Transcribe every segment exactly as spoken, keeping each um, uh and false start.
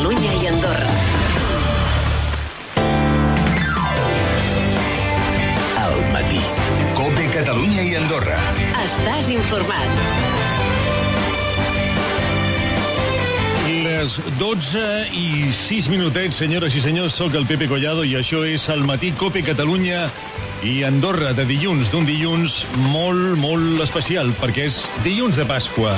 Catalunya i Andorra. Al matí. COPE Catalunya i Andorra. Estàs informat. Les dotze i sis minutets, senyores i senyors, sóc el Pepe Collado i això és el matí COPE Catalunya i Andorra de dilluns, d'un dilluns molt, molt especial, perquè és dilluns de Pasqua.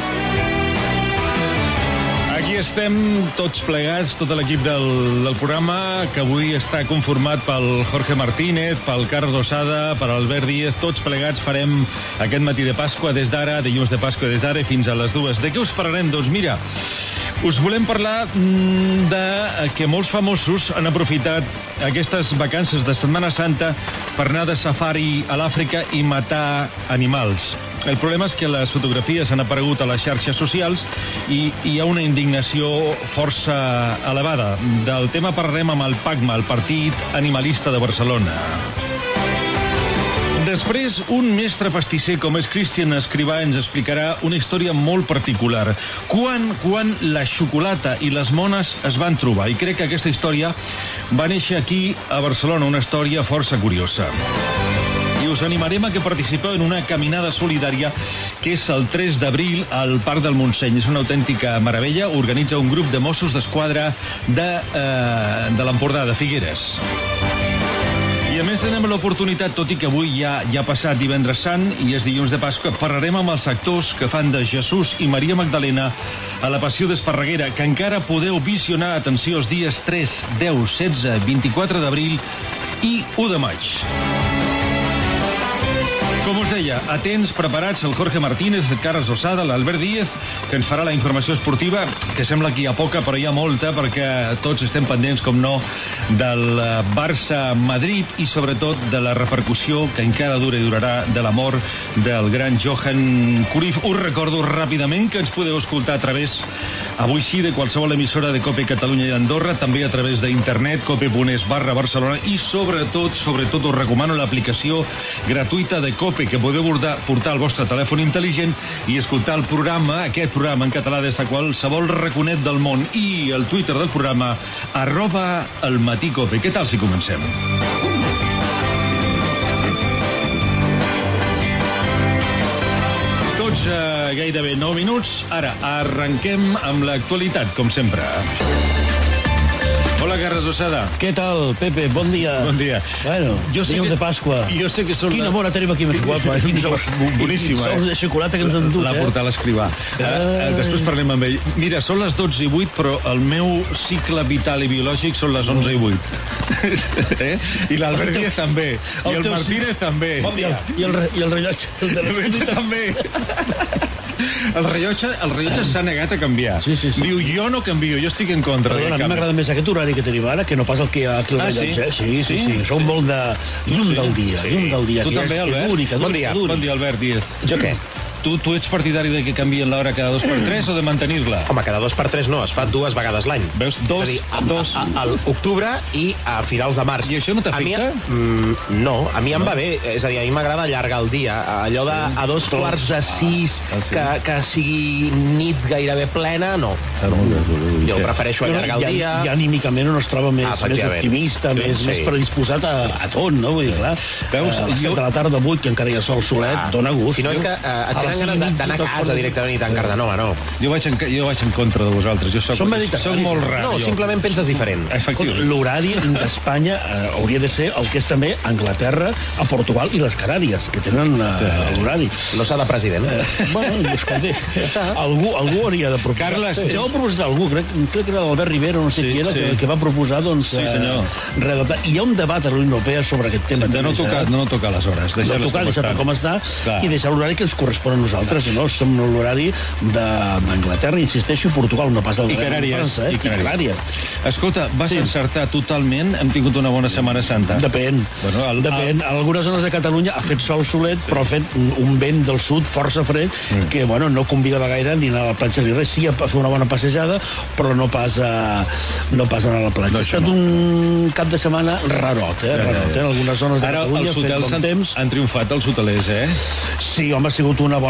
Aquí estem tots plegats, tot l'equip del, del programa, que avui està conformat pel Jorge Martínez, pel Carlos Osada, per Albert Díez. Tots plegats farem aquest matí de Pasqua des d'ara, dilluns de Pasqua des d'ara fins a les dues. De què us parlarem? Doncs mira, us volem parlar de que molts famosos han aprofitat aquestes vacances de Setmana Santa per anar de safari a l'Àfrica i matar animals. El problema és que les fotografies han aparegut a les xarxes socials i hi ha una indignació força elevada. Del tema parlarem amb el PACMA, el Partit Animalista de Barcelona. Després, un mestre pastisser com és Cristian Escrivà ens explicarà una història molt particular. Quan, quan la xocolata i les mones es van trobar. I crec que aquesta història va néixer aquí, a Barcelona, una història força curiosa. I us animarem a que participeu en una caminada solidària que és el tres d'abril al Parc del Montseny. És una autèntica meravella. Organitza un grup de Mossos d'Esquadra de, eh, de l'Empordà, de Figueres. I a més tenem l'oportunitat, tot i que avui ja, ja ha passat divendres sant i és dilluns de Pasqua, parlarem amb els actors que fan de Jesús i Maria Magdalena a la Passió d'Esparreguera, que encara podeu visionar, atenció, els dies tres, deu, setze, vint-i-quatre d'abril i u de maig. Com us deia, atents, preparats, el Jorge Martínez, el Carlos Osada, l'Albert Díez, que ens farà la informació esportiva, que sembla que hi ha poca, però hi ha molta, perquè tots estem pendents, com no, del Barça-Madrid i sobretot de la repercussió que encara dura i durarà de la mort del gran Johan Cruyff. Us recordo ràpidament que ens podeu escoltar a través, avui sí, de qualsevol emissora de COPE Catalunya i Andorra, també a través d'internet, cope.es barra Barcelona, i sobretot, sobretot us recomano l'aplicació gratuïta de COPE, que podeu portar al vostre telèfon intel·ligent i escoltar el programa, aquest programa en català des de qualsevol raconet del món, i el Twitter del programa, arroba el matí COPE. Què tal si comencem? Tots eh, gairebé nou minuts. Ara, arrenquem amb l'actualitat, com sempre. Hola, Carlos Osada. Què tal, Pepe? Bon dia. Bon dia. Bueno, jo sé dilluns que, de Pasqua. Jo sé que són... Quina la... bona tenim aquí més guapa. Eh? Boníssima, eh? Sous de xocolata que ens han dut, eh? L'ha portat l'Escrivà. Eh, eh, després parlem amb ell. Mira, són les dotze i vuit, però el meu cicle vital i biològic són les onze i vuit. eh? I l'Albert Díez també. I el Martínez també. Bon dia. I el, i el rellotge. El rellotge també. El rellotge, el rellotge s'ha negat a canviar. Sí, sí, sí. Diu, jo no canvio, jo estic en contra. Perdona, a mi m'agrada més aquest horari que tenim ara que no pas el que aquí el ah, rellotge. Sí? Sí, sí, sí. sí. Som molt de llum sí. del dia. Llum del dia. Tu també, Albert? Duri, bon dia, bon dia, Albert Díez. Jo què? Tu, tu ets partidari de que canvien l'hora cada dos per tres o de mantenir-la? Home, cada dos per tres no, es fa dues vegades l'any. Veus? Dos, dir, a, dos... A, a, a l'octubre i a finals de març. I això no t'afecta? Mm, no, a mi no. em va bé. És a dir, a mi m'agrada allargar el dia. Allò de a dos sí. quarts de sis, ah, sí. que, que sigui nit gairebé plena, no. Ah, no. Jo prefereixo allargar el dia. I anímicament uno es troba més, ah, més optimista, sí, més, sí. més predisposat a, a tot, no? Vull dir, clar, veus, a les set de la tarda, vuit, que encara hi ha sol solet, ah, dona gust. Si no és que uh, et tenen ganes d'anar a casa directament i tancar de nova, no. Jo vaig en, jo vaig en contra de vosaltres. Jo soc, soc molt rar. No, simplement penses diferent. L'horari d'Espanya eh, hauria de ser el que és també Anglaterra, a Portugal i les Canàries, que tenen eh, l'horari. No s'ha de president. Eh, bueno, escolta, algú, algú hauria de proposar. Carles, sí. Ja ho ha proposat algú, crec, crec que era l'Albert Rivera, no sé sí, qui era, sí. que, que va proposar, doncs... Sí, senyor. Eh, redactar. I hi ha un debat a la Unió Europea sobre aquest tema. Sí, de no tocar, no tocar les hores. No tocar, deixar com està, i deixar l'horari que ens correspon a nosaltres, no? Som l'horari d'Anglaterra, insisteixo, i Portugal, no pas el I Canàries. França, eh? I Canàries. Escolta, vas sí. encertar totalment? Hem tingut una bona Setmana Santa? Depèn. Bueno, el, Depèn. El... En algunes zones de Catalunya ha fet sol solet, sí. però ha fet un vent del sud força fred, mm. que, bueno, no convida gaire ni anar a la platja ni res. Sí a fer una bona passejada, però no pas a, no pas a anar a la platja. No, ha estat no. un cap de setmana rarot, eh? Rarot, eh? En algunes zones de Ara, Catalunya els hotels han, temps. han triomfat, els hotelers, eh? Sí, home, ha sigut una bona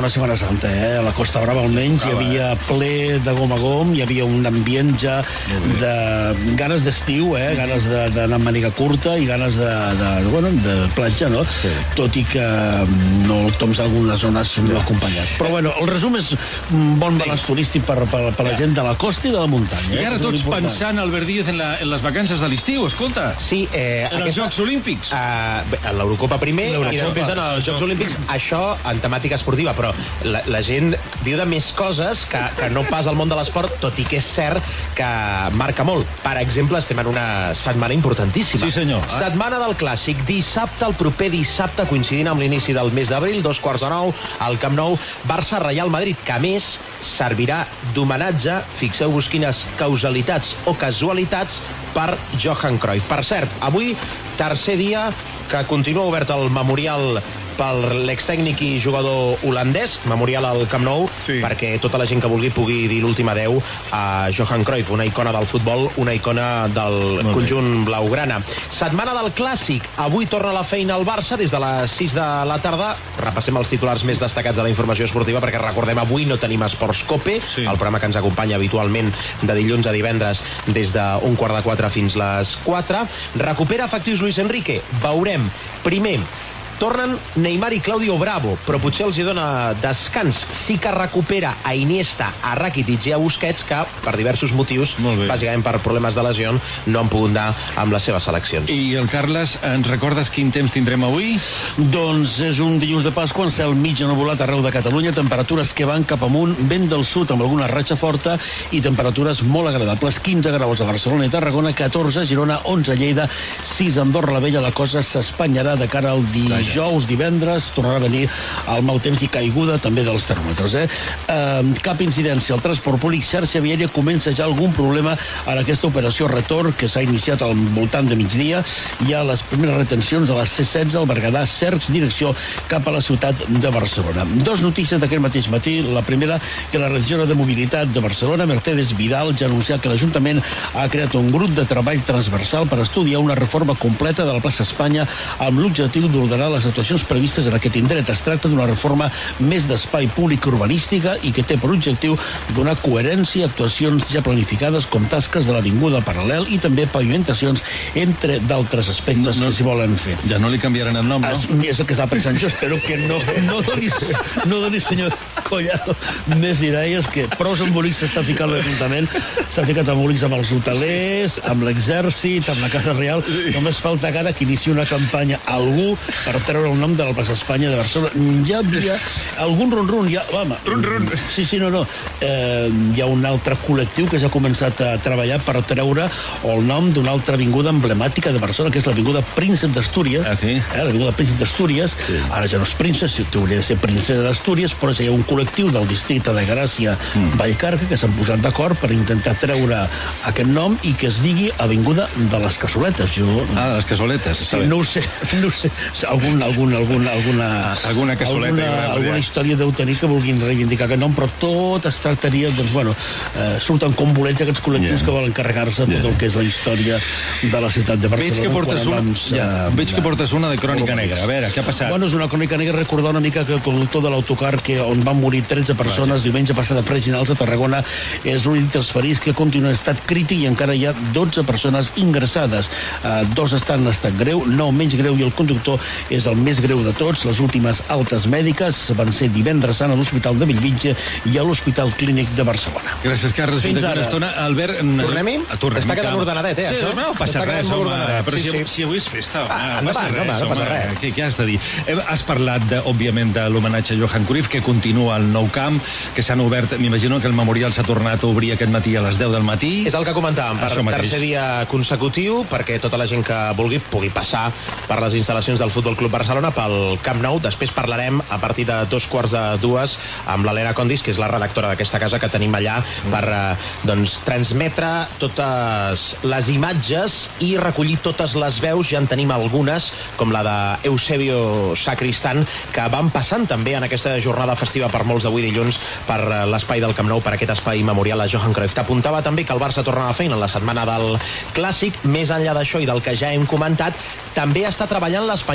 bona Setmana Santa, eh? A la Costa Brava almenys hi havia ple de gom a gom, hi havia un ambient ja de ganes d'estiu, eh? Ganes d'anar amb màniga curta i ganes de, de, bueno, de platja, no? Sí. Tot i que no el toms algunes zones no ha acompanyat. Però bueno, el resum és un bon balanç turístic per, per, per la gent de la costa i de la muntanya. I ara eh? tots pensant, Albert Díaz, en, la, en les vacances de l'estiu, escolta. Sí, eh... En els Jocs Olímpics. Uh, L'Eurocopa primer i després en els Jocs Olímpics, això en temàtica esportiva, però la, la gent viu de més coses que, que no pas al món de l'esport, tot i que és cert que marca molt. Per exemple, estem en una setmana importantíssima. Sí, senyor. Setmana del Clàssic. Dissabte, el proper dissabte, coincidint amb l'inici del mes d'abril, dos quarts de nou, al Camp Nou, Barça-Real Madrid, que a més servirà d'homenatge, fixeu-vos quines causalitats o casualitats, per Johan Cruyff. Per cert, avui, tercer dia que continua obert el memorial per l'extècnic i jugador holandès, memorial al Camp Nou, sí, perquè tota la gent que vulgui pugui dir l'última adeu a Johan Cruyff, una icona del futbol, una icona del Molt conjunt bé. blaugrana. Setmana del Clàssic. Avui torna la feina al Barça des de les sis de la tarda. Repassem els titulars més destacats de la informació esportiva, perquè recordem, avui no tenim Esports Cope, sí, el programa que ens acompanya habitualment de dilluns a divendres des d'un quart de quatre fins les quatre. Recupera efectius Luis Enrique. Veurem. Primer, tornen Neymar i Claudio Bravo, però potser els hi dona descans. Sí que recupera a Iniesta, a Rakitic i a Busquets, que per diversos motius, bàsicament per problemes de lesió, no han pogut anar amb les seves seleccions. I el Carles, ens recordes quin temps tindrem avui? Doncs és un dilluns de Pasqua, en cel mig ennuvolat arreu de Catalunya, temperatures que van cap amunt, vent del sud amb alguna ratxa forta i temperatures molt agradables. quinze graus a Barcelona i Tarragona, catorze a Girona, onze a Lleida, sis a Andorra la Vella. La cosa s'espanyarà de cara al dijous. Dijous, divendres, tornarà a venir el mal temps i caiguda també dels termòmetres. Eh? Eh, cap incidència. El transport públic, xarxa viària, comença ja algun problema en aquesta operació retorn que s'ha iniciat al voltant de migdia. Hi ha les primeres retencions a la C setze, al Berguedà, Cercs, direcció cap a la ciutat de Barcelona. Dos notícies d'aquest mateix matí. La primera, que la regidora de mobilitat de Barcelona, Mercedes Vidal, ja ha anunciat que l'Ajuntament ha creat un grup de treball transversal per estudiar una reforma completa de la plaça Espanya amb l'objectiu d'ordenar les actuacions previstes en aquest indret. Es tracta d'una reforma més d'espai públic urbanística i que té per objectiu donar coherència a actuacions ja planificades com tasques de l'avinguda Paral·lel i també pavimentacions, entre d'altres aspectes no, no, que s'hi volen fer. Ja no li canviaran el nom, no? Es, és el que estava pensant jo. Espero que no, no donis, no donis, senyor Collado, més idees, que prou embolics s'està ficant l'Ajuntament. S'ha ficat embolics amb els hotelers, amb l'exèrcit, amb la Casa Reial. Només falta que ara que inici una campanya algú per treure el nom de la plaça Espanya de Barcelona. Ja havia algun ron-ron, ja, home, ron-ron. Sí, sí, no, no. Eh, hi ha un altre col·lectiu que ja ha començat a treballar per treure el nom d'una altra avinguda emblemàtica de Barcelona, que és l'avinguda Príncep d'Astúries. Ah, sí? Eh, l'avinguda Príncep d'Astúries. Sí. Ara ja no és príncep, si hauria de ser princesa d'Astúries, però ja hi ha un col·lectiu del districte de Gràcia, mm. Vallcarca, que s'han posat d'acord per intentar treure aquest nom i que es digui avinguda de les Cassoletes. Jo... Ah, les Cassoletes. Sí, no ho sé, no ho sé. Algun, algun, algun, alguna, alguna cassoleta alguna, alguna història deu tenir que vulguin reivindicar aquest nom, però tot es tractaria, doncs, bueno, eh, surten com bolets aquests col·lectius yeah. que volen carregar-se tot yeah. el que és la història de la ciutat de Barcelona. Veig que portes, una, abans, ja, uh, veig que portes una de crònica negra. A veure, què ha passat? Bueno, és una crònica negra, recordar una mica que el conductor de l'autocar que on van morir tretze persones Vaja. diumenge passat a Freginals a Tarragona és l'únic dels ferits que continua en estat crític i encara hi ha dotze persones ingressades. Uh, dos estan en estat greu, nou menys greu i el conductor és el més greu de tots. Les últimes altes mèdiques van ser divendres a l'Hospital de Bellvitge i a l'Hospital Clínic de Barcelona. Gràcies, Carles. Fins ara. Estona. Albert... Tornem-hi? Tornem Està quedant ordenadet, eh? Sí, no passa res, home. Però sí, si, sí. si avui és festa, home. Ah, no, passa res, no, no passa res. Què, què has de dir? Has parlat, de, òbviament, de l'homenatge a Johan Cruyff, que continua al Nou Camp, que s'han obert... M'imagino que el memorial s'ha tornat a obrir aquest matí a les deu del matí. És el que comentàvem, per tercer dia consecutiu, perquè tota la gent que vulgui pugui passar per les instal·lacions del Futbol Club Barcelona pel Camp Nou. Després parlarem a partir de dos quarts de dues amb l'Helena Condis, que és la redactora d'aquesta casa, que tenim allà per eh, doncs, transmetre totes les imatges i recollir totes les veus. Ja en tenim algunes, com la d'Eusebio Sacristán, que van passant també en aquesta jornada festiva per molts d'avui dilluns per l'espai del Camp Nou, per aquest espai memorial a Johan Cruyff. T'apuntava també que el Barça torna a la feina en la setmana del Clàssic. Més enllà d'això i del que ja hem comentat, també està treballant l'Espanyol. Ho fa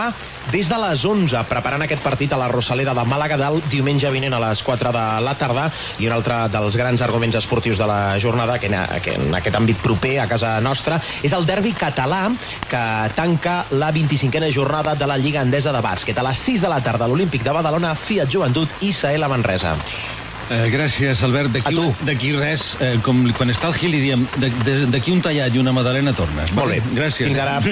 trobar des de les onze, preparant aquest partit a la Rosaleda de Màlaga del diumenge vinent a les quatre de la tarda. I un altre dels grans arguments esportius de la jornada, que en aquest àmbit proper a casa nostra, és el derbi català que tanca la vint-i-cinquena jornada de la Lliga Endesa de Bàsquet. A les sis de la tarda, l'Olímpic de Badalona, Fiat Joventut i S A L Manresa. Eh, gràcies, Albert. D'aquí res, eh, com quan està el Gil i diem d'aquí un tallat i una magdalena tornes. Molt bé. Gràcies. Fins ara.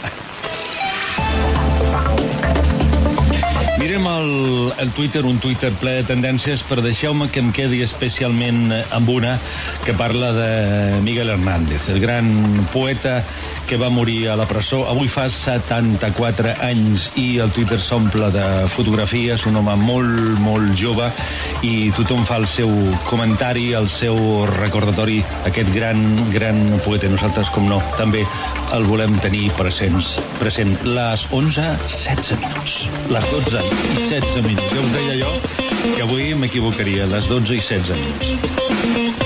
Mirem el, el Twitter, un Twitter ple de tendències, però deixeu-me que em quedi especialment amb una que parla de Miguel Hernández, el gran poeta que va morir a la presó. Avui fa setanta-quatre anys i el Twitter s'omple de fotografies, un home molt, molt jove, i tothom fa el seu comentari, el seu recordatori, aquest gran, gran poeta. Nosaltres, com no, també el volem tenir presents, present. Les onze, setze minuts. Les dotze i setze minuts. Ja us deia jo que avui m'equivocaria. Les dotze i setze minuts.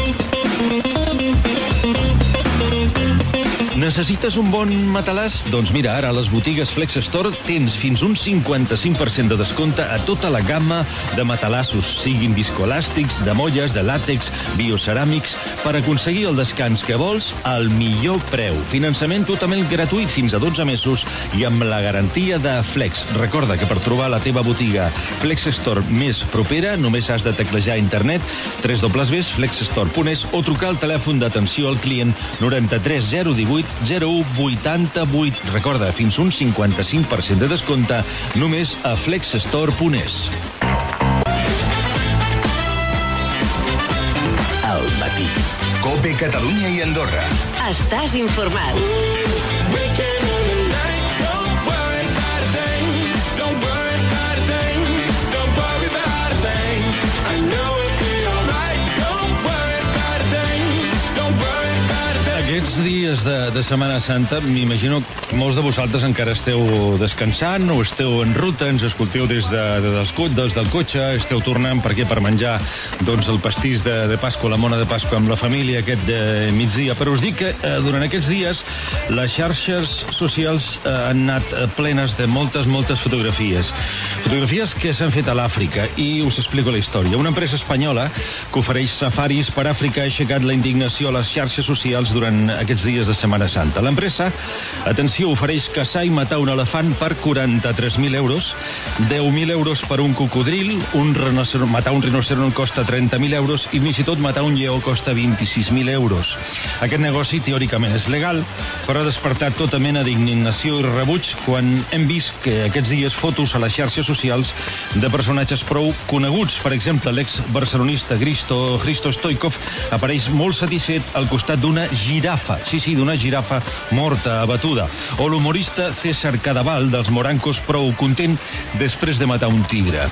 Necessites un bon matalàs? Doncs mira, ara a les botigues Flex Store tens fins un cinquanta-cinc per cent de descompte a tota la gamma de matalassos, siguin viscoelàstics, de molles, de làtex, bioceràmics, per aconseguir el descans que vols al millor preu. Finançament totalment gratuït fins a dotze mesos i amb la garantia de Flex. Recorda que per trobar la teva botiga Flex Store més propera només has de teclejar a internet w w w punt flexstore punt es o trucar al telèfon d'atenció al client noranta-tres zero divuit zero u vuitanta-vuit. Recorda, fins un cinquanta-cinc per cent de descompte només a flexstore punt es. Al matí. COPE Catalunya i Andorra. Estàs informat. Aquests dies de, de Setmana Santa, m'imagino que molts de vosaltres encara esteu descansant o esteu en ruta, ens escolteu des, de, de, dels, des del cotxe, esteu tornant per què? Per menjar doncs, el pastís de, de Pasqua, la mona de Pasqua amb la família aquest de migdia. Però us dic que eh, durant aquests dies les xarxes socials eh, han anat plenes de moltes, moltes fotografies. Fotografies que s'han fet a l'Àfrica, i us explico la història. Una empresa espanyola que ofereix safaris per Àfrica ha aixecat la indignació a les xarxes socials durant aquests dies de Setmana Santa. L'empresa, atenció, ofereix caçar i matar un elefant per quaranta-tres mil euros, deu mil euros per un cocodril, un rinoceront, matar un rinoceront costa trenta mil euros i fins i tot matar un lleó costa vint-i-sis mil euros. Aquest negoci teòricament és legal, però ha despertat tota mena d'indignació i rebuig quan hem vist que aquests dies fotos a les xarxes socials de personatges prou coneguts. Per exemple, l'ex-barcelonista Cristo, Christo Stoikov apareix molt satisfet al costat d'una girafa, sí, sí, d'una girafa morta, abatuda. O l'humorista César Cadaval, dels Morancos, prou content després de matar un tigre.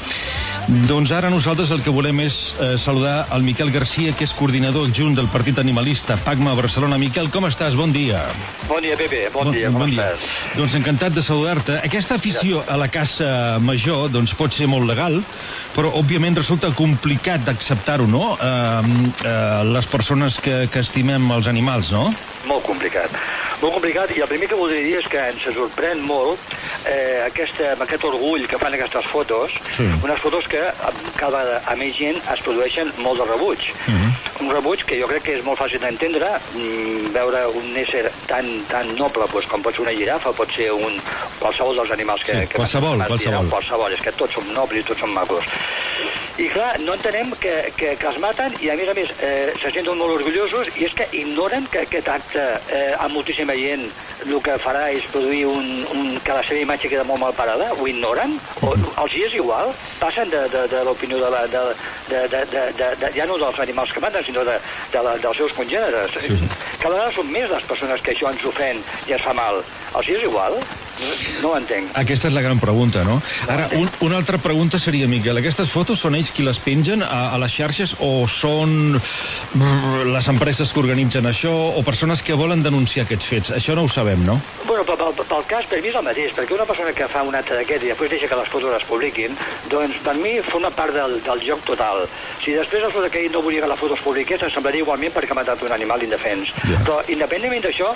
Doncs ara nosaltres el que volem és eh, saludar el Miquel Garcia, que és coordinador adjunt del Partit Animalista PACMA Barcelona. Miquel, com estàs? Bon dia. Bon dia, Pepe. Bon, bon dia, com bon estàs? Dia. Doncs encantat de saludar-te. Aquesta afició a la caça major doncs, pot ser molt legal, però òbviament resulta complicat d'acceptar-ho, no? Eh, eh, les persones que, que estimem els animals, no? Molt complicat. Molt complicat, i el primer que voldria dir és que ens sorprèn molt eh, aquesta, amb aquest orgull que fan aquestes fotos, sí. Unes fotos que cada vegada a més gent es produeixen molt de rebuig. Mm-hmm. Un rebuig que jo crec que és molt fàcil d'entendre, mm, veure un ésser tan, tan noble pues, com pot ser una girafa, pot ser un, qualsevol dels animals que... Sí, que qualsevol, qualsevol. Qualsevol, és que tots som nobles i tots som macos. I clar, no entenem que, que, que els maten i a més a més eh, se senten molt orgullosos, i és que ignoren que aquest acte eh, amb moltíssima gent el que farà és produir un, un, que la seva imatge queda molt mal parada. Ho ignoren? O, els hi és igual? Passen de, de, de l'opinió de la, de, de, de, de, de, de, ja no dels animals que maten, sinó de, de la, dels seus congèneres. Sí. Cada vegada són més les persones que això ens ofèn i ens fa mal. Els hi és igual? No ho entenc. Aquesta és la gran pregunta, no? Ara, un, una altra pregunta seria, Miquel, aquestes fotos són ells qui les pengen a, a les xarxes o són brr, les empreses que organitzen això o persones que volen denunciar aquests fets? Això no ho sabem, no? Bueno, pel, pel, pel cas, per mi és el mateix, perquè una persona que fa un acte d'aquest i després deixa que les fotos es publiquin, doncs per mi forma part del, del joc total. Si després resulta que ell no volia que les fotos es publiqués, em semblaria igualment perquè ha matat un animal indefens. Yeah. Però, independentment d'això,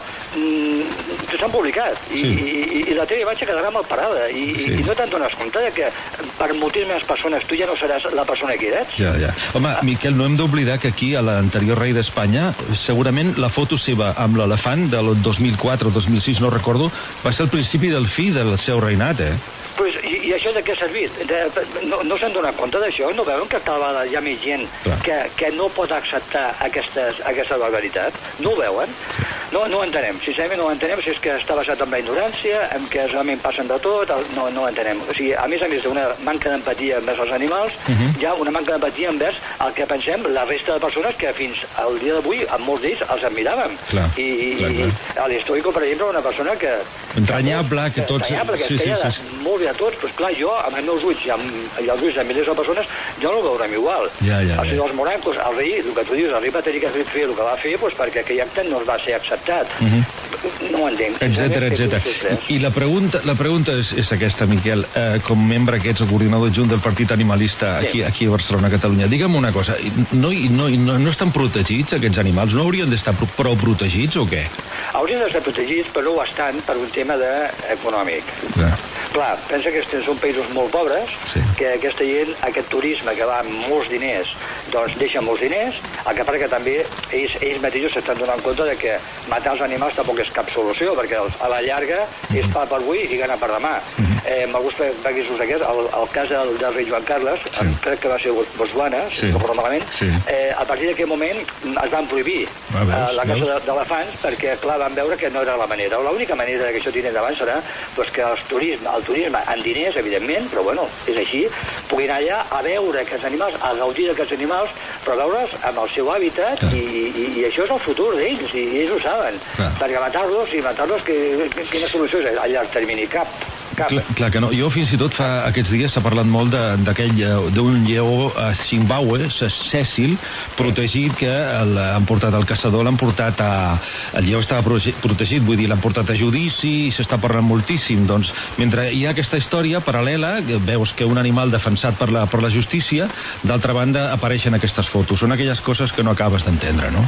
mmm, s'han publicat, i, sí. i, i, i la teva imatge quedarà mal parada, i, sí. i, i no te'n dones compte de que per moltíssimes persones tu ja no seràs la persona que eres. Ja, ja. Home, ah. Miquel, no hem d'oblidar que aquí, a l'anterior rei d'Espanya, segurament la foto seva amb l'elefant del dos mil quatre o dos mil sis, no recordo, va ser el principi del fi del seu reinat, eh? Pues, i, I això de què ha servit? De, no no s'han donat compte d'això? No veuen que cada vegada hi ha més gent que, que no pot acceptar aquestes, aquesta barbaritat? No ho veuen? No, no ho entenem. Sincerament no ho entenem, si és que està basat en la ignorància, en què realment passen de tot, no, no ho entenem. O sigui, a més a més d'una manca d'empatia envers els animals, uh -huh. hi ha una manca d'empatia envers el que pensem la resta de persones que fins al dia d'avui, amb molts d'ells, els admiràvem. Clar, I, clar, clar. i a l'històrico, per exemple, una persona que... Entranyable, que tots... Entranyable, que sí, es sí, feia sí, sí. molt bé a tots, doncs clar, jo, amb els meus ulls i, amb, i els ulls de milers de persones, jo no ho veurem igual. Ja, ja, o sigui, ja. els morancos, el rei, el que tu dius, el rei va tenir que fer el que va fer doncs, perquè aquell acte no es va ser acceptat. Uh -huh. No ho entenc. Etcètera, etcètera. I la pregunta, la pregunta és, és aquesta, Miquel, eh, com membre que ets el coordinador adjunt del Partit Animalista aquí, sí. aquí a Barcelona, Catalunya. Digue'm una cosa, no, no, no, no estan protegits aquests animals? No haurien d'estar prou protegits o què? Haurien d'estar protegits, però ho estan per un tema de econòmic. Clar. Clar, pensa que són països molt pobres, sí. que aquesta gent, aquest turisme que va amb molts diners, doncs deixa molts diners, el que passa que també ells, ells mateixos s'estan donant compte de que matar els animals tampoc és cap solució, perquè a la llarga és pa per avui i gana per demà. Eh, en alguns països aquests, el, el cas del, del rei Joan Carles, sí. crec que va ser Botswana, sí. si no recordo malament, sí. eh, a partir d'aquell moment es van prohibir ah, veus, eh, la caça d'elefants perquè, clar, van veure que no era la manera. L'única manera que això tiri endavant serà doncs, que el turisme, el turisme en diners, evidentment, però bueno, és així, puguin allà a veure aquests animals, a gaudir d'aquests animals, però veure'ls amb el seu hàbitat i, i, i això és el futur d'ells, i ells ho saben. Clar. Perquè matar-los, i matar-los, que, que, quina solució és a llarg termini? Cap. Cap. Clar, clar que no. Jo fins i tot fa aquests dies s'ha parlat molt d'aquell d'un lleó a Zimbabue, Cecil, protegit, que l'han portat al caçador, l'han portat a... El lleó estava protegit, vull dir, l'han portat a judici, i s'està parlant moltíssim. Doncs, mentre hi ha aquesta història paral·lela, veus que un animal defensat per la, per la justícia, d'altra banda apareixen aquestes fotos. Són aquelles coses que no acabes d'entendre, no?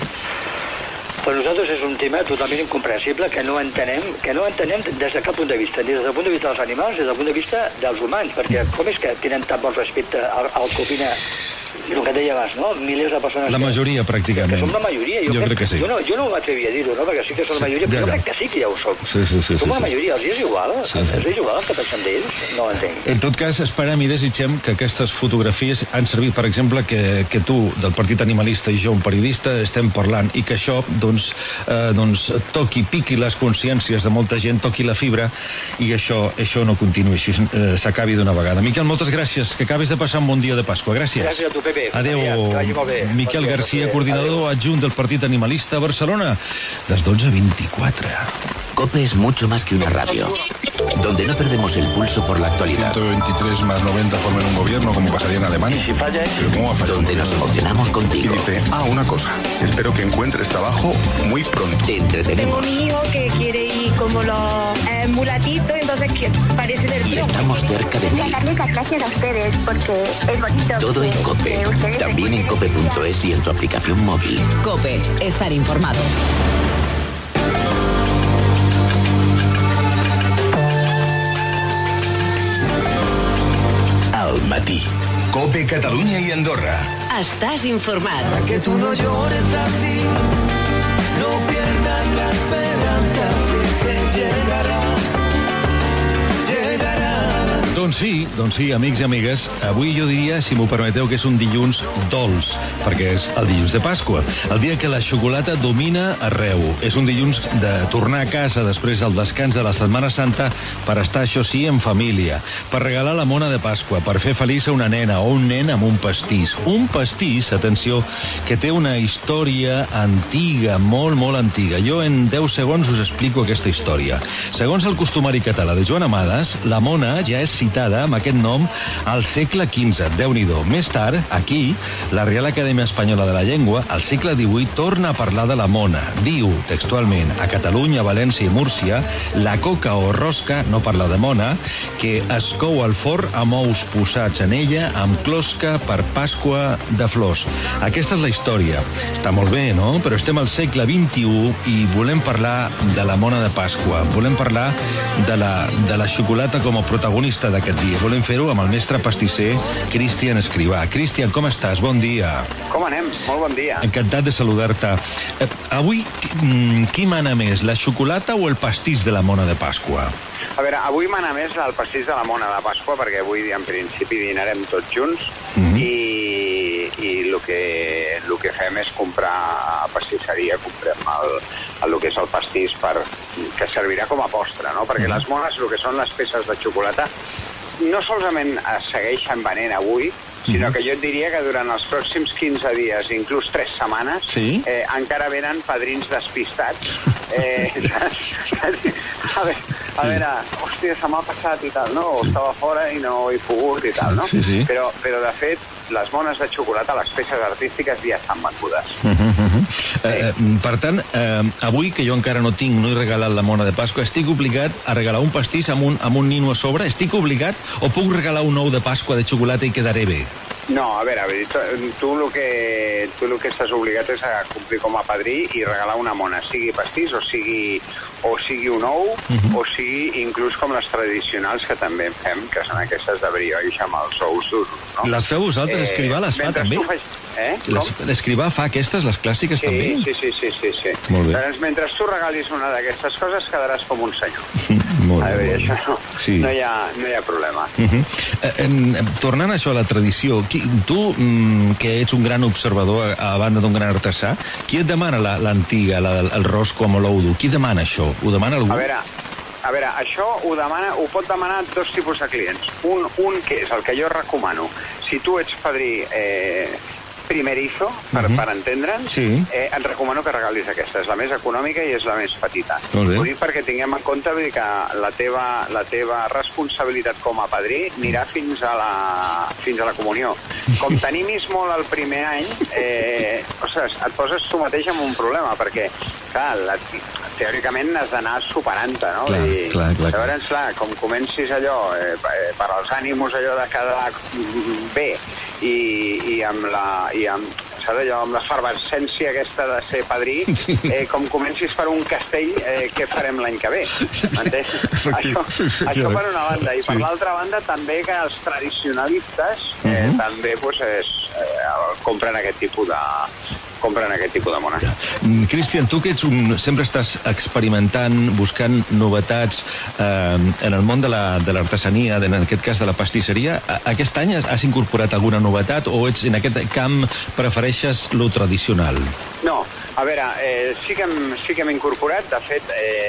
Per nosaltres és un tema totalment incomprensible que no entenem, que no entenem des de cap punt de vista, ni des del punt de vista dels animals, ni des del punt de vista dels humans, perquè com és que tenen tan bon respecte al, al que opina el que deia abans, no? Milers de persones... La majoria, que, pràcticament. Que som la majoria. Jo, jo crec, crec que sí. Jo no, jo no m'atrevia a dir-ho, no? Perquè sí que som la majoria, però ja, ja. jo crec que sí que ja ho som. Sí, sí, sí. Som sí, la majoria, sí. els és igual, sí, sí. els és igual el que pensem d'ells, no ho entenc. En tot cas, esperem i desitgem que aquestes fotografies han servit, per exemple, que, que tu, del Partit Animalista, i jo, un periodista, estem parlant, i que això, doncs, eh, doncs toqui, piqui les consciències de molta gent, toqui la fibra, i això, això no continuï així, eh, s'acabi d'una vegada. Miquel, moltes gràcies, que acabis de passar un bon dia de Pasqua. Gràcies. Gràcies a tu, Pepe. Adéu. Miquel bon García, coordinador adjunt del Partit Animalista a Barcelona, las doce veinticuatro. COPE es mucho más que una radio, donde no perdemos el pulso por la actualidad. ciento veintitrés más noventa forman un gobierno, como pasaría en Alemania. Si falla, pero ¿cómo va a fallar? Donde nos emocionamos contigo. Y dice, ah, una cosa, espero que encuentres trabajo muy pronto. Te entretenemos. Tengo un hijo que quiere ir como los eh, mulatitos, entonces que parece del Y estamos cerca de ti. Darles las gracias a ustedes, porque es bonito. Todo en COPE. También en cope punto es y en tu aplicación móvil. COPE, estar informado. Al matí. COPE Catalunya i Andorra. Estàs informat. Que tú no llores así, no pierdas la esperanza, siempre llegará, llegará. Doncs sí, doncs sí, amics i amigues, avui jo diria, si m'ho permeteu, que és un dilluns dolç, perquè és el dilluns de Pasqua, el dia que la xocolata domina arreu. És un dilluns de tornar a casa després del descans de la Setmana Santa per estar, això sí, en família, per regalar la mona de Pasqua, per fer feliç a una nena o un nen amb un pastís. Un pastís, atenció, que té una història antiga, molt, molt antiga. Jo en deu segons us explico aquesta història. Segons el costumari català de Joan Amades, la mona ja és citada editada amb aquest nom al segle quinze. Déu-n'hi-do. Més tard, aquí, la Real Acadèmia Espanyola de la Llengua, al segle divuit, torna a parlar de la mona. Diu, textualment, a Catalunya, València i Múrcia, la coca o rosca, no parla de mona, que es cou al forn amb ous posats en ella amb closca per Pasqua de flors. Aquesta és la història. Està molt bé, no? Però estem al segle vint-i-u i volem parlar de la mona de Pasqua. Volem parlar de la, de la xocolata com a protagonista d'aquest dia. Volem fer-ho amb el mestre pastisser Cristian Escrivà. Cristian, com estàs? Bon dia. Com anem? Molt bon dia. Encantat de saludar-te. Eh, avui, qui mana més, la xocolata o el pastís de la mona de Pasqua? A veure, avui mana més el pastís de la mona de Pasqua, perquè avui, en principi, dinarem tots junts, mm-hmm. i, i el que, el que fem és comprar a pastisseria, comprem el, el que és el pastís per, que servirà com a postre, no? Perquè mm-hmm. les mones, el que són les peces de xocolata, no solament es segueixen venent avui, sinó que jo et diria que durant els pròxims quinze dies, inclús tres setmanes, sí? eh, encara venen padrins despistats. Eh, a veure, a veure, hòstia, se m'ha passat i tal, no? O estava fora i no he pogut i tal, no? Sí, sí. Però, però de fet, les mones de xocolata, les peces artístiques ja estan vengudes. Uh -huh, uh -huh. Sí. Eh, per tant, eh, avui que jo encara no tinc, no he regalat la mona de Pasqua, estic obligat a regalar un pastís amb un, amb un nino a sobre? Estic obligat o puc regalar un ou de Pasqua de xocolata i quedaré bé? No, a veure, a veure tu, tu, el que, tu el que estàs obligat és a complir com a padrí i regalar una mona, sigui pastís o sigui, o sigui un ou, uh-huh. o sigui inclús com les tradicionals que també en fem, que són aquestes de brioix amb els ous durs, no? Les feu vosaltres? Eh, Escrivà les fa també? Faig... Eh? L'Escrivà fa aquestes, les clàssiques sí, també? Sí, sí, sí, sí, sí. Molt bé. Doncs mentre tu regalis una d'aquestes coses quedaràs com un senyor. Molt bé. A veure, això no, sí. no, hi ha, no hi ha problema. Uh-huh. eh, en, tornant a això, a la tradició, qui, tu, mm, que ets un gran observador a, a banda d'un gran artesà, qui et demana l'antiga, la, la, el rosco amb l'ou dur? Qui demana això? Ho demana algú? A veure, a veure, això ho, demana, ho pot demanar dos tipus de clients. Un, un que és el que jo recomano. Si tu ets padrí eh, primerizo, per, uh-huh. per entendre'ns, sí. eh, et recomano que regalis aquesta. És la més econòmica i és la més petita. Ho dic perquè tinguem en compte que la teva, la teva responsabilitat com a padrí anirà fins a la, fins a la comunió. Com t'animis molt el primer any, eh, ostres, et poses tu mateix en un problema, perquè, clar, la, teòricament has d'anar superant-te, no? Clar, I, clar, clar, llavors, clar, com comencis allò, eh, per als ànims allò de quedar bé, i, i amb la i amb, saps allò, amb l'esfervescència aquesta de ser padrí, eh, com comencis per un castell, eh, què farem l'any que ve? M'entens? Això, això per una banda. I per sí. l'altra banda també que els tradicionalistes eh, uh-huh. també pues, és, eh, compren aquest tipus de compren aquest tipus de mona. Cristian, tu que ets un, sempre estàs experimentant, buscant novetats eh, en el món de l'artesania, la, en aquest cas de la pastisseria, aquest any has incorporat alguna novetat o ets en aquest camp prefereixes lo tradicional? No, a veure, eh, sí, que hem, sí que hem incorporat, de fet,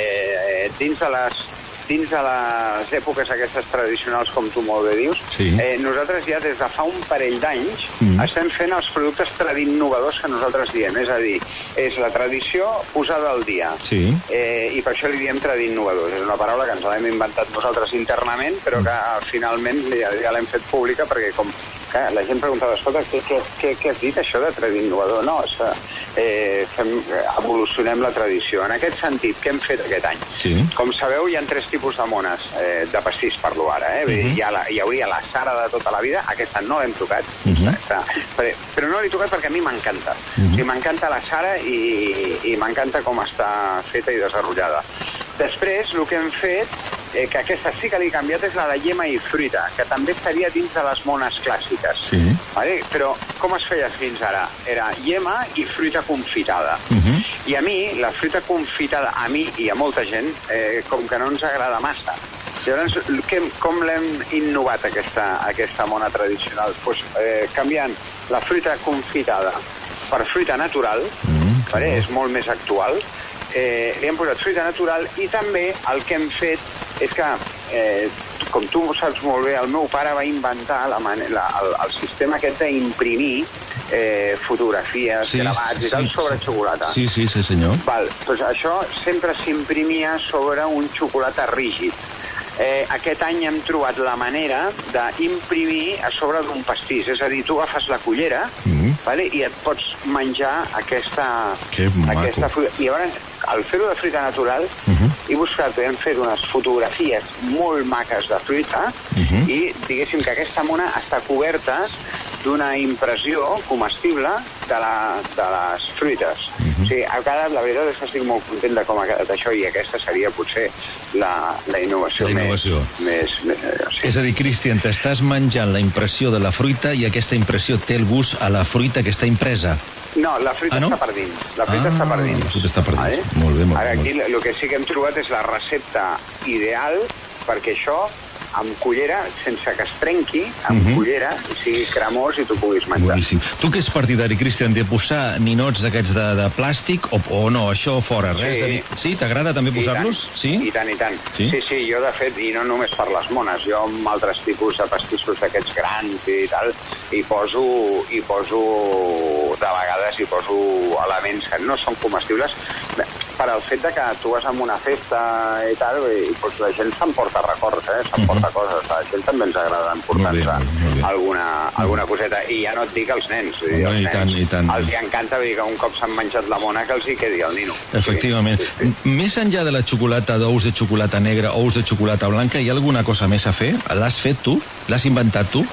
eh, dins de les dins de les èpoques aquestes tradicionals, com tu molt bé dius, sí. eh, nosaltres ja des de fa un parell d'anys mm. estem fent els productes tradinnovadors que nosaltres diem. És a dir, és la tradició posada al dia. Sí. Eh, I per això li diem tradinnovadors. És una paraula que ens l'hem inventat nosaltres internament, però que mm. finalment ja, ja l'hem fet pública, perquè com que la gent preguntava, escolta, què, què, què, què has dit això de tradinnovador? No, és que eh, fem, evolucionem la tradició. En aquest sentit, què hem fet aquest any? Sí. Com sabeu, hi ha tres tipus de mones eh, de pastís, parlo ara. Eh? Uh-huh. Hi, ha la, hi hauria la Sara de tota la vida, aquesta no l'hem tocat, uh-huh. està, però, però no l'he tocat perquè a mi m'encanta. Uh-huh. O sigui, m'encanta la Sara i, i m'encanta com està feta i desenvolupada. Després, el que hem fet, eh, que aquesta sí que l'he canviat, és la de llema i fruita, que també estaria dins de les mones clàssiques. Sí. Vale? Però com es feia fins ara? Era llema i fruita confitada. Uh-huh. I a mi, la fruita confitada, a mi i a molta gent, eh, com que no ens agrada massa. Llavors, que, com l'hem innovat, aquesta, aquesta mona tradicional? Pues, eh, canviant la fruita confitada per fruita natural, mm, vale? És molt més actual. Eh, li hem posat fruita natural i també el que hem fet és que, eh, com tu saps molt bé, el meu pare va inventar la man- la, el, el sistema aquest d'imprimir eh, fotografies, sí, gravats i sí, tal sobre sí. xocolata. Sí, sí, sí, senyor. Val, doncs això sempre s'imprimia sobre un xocolata rígid. eh, aquest any hem trobat la manera d'imprimir a sobre d'un pastís. És a dir, tu agafes la cullera mm. vale, i et pots menjar aquesta, aquesta fruita. I llavors, al fer-ho de fruita natural, uh-huh. he buscat, hem fet unes fotografies molt maques de fruita uh-huh. i diguéssim que aquesta mona està coberta d'una impressió comestible de, la, de les fruites. Uh-huh. O sigui, ha quedat, la veritat és que estic molt content de com ha quedat això i aquesta seria potser la, la innovació, la innovació. més... més, més sí. És a dir, Cristian, t'estàs menjant la impressió de la fruita i aquesta impressió té el gust a la fruita que està impresa. No, la fruita ah, no? està per dins. La fruita ah, està per dins. La fruita està per dins. Vale? Molt bé, molt bé. Ara, aquí el que sí que hem trobat és la recepta ideal perquè això, amb cullera, sense que es trenqui, amb uh-huh. cullera, i sigui cremós i tu puguis menjar. Boníssim. Tu què és partidari, Cristian, de posar ninots d'aquests de, de plàstic o, o no, això fora? Res sí. de dir... Sí? T'agrada també posar-los? Sí? I tant, i tant. Sí? sí, sí, jo de fet, i no només per les mones, jo amb altres tipus de pastissos d'aquests grans i tal, hi poso, hi poso, de vegades, hi poso elements que no són comestibles, per al fet de que tu vas a una festa i tal, i doncs la gent s'emporta records, eh? S'emporta uh-huh. coses. A la gent també ens agrada emportar-se alguna, alguna coseta. I ja no et dic els nens. Dir, els i tant, nens i tant. Els hi encanta dir que un cop s'han menjat la mona que els hi quedi el nino. Efectivament. Sí, sí. Més enllà de la xocolata d'ous de xocolata negra, ous de xocolata blanca, hi ha alguna cosa més a fer? L'has fet tu? L'has inventat tu?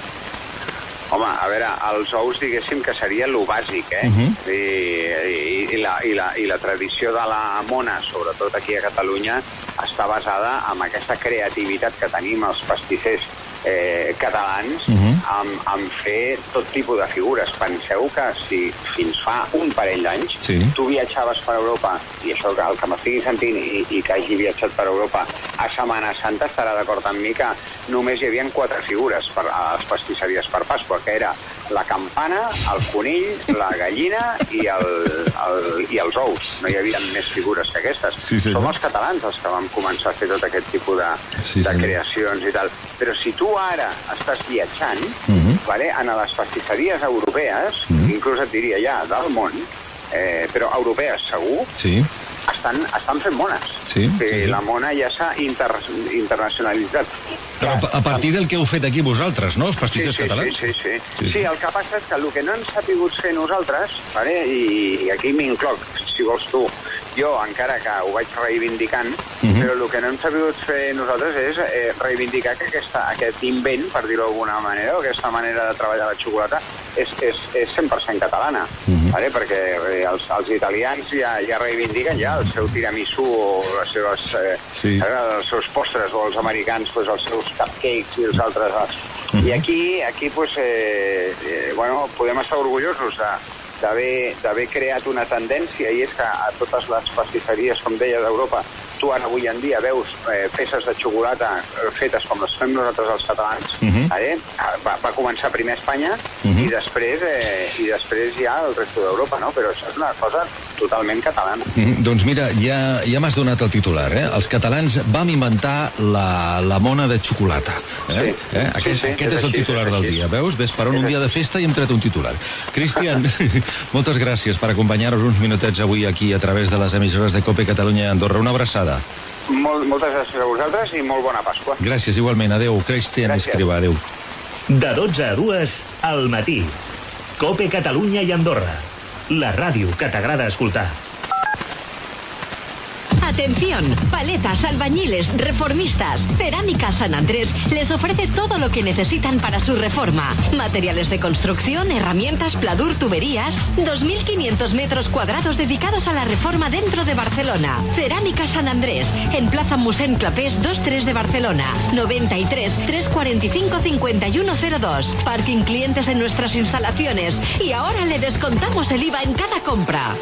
Home, a veure, els ous, diguéssim, que seria lo bàsic, eh? Uh-huh. I, i, i, la, i, la, I la tradició de la mona, sobretot aquí a Catalunya, està basada en aquesta creativitat que tenim els pastissers eh, catalans uh-huh. en, en fer tot tipus de figures. Penseu que si fins fa un parell d'anys sí. tu viatjaves per Europa, i això el que m'estigui sentint i, i que hagi viatjat per Europa a Setmana Santa estarà d'acord amb mi que només hi havia quatre figures per, a les pastisseries per Pasqua, que era la campana, el conill, la gallina i, el, el, i els ous. No hi havia més figures que aquestes. Sí, sí, Som no? els catalans els que vam començar a fer tot aquest tipus de, sí, de sí. creacions i tal. Però si tu ara estàs viatjant, uh-huh. vale, en les pastisseries europees, uh-huh. inclús et diria ja del món, eh, però europees segur, sí. estan, estan fent mones. Sí, sí, sí. La mona ja s'ha inter, internacionalitzat. Però a partir del que heu fet aquí vosaltres, no? Els pastissers sí, sí, catalans? Sí, sí, sí. Sí, sí, el que passa és que el que no hem sabut fer nosaltres, vale, i, i aquí m'incloc, si vols tu, jo, encara que ho vaig reivindicant, uh-huh. però el que no hem sabut fer nosaltres és eh, reivindicar que aquesta, aquest invent, per dir-ho d'alguna manera, o aquesta manera de treballar la xocolata, és, és, és cent per cent catalana, uh-huh. vale? Perquè eh, els, els italians ja, ja reivindiquen ja el seu tiramisú o les seves, eh, sí. eh, els seus postres, o els americans pues, els seus cupcakes i els altres. Uh-huh. I aquí, aquí pues, eh, eh, bueno, podem estar orgullosos de d'haver creat una tendència, i és que a totes les pastisseries, com deia, d'Europa, tu ara avui en dia veus eh, peces de xocolata fetes com les fem nosaltres els catalans. Uh-huh. eh? va, va començar primer a Espanya uh-huh. i després eh, i després ja el resto d'Europa, no? Però això és una cosa totalment catalana. Uh-huh. Doncs mira, ja, ja m'has donat el titular, eh? Els catalans vam inventar la, la mona de xocolata. Eh? Sí, eh? Aquest, sí, sí, aquest és, és el així, titular és del així. dia, veus? Ves per on un dia de festa i hem tret un titular. Cristian, moltes gràcies per acompanyar-nos uns minutets avui aquí a través de les emissores de COPE Catalunya i Andorra. Una abraçada. Molt, moltes gràcies a vosaltres i molt bona Pasqua. Gràcies, igualment. Adéu. Cristian Escrivà, adéu. De dotze a dues, al matí. COPE Catalunya i Andorra. La ràdio que t'agrada escoltar. Atención, paletas, albañiles, reformistas. Cerámica San Andrés les ofrece todo lo que necesitan para su reforma. Materiales de construcción, herramientas, pladur, tuberías. dos mil quinientos metros cuadrados dedicados a la reforma dentro de Barcelona. Cerámica San Andrés, en Plaza Musén Clapés dos tres de Barcelona. noventa y tres, trescientos cuarenta y cinco, cincuenta y uno cero dos. Parking clientes en nuestras instalaciones. Y ahora le descontamos el I V A en cada compra.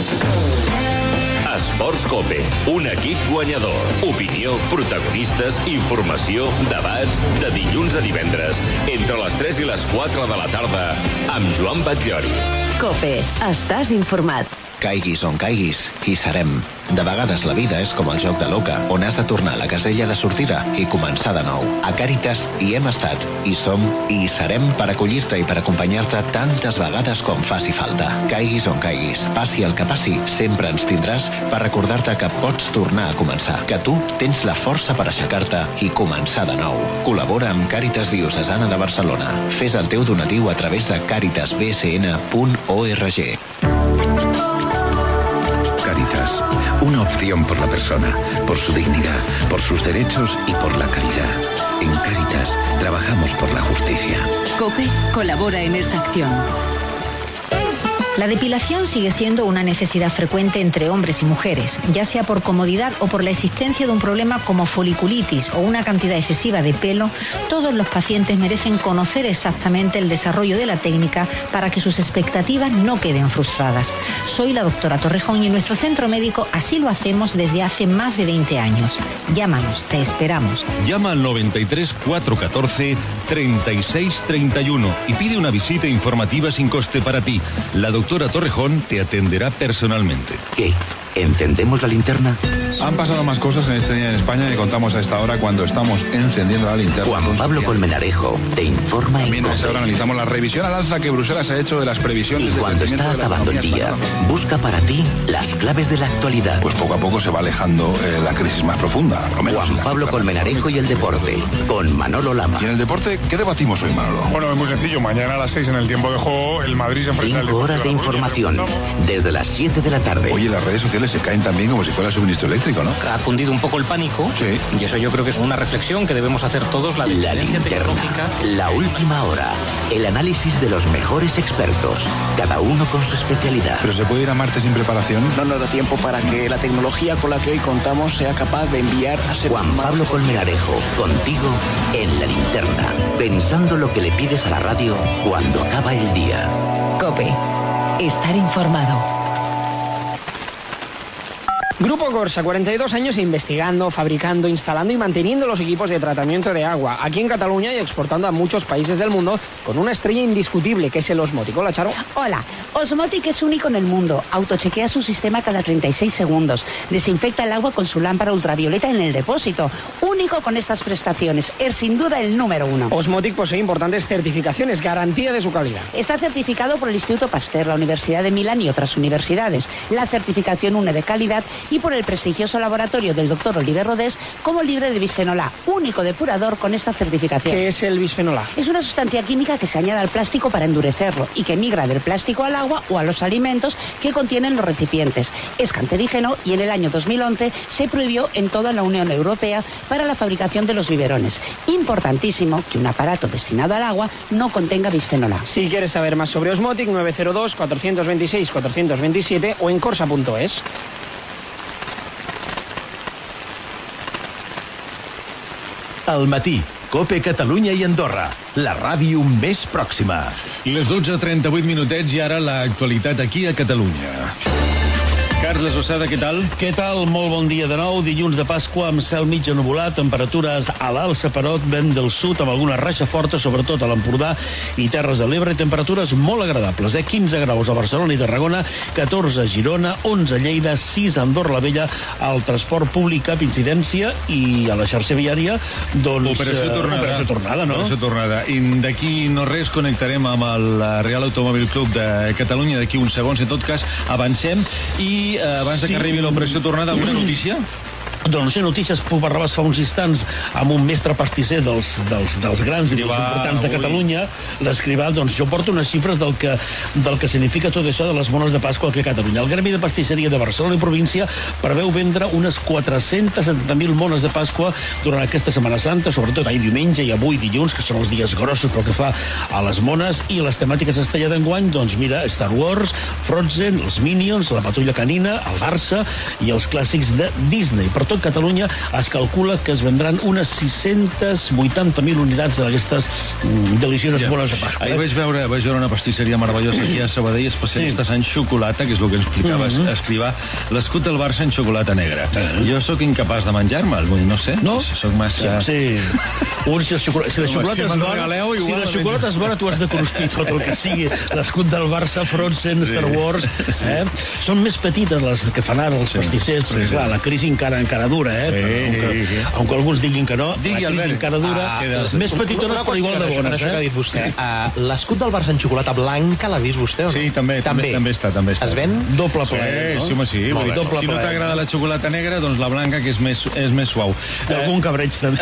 Esports COPE, un equip guanyador. Opinió, protagonistes, informació, debats, de dilluns a divendres, entre les tres i les quatre de la tarda, amb Joan Batllori. COPE, estàs informat. Caiguis on caiguis, hi serem. De vegades la vida és com el joc de l'oca, on has de tornar a la casella de sortida i començar de nou. A Càritas hi hem estat, hi som i hi serem per acollir-te i per acompanyar-te tantes vegades com faci falta. Caiguis on caiguis, passi el que passi, sempre ens tindràs per recordar-te que pots tornar a començar, que tu tens la força per aixecar-te i començar de nou. Col·labora amb Càritas Diocesana de Barcelona. Fes el teu donatiu a través de càritas b s n punt org. Caritas, una opción por la persona, por su dignidad, por sus derechos y por la caridad. En Caritas trabajamos por la justicia. COPE colabora en esta acción. La depilación sigue siendo una necesidad frecuente entre hombres y mujeres, ya sea por comodidad o por la existencia de un problema como foliculitis o una cantidad excesiva de pelo. Todos los pacientes merecen conocer exactamente el desarrollo de la técnica para que sus expectativas no queden frustradas. Soy la doctora Torrejón y en nuestro centro médico así lo hacemos desde hace más de veinte años. Llámanos, te esperamos. Llama al noventa y tres, cuatrocientos catorce, treinta y seis treinta y uno y pide una visita informativa sin coste para ti. La doctora Doctora Torrejón te atenderá personalmente. ¿Qué? ¿Encendemos la linterna? Han pasado más cosas en este día en España y contamos a esta hora cuando estamos encendiendo la linterna. Juan Pablo Colmenarejo te informa en También a esta hora analizamos la revisión al alza que Bruselas ha hecho de las previsiones. Y cuando está acabando el día, busca para ti las claves de la actualidad. Pues poco a poco se va alejando eh, la crisis más profunda. Juan Pablo Colmenarejo y el deporte, con Manolo Lama. ¿Y en el deporte qué debatimos hoy, Manolo? Bueno, es muy sencillo. Mañana a las seis en el tiempo de juego, el Madrid se enfrenta al Cinco horas de información, desde las siete de la tarde. Oye, las redes sociales se caen también como si fuera suministro eléctrico, ¿no? Ha cundido un poco el pánico. Sí. Y eso yo creo que es una reflexión que debemos hacer todos. La, la linterna, la última hora, el análisis de los mejores expertos, cada uno con su especialidad. ¿Pero se puede ir a Marte sin preparación? No nos da tiempo para que la tecnología con la que hoy contamos sea capaz de enviar a seres Juan Pablo Colmenarejo, contigo en la linterna, pensando lo que le pides a la radio cuando acaba el día. COPE. Estar informado. Grupo Corsa, cuarenta y dos años investigando, fabricando, instalando y manteniendo los equipos de tratamiento de agua aquí en Cataluña y exportando a muchos países del mundo con una estrella indiscutible que es el Osmotic. Hola, Charo. Hola. Osmotic es único en el mundo. Autochequea su sistema cada treinta y seis segundos. Desinfecta el agua con su lámpara ultravioleta en el depósito. Único con estas prestaciones. Es sin duda el número uno. Osmotic posee importantes certificaciones, garantía de su calidad. Está certificado por el Instituto Pasteur, la Universidad de Milán y otras universidades. La certificación U N E de calidad y por el prestigioso laboratorio del doctor Oliver Rodés como libre de bisfenol A, único depurador con esta certificación. ¿Qué es el bisfenol A? Es una sustancia química que se añade al plástico para endurecerlo y que migra del plástico al agua o a los alimentos que contienen los recipientes. Es cancerígeno y en el año dos mil once se prohibió en toda la Unión Europea para la fabricación de los biberones. Importantísimo que un aparato destinado al agua no contenga bisfenol A. Si quieres saber más sobre Osmotic, nueve cero dos, cuatro dos seis, cuatro dos siete o en corsa punto es. Al matí, COPE Catalunya i Andorra, la ràdio més pròxima. Les dotze trenta-vuit minutets i ara l'actualitat aquí a Catalunya. Carles Ossada, què tal? Què tal? Molt bon dia de nou. Dilluns de Pasqua amb cel mig ennuvolat, temperatures a l'alça però vent del sud amb alguna ratxa forta, sobretot a l'Empordà i Terres de l'Ebre, temperatures molt agradables, eh? quinze graus a Barcelona i Tarragona, catorze a Girona, onze a Lleida, sis a Andorra la Vella, al transport públic cap incidència i a la xarxa viària, doncs... Operació tornada. Operació tornada, no? Operació tornada. I d'aquí no res connectarem amb el Real Automòbil Club de Catalunya d'aquí uns segons. En tot cas, avancem i I eh, abans de que arribi l'operació tornada, alguna notícia? Doncs sí, notícies puc parlar fa uns instants amb un mestre pastisser dels, dels, dels grans i dels importants de Catalunya, l'Escrivà. Doncs jo porto unes xifres del que, del que significa tot això de les bones de Pasqua aquí a Catalunya. El Gremi de Pastisseria de Barcelona i província preveu vendre unes quatre-cents setanta mil mones de Pasqua durant aquesta Setmana Santa, sobretot ahir diumenge i avui dilluns, que són els dies grossos pel que fa a les mones. I les temàtiques estrella d'enguany, doncs mira, Star Wars, Frozen, els Minions, la Patrulla Canina, el Barça i els clàssics de Disney. Per tot Catalunya es calcula que es vendran unes sis-centes vuitanta mil unitats d'aquestes mm, delicioses Ja. boles de Pasqua. Ahir vaig veure, vaig veure una pastisseria meravellosa aquí a Sabadell, especialistes en xocolata, que és el que ens explicaves, Mhm. escrivar l'escut del Barça en xocolata negra. Jo sóc incapaç de menjar-me'l, vull dir, no sé, No? sóc massa... Sí. Un, si, la xocolata, si la Home, xocolata si és me'n bona, regaleu, si igual la la xocolata menjo. és bona, tu has de crustir tot el que sigui. L'escut del Barça, Frozen, Sí. Star Wars... Eh? Són més petites les que fan ara els Sí. pastissers, perquè, Sí, sí. clar, la crisi encara encara dura, eh? Sí, aunque, sí, sí. aunque alguns diguin que no, Digui, la crisi Albert. encara dura. Ah, quedes- més petitones, Una però igual de qüestió, bones, això que ha eh? dit vostè. Uh, L'escut del Barça en xocolata blanca l'ha vist vostè o no? Sí, també, també, també està, també està. Es ven? Doble Sí, plaer, no? sí, home, sí. Molt Vull dir, bé. Doble si no plaer. t'agrada la xocolata negra, doncs la blanca, que és més, és més suau. I algun cabreig, també.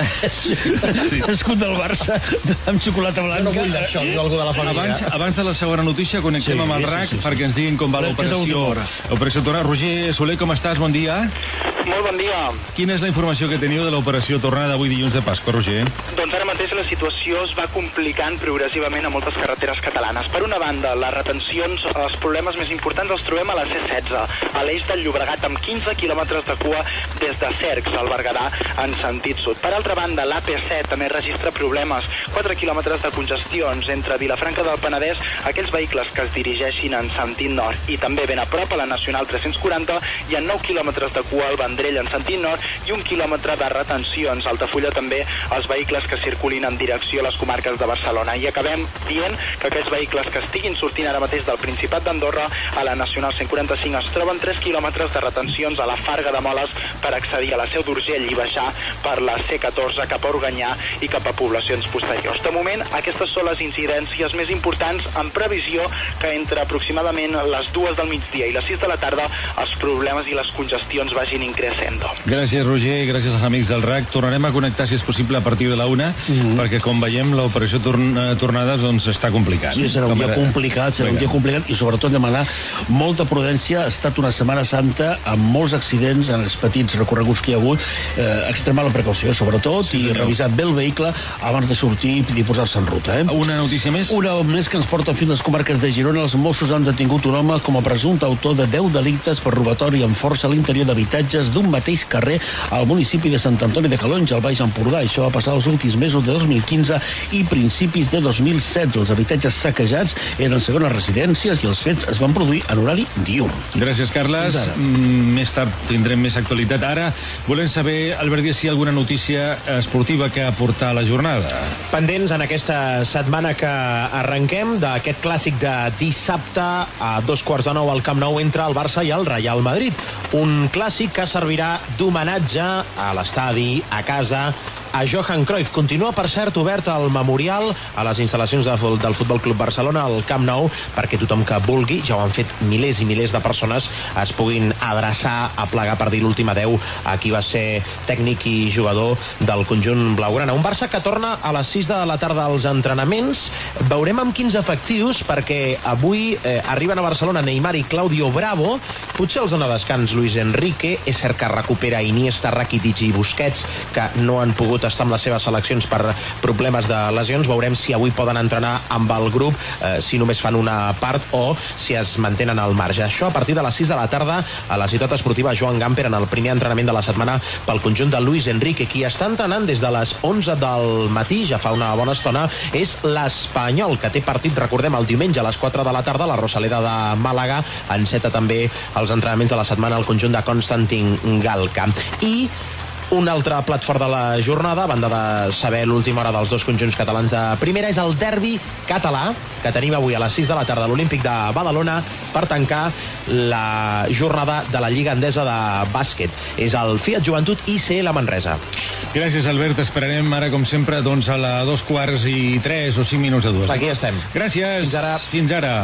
Sí. L'escut del Barça amb xocolata blanca. No vull això, diu algú de la família. Abans, abans de la segona notícia, connectem Sí, amb el sí, R A C sí, sí. perquè ens diguin com va Aquesta és l'operació. l'última hora. L'operació Tornada. Roger Soler, com estàs? Bon dia. Molt bon dia. Quina és la informació que teniu de l'operació Tornada d'avui dilluns de Pasqua, Roger? Doncs ara mateix la situació es va complicant progressivament a moltes carreteres catalanes. Per una banda, les retencions, els problemes més importants els trobem a la C setze, a l'eix del Llobregat, amb quinze quilòmetres de cua des de Cercs, al Berguedà, en sentit sud. Per altra banda, l'A P set també registra problemes, quatre quilòmetres de congestions entre Vilafranca del Penedès, aquells vehicles que es dirigeixin en sentit nord, i també ben a prop a la Nacional tres-cents quaranta hi ha nou quilòmetres de cua al Vendrell en sentit nord i un quilòmetre de retencions. Altafulla també els vehicles que circulin en direcció a les comarques de Barcelona. I acabem dient que aquells vehicles que estiguin sortint ara mateix del Principat d'Andorra a la Nacional cent quaranta-cinc es troben tres quilòmetres de retencions a la Farga de Moles per accedir a la Seu d'Urgell i baixar per la C catorze cap a Organyà i cap a poblacions posteriors. De moment, aquestes són les incidències més importants, en previsió que entre aproximadament les dues del migdia i les sis de la tarda els problemes i les congestions vagin increixendo. Gràcies, Roger, gràcies als amics del R A C. Tornarem a connectar, si és possible, a partir de la una, Mhm. perquè, com veiem, l'operació torn eh, Tornades doncs, està complicat. Sí, serà un Com dia era- complicat, serà un Vinga. dia complicat i sobretot demanar molta prudència. Ha estat una Setmana Santa amb molts accidents en els petits recorreguts que hi ha hagut. Eh, extremar la precaució, sobretot, Sí, i senyor. revisar bé el vehicle abans de sortir i posar-se en ruta. Eh? Una notícia més? Una més que ens porta fins a les comarques de Girona. Els Mossos han detingut un home com a presumpte autor de deu delictes per robatori amb força a l'interior d'habitatges d'un mateix carrer al municipi de Sant Antoni de Calonja, al Baix Empordà. Això va passar els últims mesos de dos mil quinze i principis de dos mil setze. Els habitatges saquejats eren segones residències i els fets es van produir en horari diürn. Gràcies, Carles. Fins ara. Mm, Més tard tindrem més actualitat. Ara volem saber, Albert Díaz, si hi ha alguna notícia esportiva que aportar a la jornada. Pendents en aquesta setmana que arrenquem d'aquest clàssic de dissabte a dos quarts de nou al Camp Nou entre el Barça i el Real Madrid. Un clàssic que servirà d'homenatge a l'estadi, a casa, a Johan Cruyff. Continua, per cert, obert el memorial a les instal·lacions de, del Futbol Club Barcelona al Camp Nou perquè tothom que vulgui, ja ho han fet milers i milers de persones, es puguin adreçar a plegar per dir l'últim adeu a qui va ser tècnic i jugador del conjunt blaugrana. Un Barça que torna a les sis de la tarda als entrenaments. Veurem amb quins efectius, perquè avui eh, arriben a Barcelona Neymar i Claudio Bravo. Potser els dona descans Luis Enrique. És cert que recupera Iniesta, Rakitic i Busquets, que no han pogut estar amb les seves seleccions per problemes de lesions. Veurem si avui poden entrenar amb el grup, eh, si només fan una part o si es mantenen al marge. Això a partir de les sis de la tarda a la ciutat esportiva Joan Gamper, en el primer entrenament de la setmana pel conjunt de Luis Enrique. Qui està entrenant des de les onze del matí, ja fa una bona estona, és l'Espanyol, que té partit, recordem, el diumenge a les quatre de la tarda a la Rosaleda de Màlaga. Enceta també els entrenaments de la setmana al conjunt de Konstantin Galka. I un altre plat fort de la jornada, a banda de saber l'última hora dels dos conjunts catalans de primera, és el derbi català, que tenim avui a les sis de la tarda a l'Olímpic de Badalona per tancar la jornada de la Lliga Endesa de bàsquet. És el Fiat Joventut I C L Manresa. Gràcies, Albert. Esperarem ara, com sempre, doncs a la dos quarts i tres o cinc minuts a dues. Aquí estem. Gràcies. Fins ara. Fins ara.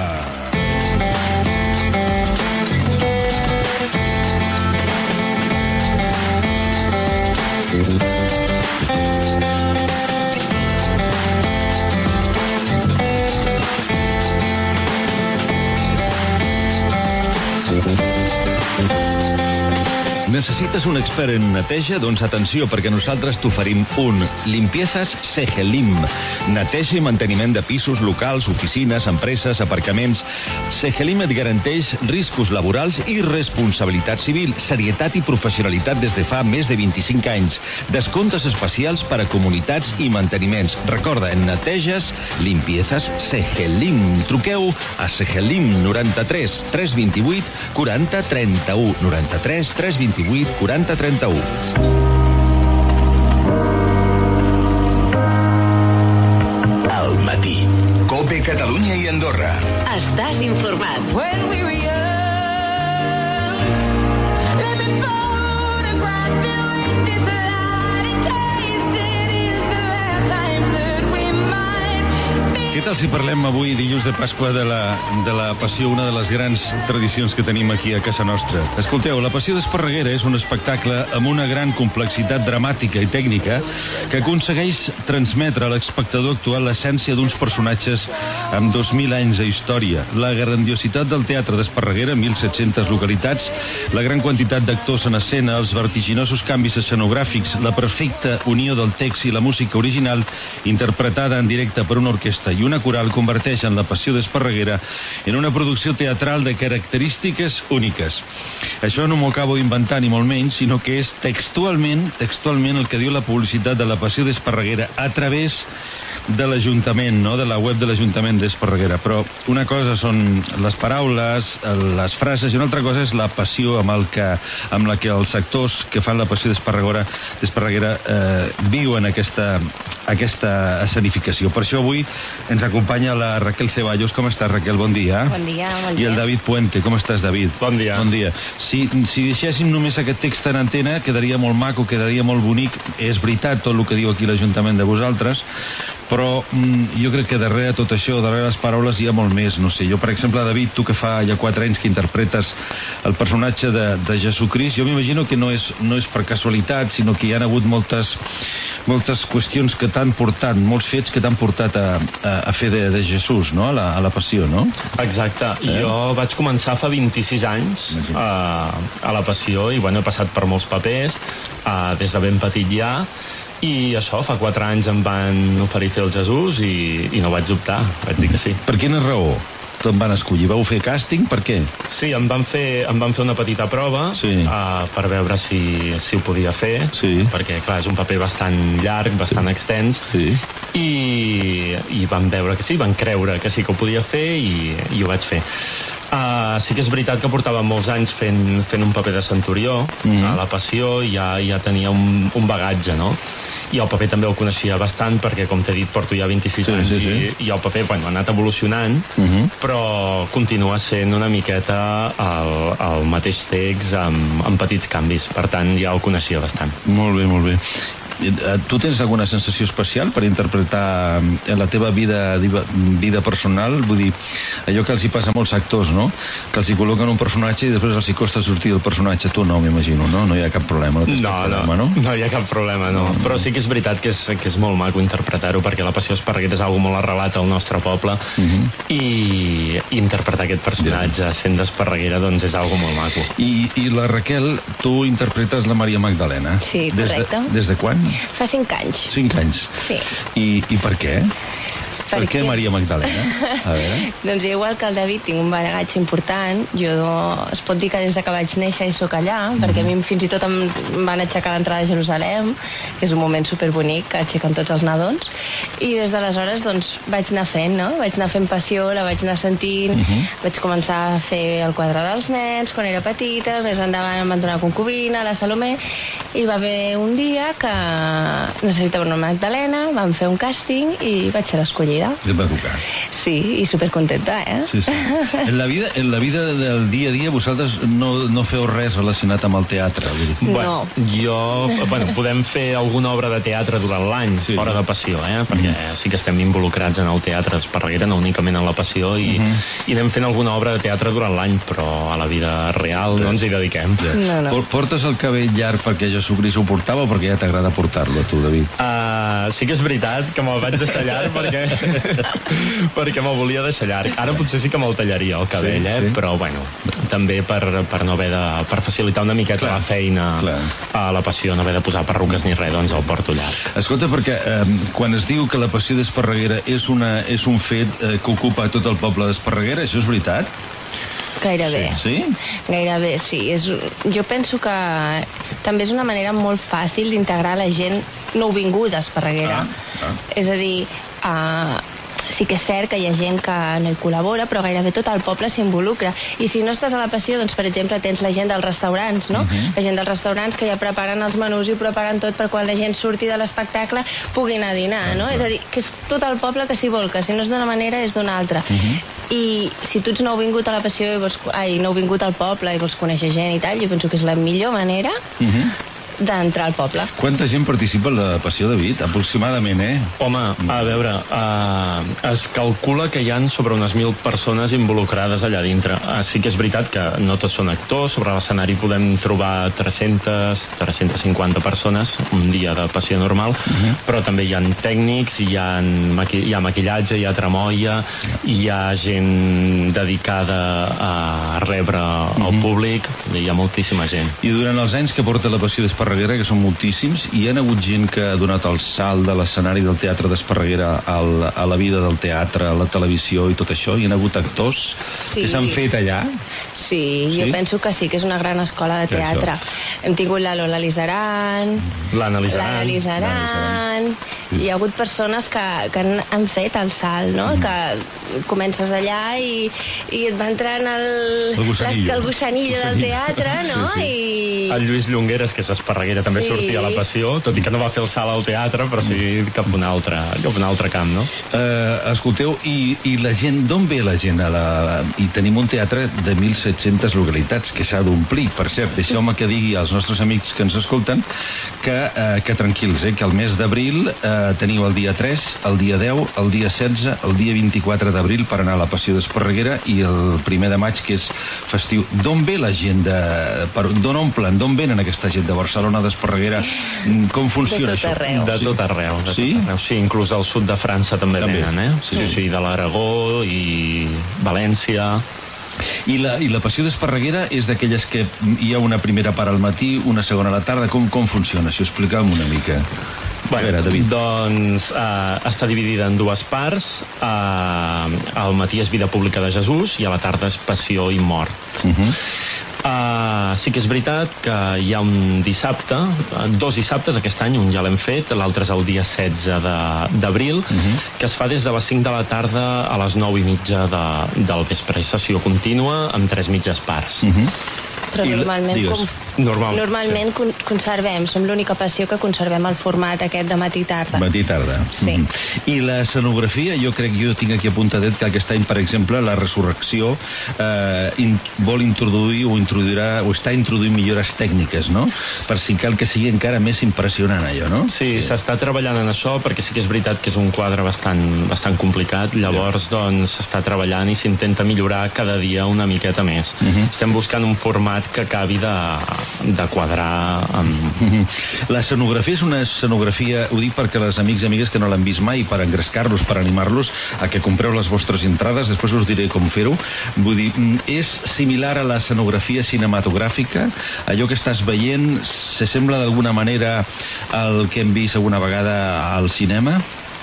Necessites un expert en neteja? Doncs atenció, perquè nosaltres t'oferim un Limpiezas Segelim. Neteja i manteniment de pisos, locals, oficines, empreses, aparcaments. Segelim et garanteix riscos laborals i responsabilitat civil, serietat i professionalitat des de fa més de vint-i-cinc anys. Descomptes especials per a comunitats i manteniments. Recorda, en neteges, Limpiezas Segelim. Truqueu a Segelim noranta-tres tres vint-i-vuit quaranta trenta-u. noranta-tres tres vint-i-vuit quaranta trenta-u. Al matí. COPE Catalunya i Andorra. Estàs informat. When we were young, let me photograph you in this light in case it is the last time that we might be. Què tal si parlem avui, dilluns de Pasqua, de la, de la Passió, una de les grans tradicions que tenim aquí a casa nostra? Escolteu, la Passió d'Esparreguera és un espectacle amb una gran complexitat dramàtica i tècnica que aconsegueix transmetre a l'espectador actual l'essència d'uns personatges amb dos mil anys de història, la grandiositat del teatre d'Esparreguera, mil set-centes localitats, la gran quantitat d'actors en escena, els vertiginosos canvis escenogràfics, la perfecta unió del text i la música original interpretada en directe per una orquestra i una coral converteixen la Passió d'Esparreguera en una producció teatral de característiques úniques. Això no m'ho acabo d'inventar ni molt menys, sinó que és textualment, textualment el que diu la publicitat de la Passió d'Esparreguera a través de l'Ajuntament, no? De la web de l'Ajuntament d'Esparreguera. Però una cosa són les paraules, les frases, i una altra cosa és la passió amb, el que, amb la que els actors que fan la Passió d'Esparreguera d'Esparreguera eh, viuen aquesta, aquesta escenificació. Per això avui ens acompanya la Raquel Ceballos. Com estàs, Raquel? Bon dia. Bon dia, bon dia. I el David Puente. Com estàs, David? Bon dia. Bon dia. Si, si deixéssim només aquest text en antena, quedaria molt maco, quedaria molt bonic. És veritat tot el que diu aquí l'Ajuntament de vosaltres, però mm, jo crec que darrere tot això, darrere les paraules, hi ha molt més, no sé. Jo, per exemple, David, tu que fa ja quatre anys que interpretes el personatge de, de Jesucrist, jo m'imagino que no és, no és per casualitat, sinó que hi ha hagut moltes, moltes qüestions que t'han portat, molts fets que t'han portat a, a, a fer de, de Jesús, no?, a la, a la passió, no? Exacte. Eh? Jo vaig començar fa vint-i-sis anys a, a la passió i, bueno, he passat per molts papers, a, des de ben petit ja, i això, fa quatre anys em van oferir fer el Jesús i, i no vaig dubtar, vaig dir que sí. Per quina raó te'n van escollir? Vau fer càsting? Per què? Sí, em van fer, em van fer una petita prova sí. uh, per veure si, si ho podia fer, sí. perquè, clar, és un paper bastant llarg, bastant sí. extens, sí. I, i van veure que sí, van creure que sí que ho podia fer i, i ho vaig fer. Uh, sí que és veritat que portava molts anys fent, fent un paper de centurió mm-hmm. a la Passió i ja, ja tenia un, un bagatge, no? I el paper també el coneixia bastant perquè, com t'he dit, porto ja vint-i-sis sí, anys sí, sí. I, i el paper, bueno, ha anat evolucionant, uh-huh. però continua sent una miqueta el, el mateix text amb, amb petits canvis. Per tant, ja el coneixia bastant. Molt bé, molt bé. Tu tens alguna sensació especial per interpretar en la teva vida, vida personal? Vull dir, allò que els hi passa a molts actors, no? Que els hi col·loquen un personatge i després els hi costa sortir del personatge. Tu no, m'imagino, no? No hi ha cap problema. No, no, problema, no, no hi ha cap problema, no. no. Però sí que és veritat que és, que és molt maco interpretar-ho, perquè la Passió d'Esparreguera és algo molt arrelat al nostre poble, uh-huh. i, i interpretar aquest personatge yeah. sent d'Esparreguera, doncs és algo molt maco. I, I la Raquel, tu interpretes la Maria Magdalena. Sí, correcte. Des de, des de quan? Fa cinc anys. Cinc anys? Sí. I, i per què? Per, per què Maria Magdalena? A veure. Doncs igual que el David tinc un bagatge important. Jo es pot dir que des de que vaig néixer i sóc allà, mm. perquè a mi fins i tot em van aixecar l'entrada a Jerusalem, que és un moment superbonic que aixequen tots els nadons, i des d'aleshores doncs vaig anar fent, no? Vaig anar fent passió, la vaig anar sentint, mm-hmm. vaig començar a fer el quadre dels nens quan era petita, més endavant em van donar concubina, la Salomé, i va haver un dia que necessitava una Magdalena, vam fer un càsting i vaig ser l'escollida. Et va tocar. Sí, i supercontenta, eh? Sí, sí. En la vida, en la vida del dia a dia vosaltres no, no feu res relacionat amb el teatre? No. Bueno, jo, bueno, podem fer alguna obra de teatre durant l'any, sí. fora de Passió, eh? Perquè mm. sí que estem involucrats en el teatre d'Esparreguera, no únicament en la Passió, i, mm-hmm. i anem fent alguna obra de teatre durant l'any, però a la vida real sí. no ens hi dediquem. Ja. No, no. Portes el cabell llarg perquè Jesucrist ho portava o perquè ja t'agrada portar-lo, tu, David? Uh, sí que és veritat que me'l vaig deixar llarg perquè perquè perquè me'l volia deixar llarg. Ara potser sí que me'l tallaria, el cabell, eh? Però, bueno, també per, per no haver de... per facilitar una miqueta la feina a la Passió, no haver de posar perruques ni res, doncs el porto llarg. Escolta, perquè eh, quan es diu que la Passió d'Esparreguera és, una, és un fet eh, que ocupa tot el poble d'Esparreguera, això és veritat? Gairebé. Sí? Gairebé, sí. És, jo penso que també és una manera molt fàcil d'integrar la gent nouvinguda a Esparreguera. Ah, ah. És a dir, uh, sí que és cert que hi ha gent que no hi col·labora, però gairebé tot el poble s'involucra. I si no estàs a la Passió, doncs, per exemple, tens la gent dels restaurants, no? Uh-huh. La gent dels restaurants que ja preparen els menús i preparen tot per quan la gent surti de l'espectacle pugui anar a dinar, no? Uh-huh. És a dir, que és tot el poble que s'hi volca. Si no és d'una manera, és d'una altra. Uh-huh. I si tu ets nouvingut a la Passió i vols, ai, nouvingut al poble i vols conèixer gent i tal, jo penso que és la millor manera uh-huh. d'entrar al poble. Quanta gent participa en la Passió, David? Aproximadament, eh? Home, a veure, uh, es calcula que hi ha sobre unes mil persones involucrades allà dintre. Uh, sí que és veritat que no tots són actors, sobre l'escenari podem trobar tres-centes, tres-centes cinquanta persones, un dia de Passió normal, uh-huh. però també hi ha tècnics, hi ha, maqui hi ha maquillatge, hi ha tramoia, hi ha gent dedicada a rebre uh-huh. el públic, hi ha moltíssima gent. I durant els anys que porta la Passió d'Esparreguera, que són moltíssims, hi ha hagut gent que ha donat el salt de l'escenari del teatre d'Esparreguera al, a la vida del teatre, a la televisió i tot això? Hi ha hagut actors sí. que s'han fet allà? Sí, sí, jo penso que sí, que és una gran escola de teatre. Hem tingut la Lola Lizaran, l'Anna Lizaran, Lizaran. Sí. Hi ha hagut persones que, que han, han fet el salt, no? Mm. Que comences allà i, i et va entrant el, el gussanillo, la, el gussanillo del teatre, no? Sí, sí. I... El Lluís Llongueres, que és esparreguera, també sí. sortia a la Passió, tot i que no va fer el salt al teatre, però sí cap a un altre, cap a un altre camp, no? Uh, escolteu, i, i la gent, d'on ve la gent? A la, I tenim un teatre de mil set-centes localitats que s'ha d'omplir. Per cert, deixeu-me que digui als nostres amics que ens escolten que, uh, que tranquils, eh, que el mes d'abril uh, teniu el dia tres, el dia deu, el dia setze, el dia vint-i-quatre d'abril per anar a la Passió d'Esparreguera i el primer de maig, que és festiu. D'on ve la gent? D'on omplen? D'on venen aquesta gent? De Barcelona, d'Esparreguera? Com funciona això? De tot arreu. De sí? tot arreu. Sí, inclús al sud de França també, també. venen, eh? Sí, sí, sí, de l'Aragó i València. I la, i la Passió d'Esparreguera és d'aquelles que hi ha una primera part al matí, una segona a la tarda. Com, com funciona això? Explica'm una mica. Bueno, veure, David. Doncs eh, està dividida en dues parts. Eh, al matí és Vida Pública de Jesús i a la tarda és Passió i Mort. Uh-huh. Uh, sí que és veritat que hi ha un dissabte, dos dissabtes aquest any, un ja l'hem fet, l'altre és el dia setze d'abril, uh-huh. que es fa des de les cinc de la tarda a les nou i mitja de, del vespre. Sessió contínua amb tres mitges parts. Uh-huh. Però normalment, com, Normal, normalment sí. con conservem, som l'única Passió que conservem el format aquest de matí-tarda. Matí-tarda. Sí. Mm -hmm. I l'escenografia, jo crec, jo tinc aquí apuntadet que aquest any, per exemple, la Resurrecció eh, in, vol introduir o introduirà, o està introduint millores tècniques, no? Per si cal que sigui encara més impressionant, allò, no? Sí, sí. s'està treballant en això, perquè sí que és veritat que és un quadre bastant, bastant complicat, llavors, ja. doncs, s'està treballant i s'intenta millorar cada dia una miqueta més. Mm -hmm. Estem buscant un format que acabi de, de quadrar amb... L'escenografia és una escenografia, ho dic perquè les amics i amigues que no l'han vist mai, per engrescar-los, per animar-los a que compreu les vostres entrades, després us diré com fer-ho. Vull dir, és similar a l'escenografia cinematogràfica? Allò que estàs veient s'assembla d'alguna manera al que hem vist alguna vegada al cinema?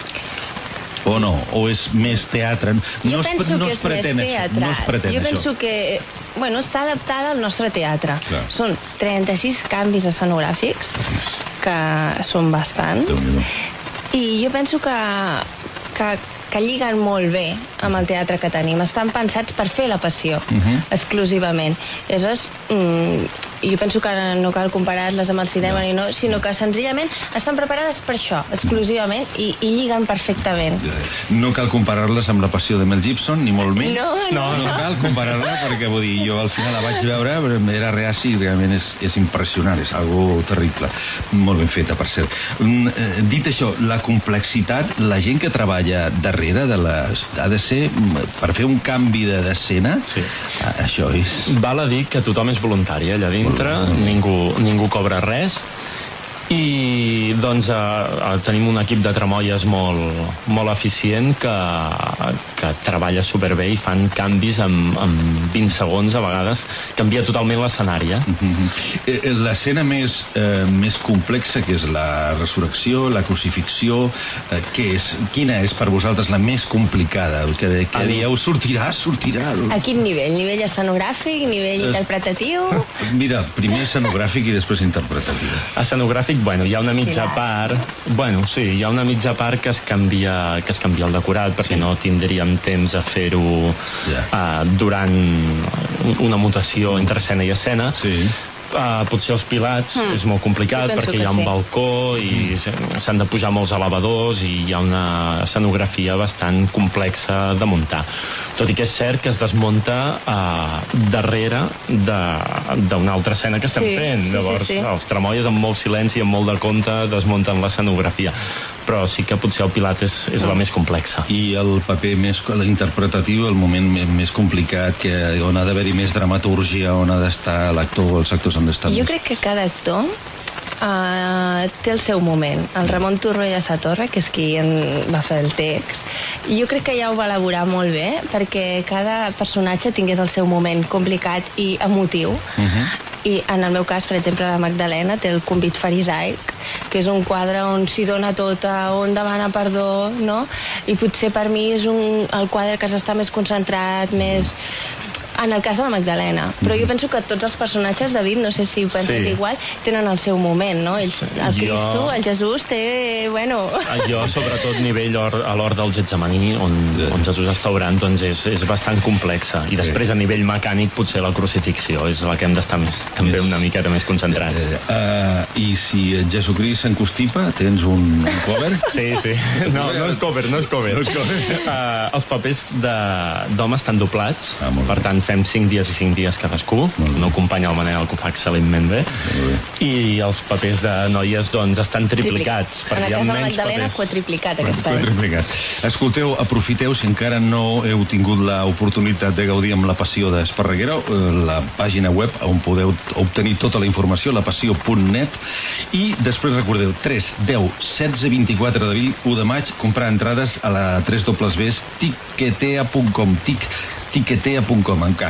O no? O és més teatre? No jo es, penso no que es és més teatre. No es pretén jo això. penso que, bueno, està adaptada al nostre teatre. Clar. Són trenta-sis canvis escenogràfics, que són bastants, i jo penso que, que, que lliguen molt bé amb el teatre que tenim. Estan pensats per fer la Passió, uh-huh. exclusivament. Aleshores, mm, jo penso que no cal comparar-les amb el cinema, no. ni no, sinó que senzillament estan preparades per això, exclusivament, i, i lliguen perfectament. No cal comparar-les amb la Passió de Mel Gibson, ni molt menys. No, no, no. No cal comparar-la, perquè vull dir, jo al final la vaig veure, era reaci, realment és, és impressionant, és algo terrible. Molt ben feta, per cert. Dit això, la complexitat, la gent que treballa darrere de les... ha de ser, per fer un canvi d'escena, sí. això és... Val a dir que tothom és voluntari allà dintre, ningú, ningú cobra res, I doncs eh, tenim un equip de tramolles molt, molt eficient que, que treballa superbé i fan canvis en, en vint segons, a vegades canvia totalment l'escenari. Eh? Mm-hmm. L'escena més, eh, més complexa, que és la resurrecció, la crucifixió, eh, què és? Quina és per vosaltres la més complicada? El que, que dieu, sortirà, sortirà... A quin nivell? Nivell escenogràfic? Nivell interpretatiu? Mira, primer escenogràfic i després interpretatiu. Escenogràfic, bueno, hi ha una mitja part... Bueno, sí, hi ha una mitja part que es canvia, que es canvia el decorat, perquè sí. no tindríem temps a fer-ho yeah. uh, durant una mutació entre escena i escena. Sí. Uh, potser els pilats mm. és molt complicat perquè hi ha un sí. balcó i mm. s'han de pujar molts elevadors i hi ha una escenografia bastant complexa de muntar. Tot i que és cert que es desmunta uh, darrere d'una altra escena que estem sí, fent. Sí, Llavors, sí, sí. els tramolles amb molt silenci, amb molt de compte, desmunten l'escenografia. Però sí que potser el pilat és, és la més complexa. I el paper més interpretatiu, el moment més complicat, que on ha d'haver-hi més dramatúrgia, on ha d'estar l'actor o els actors han d'estar... Jo crec que cada actor Uh, té el seu moment. El Ramon Torroella Satorra, que és qui en va fer el text, jo crec que ja ho va elaborar molt bé perquè cada personatge tingués el seu moment complicat i emotiu. Uh-huh. I en el meu cas, per exemple, la Magdalena té el convit farisaic, que és un quadre on s'hi dona tota, on demana perdó, no? I potser per mi és un, el quadre que s'està més concentrat, més... En el cas de la Magdalena. Però jo penso que tots els personatges, David, no sé si ho penses sí. igual, tenen el seu moment, no? El, el jo... Cristo, el Jesús, té... Bueno... Jo, sobretot, nivell or, a l'hora del Getsemaní, on, on Jesús està orant, doncs és, és bastant complexa. I després, a nivell mecànic, potser la crucifixió és la que hem d'estar més, també una miqueta més concentrats. Eh, uh, I si Jesucrist s'encostipa, tens un, un cover? Sí, sí. No, no és cover, no és cover. No és cover. Uh, els papers d'home estan doblats, ah, per tant, fem cinc dies i cinc dies cadascú, no acompanya el Manel, que ho fa excel·lentment bé, i els papers de noies doncs estan triplicats. En el cas de la Magdalena papers... quadriplicat aquest any. Quadriplicat. Escolteu, aprofiteu, si encara no heu tingut l'oportunitat de gaudir amb La Passió d'Esparreguera, la pàgina web on podeu obtenir tota la informació, la passió punt net, i després recordeu, tres, deu, setze, vint-i-quatre d'abril, u de maig, comprar entrades a la w w w punt tiquetea punt com, tic tiquetea punt com, en K.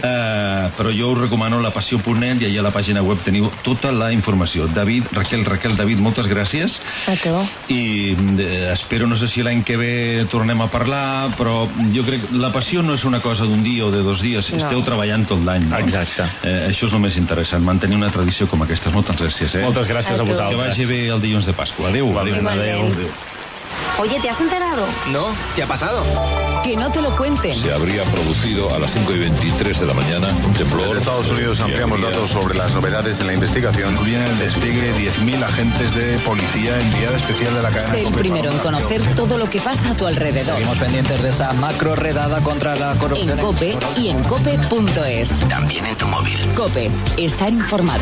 Uh, però jo us recomano la passió punt net i allà a la pàgina web teniu tota la informació. David, Raquel, Raquel, David, moltes gràcies. A tu. I eh, espero, no sé si l'any que ve tornem a parlar, però jo crec que la passió no és una cosa d'un dia o de dos dies, no. Esteu treballant tot l'any, no? Exacte. Eh, això és el més interessant, mantenir una tradició com aquesta. Moltes gràcies, eh? Moltes gràcies a, a vosaltres. Que vagi bé el dilluns de Pasqua. Adéu. Adéu. Adéu. Adéu. Oye, ¿te has enterado? No, ¿qué ha pasado? Que no te lo cuenten. Se habría producido a las cinco y veintitrés de la mañana un temblor. Desde Estados Unidos ampliamos datos sobre las novedades en la investigación. Incluyen el despliegue de diez mil agentes de policía enviada especial de la cadena. Sé el primero en conocer todo lo que pasa a tu alrededor. Seguimos pendientes de esa macro redada contra la corrupción. En COPE y en cope punto es. También en tu móvil. COPE. Estar informado.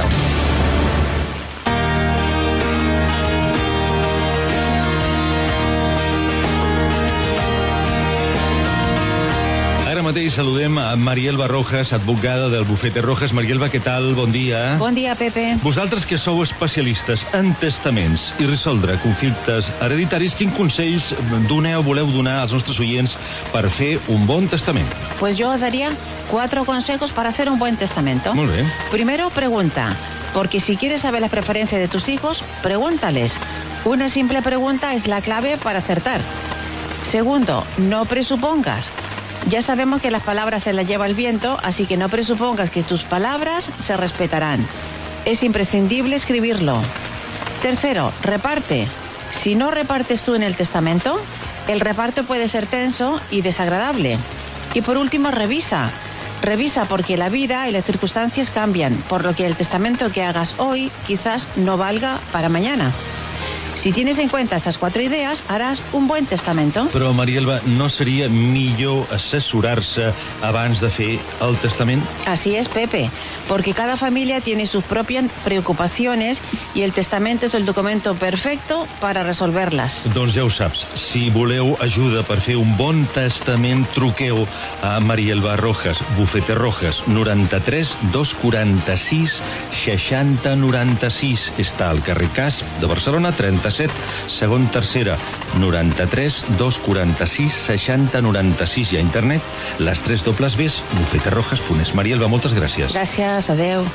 Ara mateix saludem a Marielva Rojas, advocada del bufete Rojas. Marielva, què tal? Bon dia. Bon dia, Pepe. Vosaltres que sou especialistes en testaments i resoldre conflictes hereditaris, quins consells doneu, voleu donar als nostres oients per fer un bon testament? Pues yo daría cuatro consejos para hacer un buen testamento. Muy bien. Primero, pregunta, porque si quieres saber las preferencias de tus hijos, pregúntales. Una simple pregunta es la clave para acertar. Segundo, no presupongas. Ya sabemos que las palabras se las lleva el viento, así que no presupongas que tus palabras se respetarán. Es imprescindible escribirlo. Tercero, reparte. Si no repartes tú en el testamento, el reparto puede ser tenso y desagradable. Y por último, revisa. Revisa porque la vida y las circunstancias cambian, por lo que el testamento que hagas hoy quizás no valga para mañana. Si tienes en cuenta estas cuatro ideas, harás un buen testamento. Però, Marielva, no seria millor assessorar-se abans de fer el testament? Así es, Pepe, porque cada familia tiene sus propias preocupaciones y el testamento es el documento perfecto para resolverlas. Doncs ja ho saps, si voleu ajuda per fer un bon testament, truqueu a Marielva Rojas, Bufete Rojas, noranta-tres dos quaranta-sis seixanta noranta-sis. Està al carrer Casp de Barcelona, trenta-set, segon tercera, noranta-tres dos quaranta-sis seixanta noranta-sis, i a internet, les tres dobles Bs, bufeterojas punt es. Marielva, moltes gràcies. Gràcies, adeu.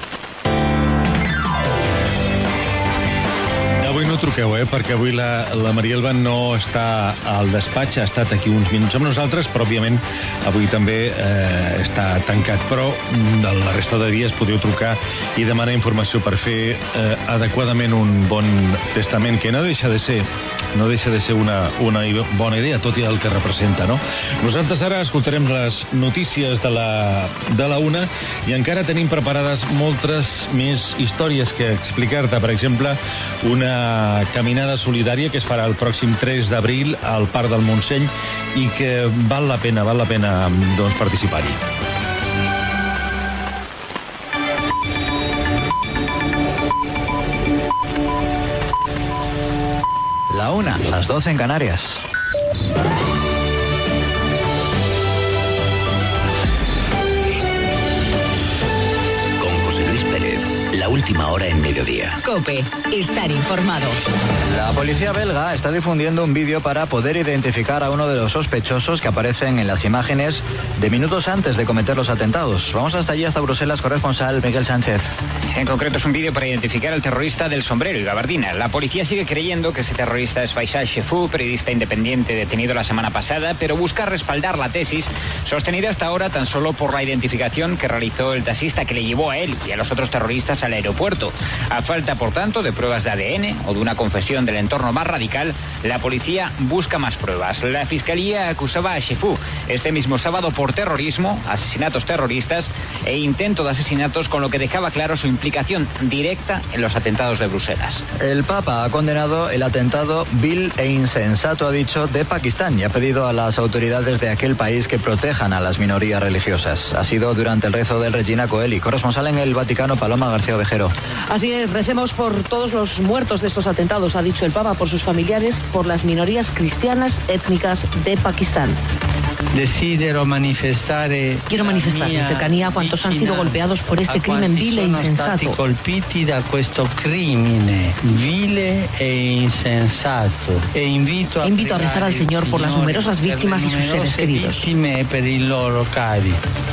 Avui no truqueu, eh, perquè avui la, la Marielva no està al despatx, ha estat aquí uns minuts amb nosaltres, però òbviament avui també eh, està tancat. Però de la resta de dies podeu trucar i demanar informació per fer eh, adequadament un bon testament, que no deixa de ser no deixa de ser una, una bona idea, tot i el que representa, no? Nosaltres ara escoltarem les notícies de la, de la una i encara tenim preparades moltes més històries que explicar-te. Per exemple, una caminada solidària que es farà el pròxim tres d'abril al Parc del Montseny i que val la pena, val la pena doncs, participar-hi. La una, las doce en Canarias. Con José Luis Pérez, la última hora en mediodía. COPE, estar informado. La policía belga está difundiendo un vídeo para poder identificar a uno de los sospechosos que aparecen en las imágenes de minutos antes de cometer los atentados. Vamos hasta allí, hasta Bruselas, corresponsal Miguel Sánchez. En concreto es un vídeo para identificar al terrorista del sombrero y gabardina. La policía sigue creyendo que ese terrorista es Faisal Chefou, periodista independiente detenido la semana pasada, pero busca respaldar la tesis, sostenida hasta ahora tan solo por la identificación que realizó el taxista que le llevó a él y a los otros terroristas al aeropuerto. A falta, por tanto, de pruebas de A D N o de una confesión del entorno más radical, la policía busca más pruebas. La fiscalía acusaba a Chefou este mismo sábado por terrorismo, asesinatos terroristas e intento de asesinatos, con lo que dejaba claro su implicación directa en los atentados de Bruselas. El Papa ha condenado el atentado vil e insensato, ha dicho, de Pakistán y ha pedido a las autoridades de aquel país que protejan a las minorías religiosas. Ha sido durante el rezo del Regina Coeli. Corresponsal en el Vaticano, Paloma García Ovejero. Así es, recemos por todos los muertos de estos atentados, ha dicho el Papa, por sus familiares, por las minorías cristianas étnicas de Pakistán. Desidero manifestare Quiero manifestar mi cercanía a cuantos han sido golpeados por este crimen vil e insensato. colpiti da questo crimine vile e insensato. E invito a, invito a rezar al Señor por las numerosas víctimas y sus seres queridos. E per i loro cari.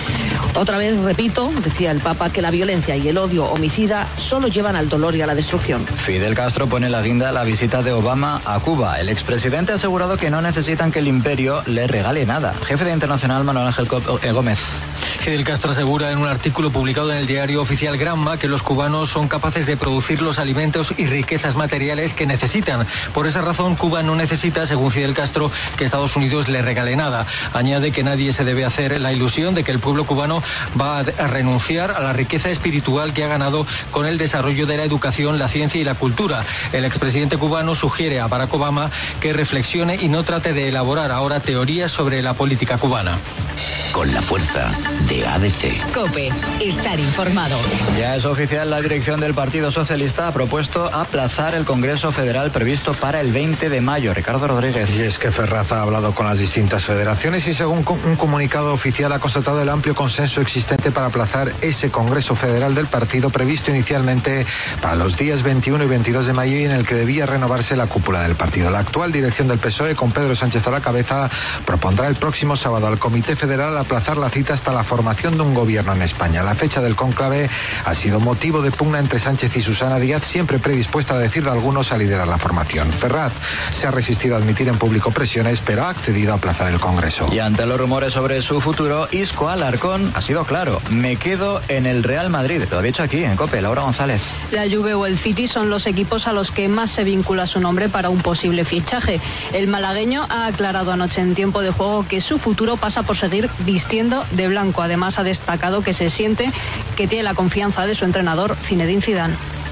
Otra vez repito, decía el Papa, que la violencia y el odio homicida solo llevan al dolor y a la destrucción. Fidel Castro pone la guinda a la visita de Obama a Cuba. El expresidente ha asegurado que no necesitan que el imperio le regale nada. Jefe de Internacional, Manuel Ángel Gómez. Fidel Castro asegura en un artículo publicado en el diario oficial Granma que los cubanos son capaces de producir los alimentos y riquezas materiales que necesitan. Por esa razón, Cuba no necesita, según Fidel Castro, que Estados Unidos le regale nada. Añade que nadie se debe hacer la ilusión de que el pueblo cubano va a renunciar a la riqueza espiritual que ha ganado con el desarrollo de la educación, la ciencia y la cultura. El expresidente cubano sugiere a Barack Obama que reflexione y no trate de elaborar ahora teorías sobre la política cubana. Con la fuerza de A D C. COPE, estar informado. Ya es oficial, la dirección del Partido Socialista ha propuesto aplazar el Congreso Federal previsto para el veinte de mayo. Ricardo Rodríguez. Y es que Ferraz ha hablado con las distintas federaciones y según un comunicado oficial ha constatado el amplio consenso existente para aplazar ese Congreso Federal del partido previsto inicialmente para los días veintiuno y veintidós de mayo y en el que debía renovarse la cúpula del partido. La actual dirección del P S O E, con Pedro Sánchez a la cabeza, propondrá el próximo sábado al Comité Federal aplazar la cita hasta la formación de un gobierno en España. La fecha del cónclave ha sido motivo de pugna entre Sánchez y Susana Díaz, siempre predispuesta, a decir de algunos, a liderar la formación. Ferraz se ha resistido a admitir en público presiones, pero ha accedido a aplazar el Congreso. Y ante los rumores sobre su futuro, Isco Alarcón ha sido claro: me quedo en el Real Madrid. Lo ha dicho aquí en COPE, Laura González. La Juve o el City son los equipos a los que más se vincula su nombre para un posible fichaje. El malagueño ha aclarado anoche en tiempo de juego que su futuro pasa por seguir vistiendo de blanco. Además, ha destacado que se siente que tiene la confianza de su entrenador Zinedine Zidane.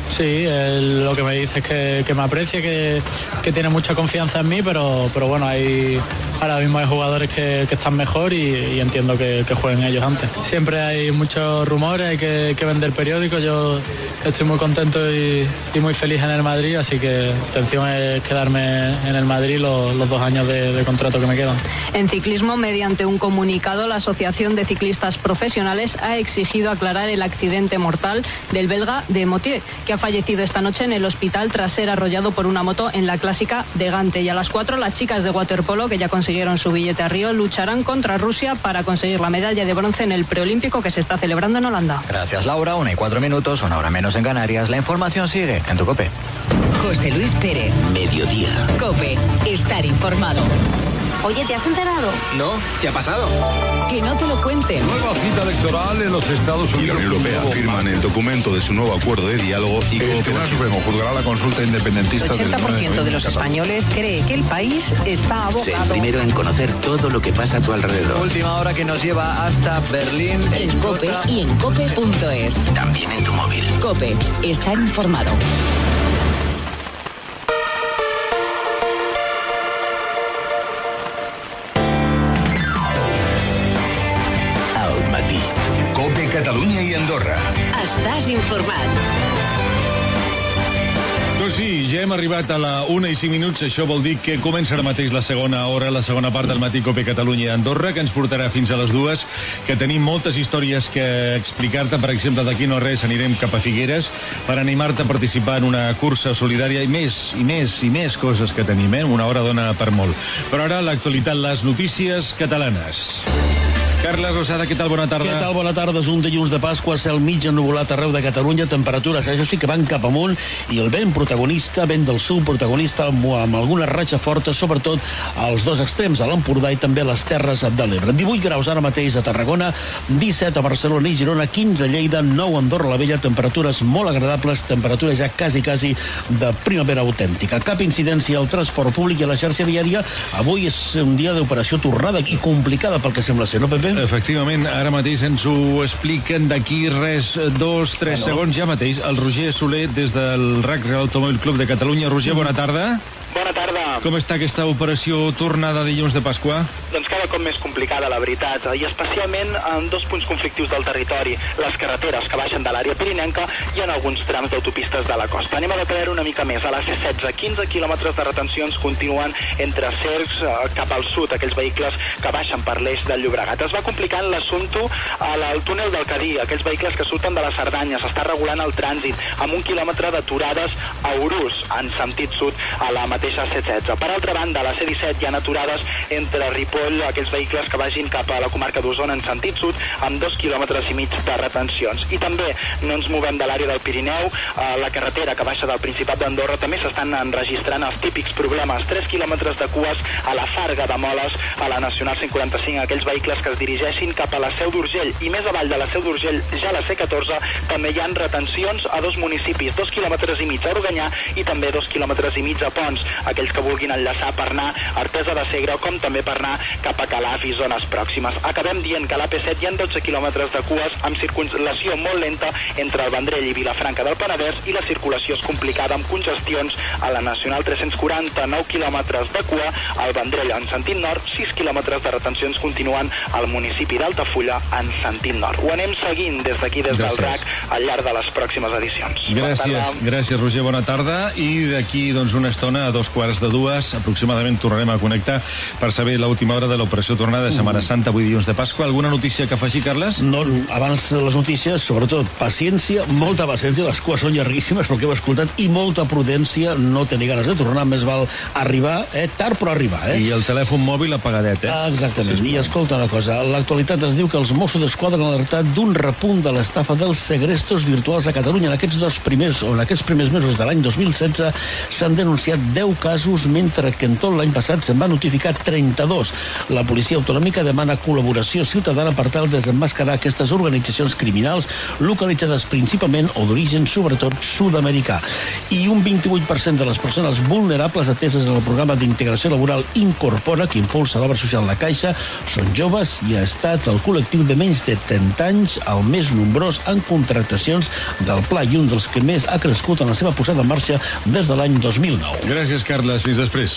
Sí, él lo que me dice es que, que me aprecia, que, que tiene mucha confianza en mí, pero, pero bueno, hay, ahora mismo hay jugadores que, que están mejor y, y entiendo que, que jueguen ellos antes. Siempre hay muchos rumores, hay que, que vender periódicos, yo estoy muy contento y, y muy feliz en el Madrid, así que la intención es quedarme en el Madrid los, los dos años de, de contrato que me quedan. En ciclismo, mediante un comunicado, la Asociación de Ciclistas Profesionales ha exigido aclarar el accidente mortal del belga de Motier, que ha fallecido esta noche en el hospital tras ser arrollado por una moto en la clásica de Gante. Y a las cuatro, las chicas de waterpolo, que ya consiguieron su billete a Río, lucharán contra Rusia para conseguir la medalla de bronce en el preolímpico que se está celebrando en Holanda. Gracias, Laura. Una y cuatro minutos, una hora menos en Canarias. La información sigue en tu COPE. José Luis Pérez. Mediodía. COPE. Estar informado. Oye, ¿te has enterado? No, ¿qué ha pasado? Que no te lo cuenten. Nueva cita electoral en los Estados Unidos. Y la Unión Europea firman el documento de su nuevo acuerdo de diálogo y el Tribunal Supremo juzgará la consulta independentista. El ochenta por ciento de los españoles cree que el país está abocado. Sé el primero en conocer todo lo que pasa a tu alrededor. Última hora que nos lleva hasta Berlín. En COPE y en cope punto es. También en tu móvil. COPE. Estar informado. COPE Catalunya i Andorra. Estàs informat. Doncs sí, ja hem arribat a la una i cinc minuts. Això vol dir que comença ara mateix la segona hora, la segona part del matí COPE Catalunya i Andorra, que ens portarà fins a les dues, que tenim moltes històries que explicar-te. Per exemple, d'aquí no res anirem cap a Figueres per animar-te a participar en una cursa solidària i més, i més, i més coses que tenim, eh? Una hora dona per molt. Però ara l'actualitat, les notícies catalanes. Carles Rosada, què tal? Bona tarda. Què tal? Bona tarda. És un dilluns de Pasqua, cel mig ennuvolat arreu de Catalunya, temperatures, això sí que van cap amunt, i el vent protagonista, vent del sud protagonista, amb, amb alguna ratxa forta, sobretot als dos extrems, a l'Empordà i també a les Terres de l'Ebre. divuit graus ara mateix a Tarragona, disset a Barcelona i Girona, quinze a Lleida, nou a Andorra la Vella, temperatures molt agradables, temperatures ja quasi, quasi de primavera autèntica. Cap incidència al transport públic i a la xarxa viària. Avui és un dia d'operació tornada i complicada pel que sembla ser, no, Pepe? Efectivament, ara mateix ens ho expliquen d'aquí res, dos, tres bueno. segons, ja mateix, el Roger Soler des del R A C, Real Automòbil Club de Catalunya. Roger, bona tarda. Bona tarda. Com està aquesta operació tornada de dilluns de Pasqua? Doncs cada cop més complicada, la veritat, i especialment en dos punts conflictius del territori, les carreteres que baixen de l'àrea pirinenca i en alguns trams d'autopistes de la costa. Anem a detallar una mica més. A la C setze, quinze quilòmetres de retencions continuen entre Cercs eh, cap al sud, aquells vehicles que baixen per l'eix del Llobregat. Es va complicant l'assumpte al túnel del Cadí, aquells vehicles que surten de la Cerdanya. S'està regulant el trànsit amb un quilòmetre d'aturades a Urús, en sentit sud, a la mateixa C setze. Per altra banda, a la C disset hi ha aturades entre Ripoll, aquells vehicles que vagin cap a la comarca d'Osona en sentit sud, amb dos quilòmetres i mig de retencions. I també no ens movem de l'àrea del Pirineu, a la carretera que baixa del Principat d'Andorra també s'estan enregistrant els típics problemes. tres quilòmetres de cues a la Farga de Moles, a la Nacional cent quaranta-cinc, aquells vehicles que es dirigeixin cap a la Seu d'Urgell. I més avall de la Seu d'Urgell, ja a la C catorze, també hi ha retencions a dos municipis, dos quilòmetres i mig a Organyà i també dos quilòmetres i mig a Pons, aquells que vulguin enllaçar per anar a Artesa de Segre, com també per anar cap a Calaf i zones pròximes. Acabem dient que a l'A P set hi ha dotze quilòmetres de cues amb circulació molt lenta entre el Vendrell i Vilafranca del Penedès, i la circulació és complicada amb congestions a la Nacional tres-cents quaranta, nou quilòmetres de cua al Vendrell en sentit nord, sis quilòmetres de retencions continuen al municipi d'Altafulla en sentit nord. Ho anem seguint des d'aquí, des del R A C, al llarg de les pròximes edicions. Gràcies, gràcies Roger, bona tarda. I d'aquí doncs una estona, a dos quarts de dues, aproximadament tornarem a connectar per saber l'última hora de l'operació tornada de Setmana Santa, avui dilluns de Pasqua. Alguna notícia que afegir, Carles? No, abans de les notícies, sobretot paciència, molta paciència, les cues són llarguíssimes pel que hem escoltat, i molta prudència, no tenir ganes de tornar, més val arribar, eh, tard però arribar, eh? I el telèfon mòbil apagadet, eh? Ah, exactament, sí, i escolta una cosa, l'actualitat ens diu que els Mossos d'Esquadra han alertat d'un repunt de l'estafa dels segrestos virtuals a Catalunya. En aquests dos primers, o en aquests primers mesos de l'any dos mil setze s'han denunciat deu casos, mentre que en tot l'any passat se'n va notificar trenta-dos. La policia autonòmica demana col·laboració ciutadana per tal de desemmascarar aquestes organitzacions criminals localitzades principalment o d'origen sobretot sud-americà. I un vint-i-vuit per cent de les persones vulnerables ateses en el programa d'integració laboral Incorpora, que impulsa l'obra social La Caixa, són joves i i ha estat el col·lectiu de menys de trenta anys el més nombrós en contractacions del Pla i un dels que més ha crescut en la seva posada en marxa des de l'any dos mil nou. Gràcies, Carles. Fins després.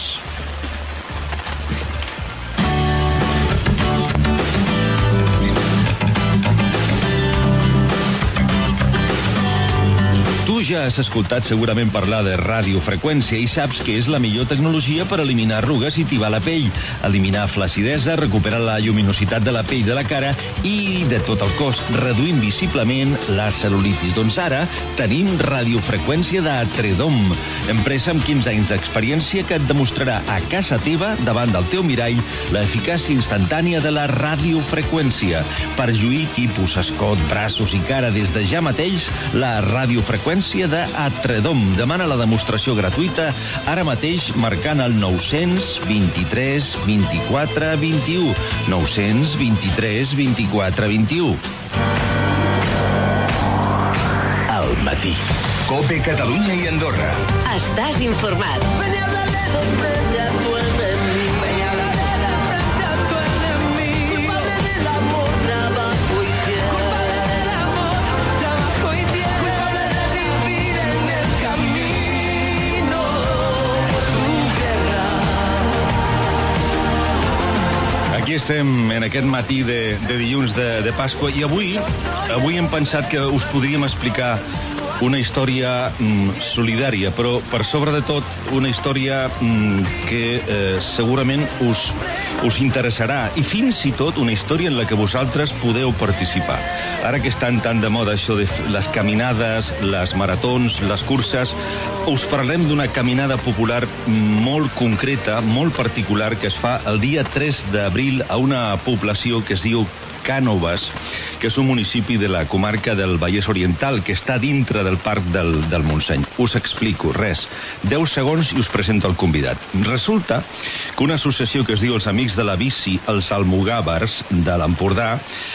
Ja has escoltat segurament parlar de radiofreqüència i saps que és la millor tecnologia per eliminar arrugues i tibar la pell, eliminar flacidesa, recuperar la lluminositat de la pell de la cara i de tot el cos, reduint visiblement la cel·lulitis. Doncs ara tenim radiofreqüència d'Atredom, empresa amb quinze anys d'experiència que et demostrarà a casa teva, davant del teu mirall, l'eficàcia instantània de la radiofreqüència. Per lluir tipus, escot, braços i cara des de ja mateix, la radiofreqüència d'Atredom. Demana la demostració gratuïta ara mateix marcant el nou-cents vint-i-tres vint-i-quatre vint-i-u. nou-cents vint-i-tres vint-i-quatre vint-i-u. Al matí. COPE Catalunya i Andorra. Estàs informat. Aquí estem en aquest matí de, de dilluns de, de Pasqua i avui, avui hem pensat que us podríem explicar una història mm, solidària, però per sobre de tot una història mm, que eh, segurament us, us interessarà i fins i tot una història en la que vosaltres podeu participar. Ara que estan tan de moda això de les caminades, les maratons, les curses, us parlem d'una caminada popular molt concreta, molt particular, que es fa el dia tres d'abril a una població que es diu Cànoves, que és un municipi de la comarca del Vallès Oriental, que està dintre del parc del, del Montseny. Us explico, res, deu segons i us presento el convidat. Resulta que una associació que es diu els Amics de la Bici, els Almogàvers de l'Empordà,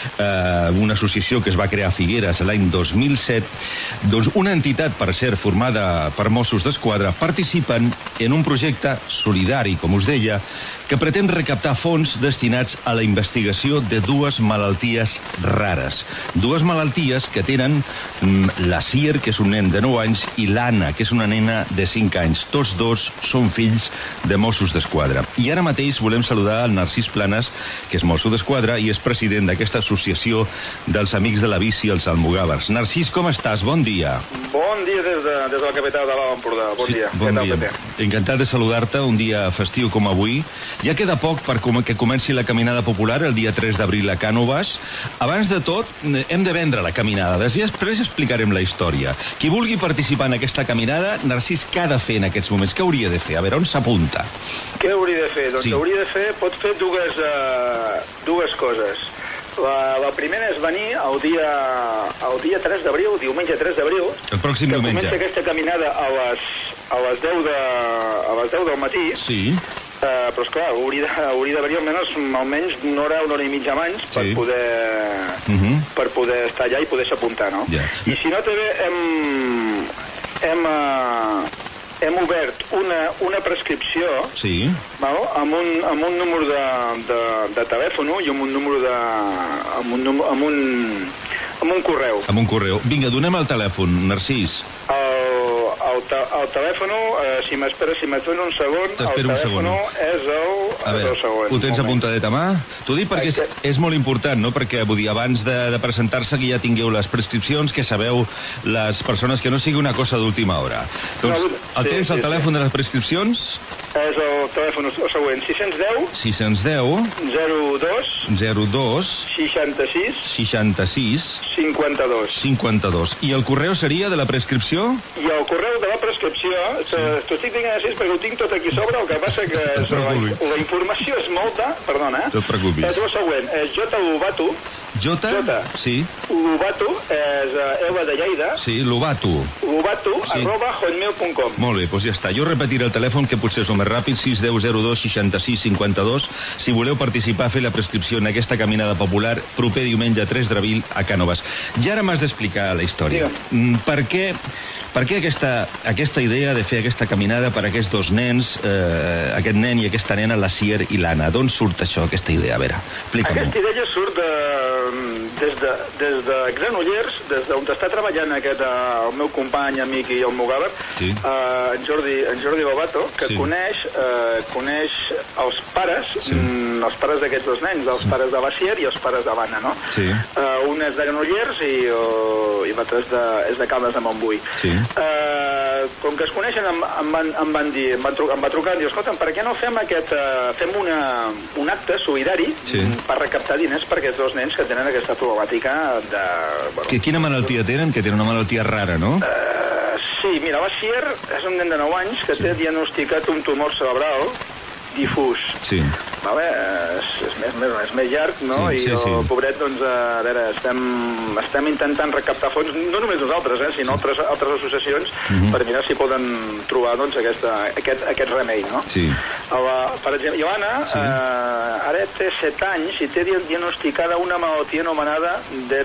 eh, una associació que es va crear a Figueres l'any dos mil set, doncs una entitat, per cert, formada per Mossos d'Esquadra, participen en un projecte solidari, com us deia, que pretén recaptar fons destinats a la investigació de dues malalties rares. Dues malalties que tenen mm, la Sier, que és un nen de nou anys, i l'Anna, que és una nena de cinc anys. Tots dos són fills de Mossos d'Esquadra. I ara mateix volem saludar el Narcís Planes, que és Mosso d'Esquadra i és president d'aquesta associació dels Amics de la Bici, els Almogàvers. Narcís, com estàs? Bon dia. Bon dia des de, des de la capital de l'Alt Empordà. Bon sí, dia. Bon dia. Encantat de saludar-te un dia festiu com avui. Ja queda poc per que comenci la caminada popular el dia tres d'abril a Cànoves. Abans de tot, hem de vendre la caminada. Després explicarem la història. Qui vulgui participar en aquesta caminada, Narcís, què ha de fer en aquests moments? Què hauria de fer? A veure, on s'apunta? Què hauria de fer? Doncs Sí. hauria de fer, pot fer dues, uh, dues coses. La, la primera és venir el dia, el dia tres d'abril, diumenge tres d'abril, El pròxim que diumenge. comença aquesta caminada a les, a les deu de, a les deu del matí. Sí. Uh, però, esclar, hauria de, hauria de venir almenys, almenys una hora, una hora i mitja abans per, Sí. poder, Uh-huh. per poder estar allà i poder-se apuntar, no? Ja. I si no, també hem, hem, uh, hem obert una, una prescripció Sí. val? Amb, un, amb un número de, de, de telèfon i amb un número de... amb un, número- amb un, amb un correu. Amb un correu. Vinga, donem el telèfon, Narcís. El, el, te, el telèfon, eh, si m'espera, si m'espera un segon, el T'espero un telèfon segon. és el, A és veure, el següent. ho tens Moment. apuntadet a mà? T'ho dic perquè és, és molt important, no? Perquè vull dir, abans de, de presentar-se que ja tingueu les prescripcions, que sabeu les persones que no sigui una cosa d'última hora. Doncs, No, el sí, tens sí, el sí. telèfon de les prescripcions? És el telèfon el següent, sis cents i deu, sis cents i deu, zero dos, zero dos, seixanta-sis, seixanta-sis, cinquanta-dos. cinquanta-dos. I el correu seria de la prescripció? I el correu de la prescripció, sí. t'ho estic dient així perquè ho tinc tot aquí a sobre, el que passa que és, la, preocupis. la informació és molta, perdona, No et preocupis. és el següent, és J. Lobato, J? J. Sí, Lobato, és eh, Eva de Lleida, sí, Lobato. Lobato, Sí. arroba hotmail punt com. Molt bé, doncs ja està. Jo repetiré el telèfon, que potser és el més ràpid, sis cents zero dos seixanta-sis cinquanta-dos, si voleu participar, fer la prescripció en aquesta caminada popular proper diumenge tres d'abril a Cànoves. I ara m'has d'explicar la història. Mm, Per què, per què aquesta, aquesta aquesta idea de fer aquesta caminada per aquests dos nens, eh, aquest nen i aquesta nena, la Sier i l'Anna? D'on surt això, aquesta idea? A veure, explica'm-ho. Aquesta idea surt de, des, de, des de Granollers, des d'on està treballant aquest, uh, el meu company, amic i el Mugàver, sí. uh, en Jordi, en Jordi Bobato, que sí. coneix, uh, coneix els pares, sí. mm, els pares d'aquests dos nens, els sí. pares de la Sier i els pares de l'Anna, no? Sí. Uh, un és de Granollers i, uh, i l'altre és de, és de Caldes de Montbui. Sí. Uh, com que es coneixen, em, em, van, em van dir, em, van trucar, em va trucar i dir, escolta'm, per què no fem aquest, uh, fem una, un acte solidari sí. per recaptar diners per aquests dos nens que tenen aquesta problemàtica de... Bueno, que, quina malaltia tenen? Que tenen una malaltia rara, no? Uh, sí, mira, la Sier és un nen de nou anys que sí. té diagnosticat un tumor cerebral difús. Sí. Vale? És, és, més, més, és més llarg, no? Sí, I sí, el sí. pobret, doncs, a veure, estem, estem intentant recaptar fons, no només nosaltres, eh, sinó sí. altres, altres associacions, mm-hmm. per mirar si poden trobar, doncs, aquesta, aquest, aquest remei, no? Sí. La, per exemple, Joana, sí. eh, ara té set anys i té diagnosticada una malaltia anomenada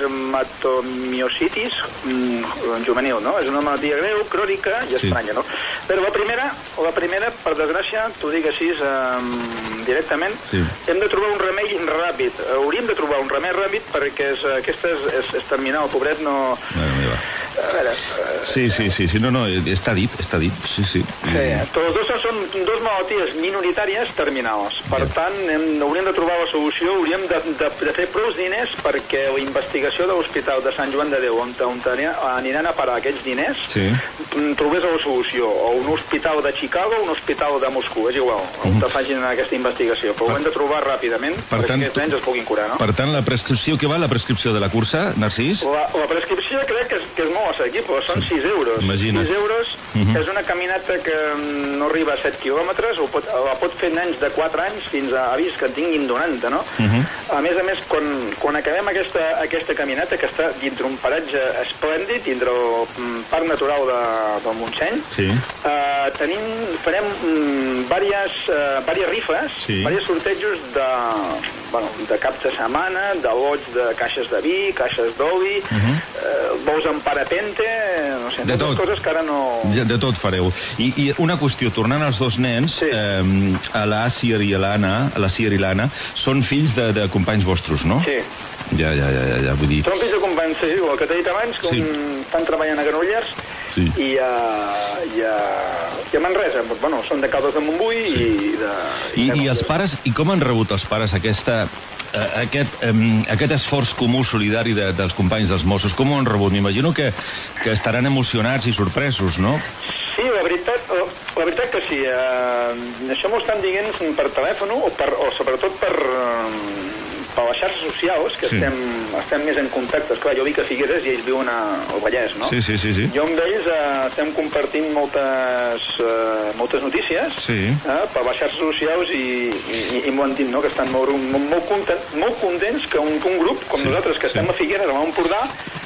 dermatomiositis mm, juvenil, no? És una malaltia greu, crònica i sí. estranya, no? Però la primera, la primera, per desgràcia, t'ho dic així, eh, directament, sí. hem de trobar un remei ràpid. Hauríem de trobar un remei ràpid perquè és, aquesta és, és, és terminal. El pobret no... Bueno, a veure... Sí, sí, sí, sí, no, no, està dit, està dit, sí, sí. Sí, tots dos són dos malalties minoritàries terminals. Per yeah. tant, hem, hauríem de trobar la solució, hauríem de, de, de fer prou diners perquè la investigació de l'Hospital de Sant Joan de Déu, on, on aniran a parar aquests diners, sí. trobés la solució. O un hospital de Chicago o un hospital de Moscou, és igual, on mm-hmm. facin aquesta investigació. Però ho hem de trobar ràpidament per perquè tant, aquests nens es puguin curar, no? Per tant, la prescripció, què va la prescripció de la cursa, Narcís? La, la prescripció crec que és, que és molt assequible, són sis euros. Imagina't. sis euros uh-huh. és una caminata que no arriba a set quilòmetres, o pot, la pot fer nens de quatre anys fins a avis que en tinguin noranta, no? Uh-huh. A més a més, quan, quan acabem aquesta, aquesta caminata, que està dintre un paratge esplèndid, dintre el Parc Natural de, del Montseny, sí. eh, tenim, farem mm, diverses, eh, diverses rifes, sí. diversos sortejos de, bueno, de caps de setmana, de lots de caixes de vi, caixes d'oli, uh-huh. eh, bous en parapente, no sé, de totes tot. Coses que ara no... De tot fareu. I, i una qüestió, tornant als dos nens, sí. eh, a la Sier i a l'Anna, a la Sier i l'Anna, són fills de, de companys vostres, no? Sí. Ja, ja, ja, ja, vull dir... Són fills de companys, sí, el que t'he dit abans, que sí. un, estan treballant a Granollers, sí. i, a, i, a, i a Manresa, bueno, són de Caldes de Montbui sí. i de... I, i, i els pares, i com han rebut els pares aquesta... Uh, aquest, um, aquest esforç comú solidari de, dels companys dels Mossos, com ho han rebut? M'imagino que, que estaran emocionats i sorpresos, no? Sí, la veritat, la veritat que sí. Uh, això m'ho estan dient per telèfon o, per, o sobretot per, uh, per les xarxes socials, que sí. estem, estem més en contacte. Esclar, jo vic a Figueres i ells viuen a, al Vallès, no? Sí, sí, sí, sí. Jo amb ells uh, estem compartint moltes, uh, moltes notícies sí. uh, per les xarxes socials i, i, i m'ho han dit, no?, que estan molt, molt, molt, contents, molt contents que un, un grup com sí. nosaltres, que estem sí. a Figueres, a l'Empordà,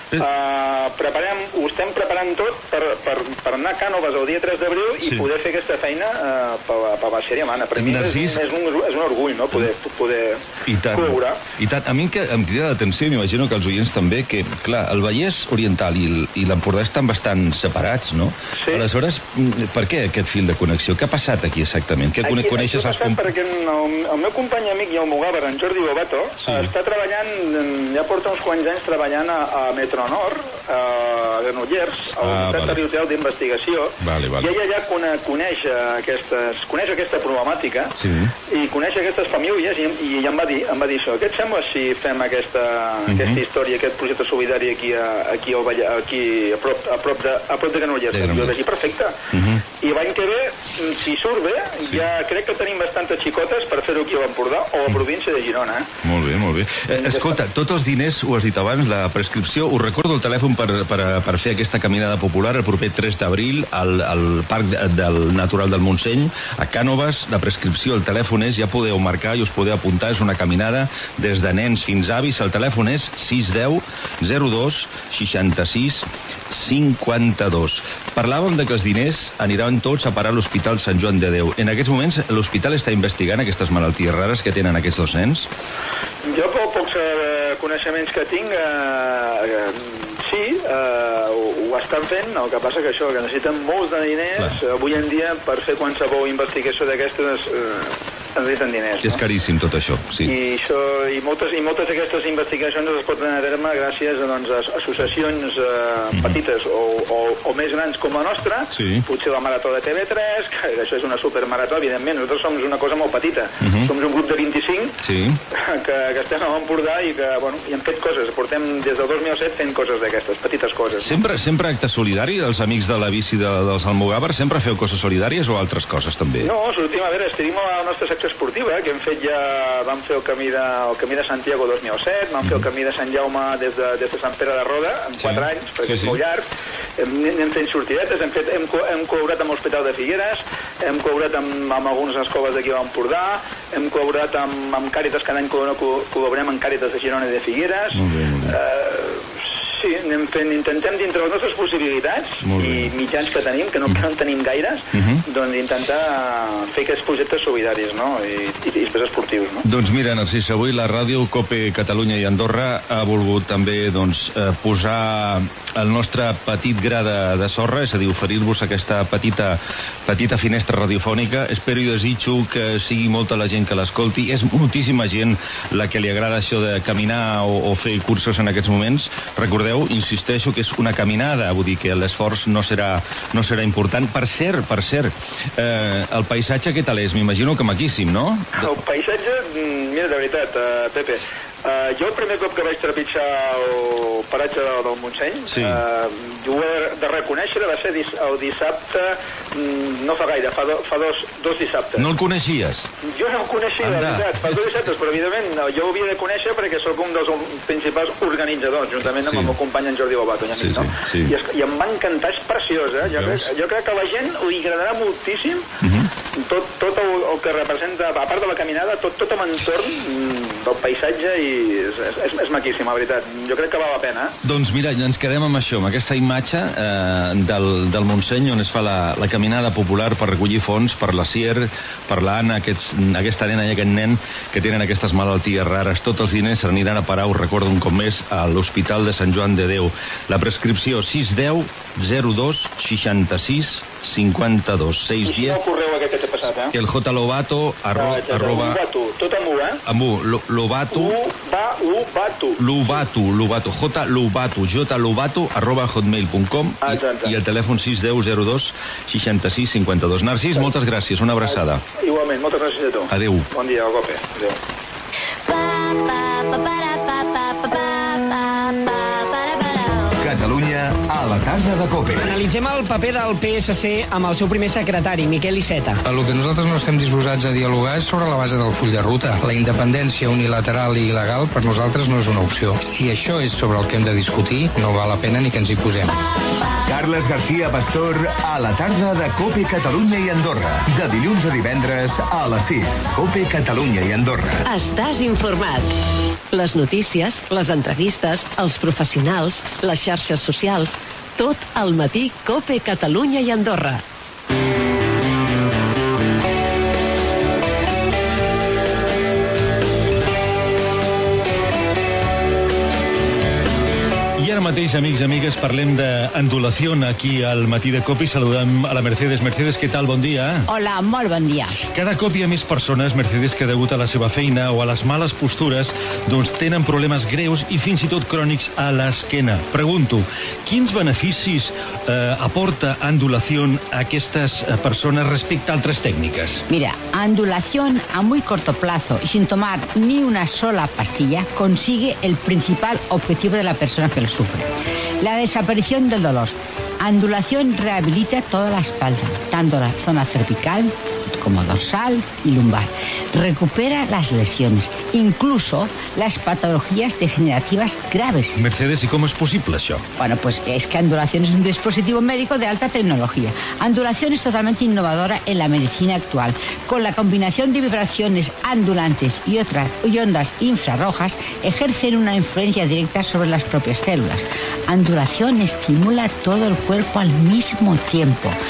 Uh, preparem, ho estem preparant tot per, per, per anar a Cànoves el dia tres d'abril i sí. poder fer aquesta feina uh, per, per la sèrie humana. Per mi és, és, un, és un orgull, no?, poder, poder I tant, col·laborar. I tant. A mi que em crida l'atenció, m'imagino que els oients també, que, clar, el Vallès Oriental i, i l'Empordà estan bastant separats, no? Sí. Aleshores, per què aquest fil de connexió? Què ha passat aquí exactament? Què aquí, coneixes aquí ha passat els... perquè el, el meu company amic i el Mugàver, en Jordi Bobato, sí. està treballant, ja porta uns quants anys treballant a, a Metro Nord, a Granollers, a la ah, Unitat vale. Territorial d'Investigació, vale, vale. i ella ja coneix, aquestes, coneix aquesta problemàtica sí. i coneix aquestes famílies i, i em va dir, em va dir això. Què et sembla si fem aquesta, uh-huh. aquesta història, aquest projecte solidari aquí a, aquí al Valle, aquí a prop, a prop de, a prop de Granollers? De Granollers. Aquí, perfecte. Uh-huh. I l'any que ve, si surt bé, sí. ja crec que tenim bastantes xicotes per fer-ho aquí a l'Empordà o a la província de Girona. Eh? Molt bé, molt bé. Eh, escolta, tots els diners, ho has dit abans, la prescripció, us recordo el telèfon per, per, per fer aquesta caminada popular el proper tres d'abril al, al Parc del Natural del Montseny, a Cànoves. La prescripció, el telèfon és, ja podeu marcar i us podeu apuntar, és una caminada des de nens fins a avis. El telèfon és sis deu zero dos seixanta-sis cinquanta-dos. Parlàvem de que els diners aniran tots a parar a l'Hospital Sant Joan de Déu. En aquests moments l'hospital està investigant aquestes malalties rares que tenen aquests dos nens? Jo, per pocs eh, coneixements que tinc, eh, eh, sí, eh, ho, ho està estan fent, el que passa que això, que necessiten molts de diners, clar. Avui en dia, per fer qualsevol investigació d'aquestes, eh, necessiten diners. I és caríssim tot això, sí. I, això, i, moltes, i moltes d'aquestes investigacions es poden anar a terme gràcies a, doncs, a associacions eh, mm-hmm. petites o, o, o més grans com la nostra, sí. Potser la Marató de T V tres, que això és una supermarató, evidentment, nosaltres som una cosa molt petita, mm-hmm. som un grup de vint-i-cinc sí. que, que estem a l'Empordà i que, bueno, i hem fet coses, portem des del dos mil set fent coses d'aquestes, petites coses. Sempre, sempre acte solidari, els amics de la bici de, dels Almogàver, sempre feu coses solidàries o altres coses també? No, sortim, a veure, estirim a la nostra secció esportiva, que hem fet ja, vam fer el camí de, el camí de Santiago dos mil set, vam mm-hmm. fer el camí de Sant Jaume des de, des de Sant Pere de Roda, en sí. quatre anys, perquè sí, és sí. molt llarg, hem, hem fet sortidetes, hem, fet, hem, hem col·laborat amb l'Hospital de Figueres, hem col·laborat amb, amb algunes escoles d'aquí a l'Empordà, hem col·laborat amb, amb Càritas, cada any col·laborem amb Càritas de Girona i de Figueres, molt bé, molt bé. Uh, sí, anem fent, intentem dintre les nostres possibilitats i mitjans que tenim, que no, que no en tenim gaires, uh-huh. doncs intentar fer aquests projectes solidaris, no? I, i, i després esportius, no? Doncs mira, Narcís, avui la ràdio Cope Catalunya i Andorra ha volgut també doncs, eh, posar el nostre petit gra de, de sorra, és a dir, oferir-vos aquesta petita, petita finestra radiofònica. Espero i desitjo que sigui molta la gent que l'escolti. És moltíssima gent la que li agrada això de caminar o, o fer cursos en aquests moments. Recordeu, insisteixo, que és una caminada, vull dir que l'esforç no serà, no serà important. Per cert, per cert, eh, el paisatge què tal és? M'imagino que maquíssim, no? El paisatge, mira, de veritat, uh, Pepe, uh, jo el primer cop que vaig trepitjar el paratge del, del Montseny, sí. uh, jo ho he de reconèixer, va ser dis, el dissabte, mm, no fa gaire, fa, do, fa dos, dos dissabtes. No el coneixies? Jo no el coneixia, de veritat, fa dos dissabtes, però evidentment no, jo ho havia de conèixer perquè sóc un dels principals organitzadors, juntament amb sí. el meu company en Jordi Bobato, ja sí, no? sí, sí. I, es, I em va encantar, és preciós, eh? Jo crec, jo crec que a la gent li agradarà moltíssim uh-huh. tot, tot el, el que representa, a part de la caminada, tot, tot l'entorn del paisatge i és, és, és maquíssim, la veritat. Jo crec que val la pena. Eh? Doncs mira, ens quedem amb això, amb aquesta imatge eh, del, del Montseny, on es fa la, la caminada popular per recollir fons per la Sier, per l'Anna, aquests, aquesta nena i aquest nen que tenen aquestes malalties rares. Tots els diners s'aniran a parar, us recordo un cop més, a l'Hospital de Sant Joan de Déu. La prescripció sis deu zero dos seixanta-sis cinquanta-dos. I si no, el correu aquest que t'he passat, eh? El J Lobato, arro, ah, arroba... Lobato, tot amb U, eh? Amb U, lo, Lobato... Lobato. Lobato, Lobato, J Lobato, J Lobato, arroba hotmail punt com i, i el telèfon sis deu zero dos seixanta-sis cinquanta-dos. Narcís, sí. moltes gràcies, una abraçada. Igualment, moltes gràcies a tu. Adéu. Bon dia, al Cope. Adéu. Catalunya a la tarda de COPE. Analitzem el paper del P S C amb el seu primer secretari, Miquel Iceta. El que nosaltres no estem disposats a dialogar és sobre la base del full de ruta. La independència unilateral i il·legal per nosaltres no és una opció. Si això és sobre el que hem de discutir, no val la pena ni que ens hi posem. Carles García Pastor a la tarda de COPE Catalunya i Andorra. De dilluns a divendres a les sis. COPE Catalunya i Andorra. Estàs informat. Les notícies, les entrevistes, els professionals, les xarxes socials, tot al matí COPE Catalunya i Andorra. I ara mateix, amics i amigues, parlem d'andulación aquí al matí de COPE i saludem a la Mercedes. Mercedes, què tal? Bon dia. Hola, molt bon dia. Cada cop hi ha més persones, Mercedes, que degut a la seva feina o a les males postures, doncs tenen problemes greus i fins i tot crònics a l'esquena. Pregunto, quins beneficis eh, aporta andulación a aquestes persones respecte a altres tècniques? Mira, andulación a muy corto plazo y sin tomar ni una sola pastilla consigue el principal objetivo de la persona que lo sufre. La desaparición del dolor. Andulación rehabilita toda la espalda, tanto la zona cervical como dorsal y lumbar. Recupera las lesiones, incluso las patologías degenerativas graves. Mercedes, ¿y cómo es posible eso? Bueno, pues es que Andulación es un dispositivo médico de alta tecnología. Andulación es totalmente innovadora en la medicina actual. Con la combinación de vibraciones andulantes y otras y ondas infrarrojas, ejercen una influencia directa sobre las propias células. Andulación estimula todo el cuerpo al mismo tiempo,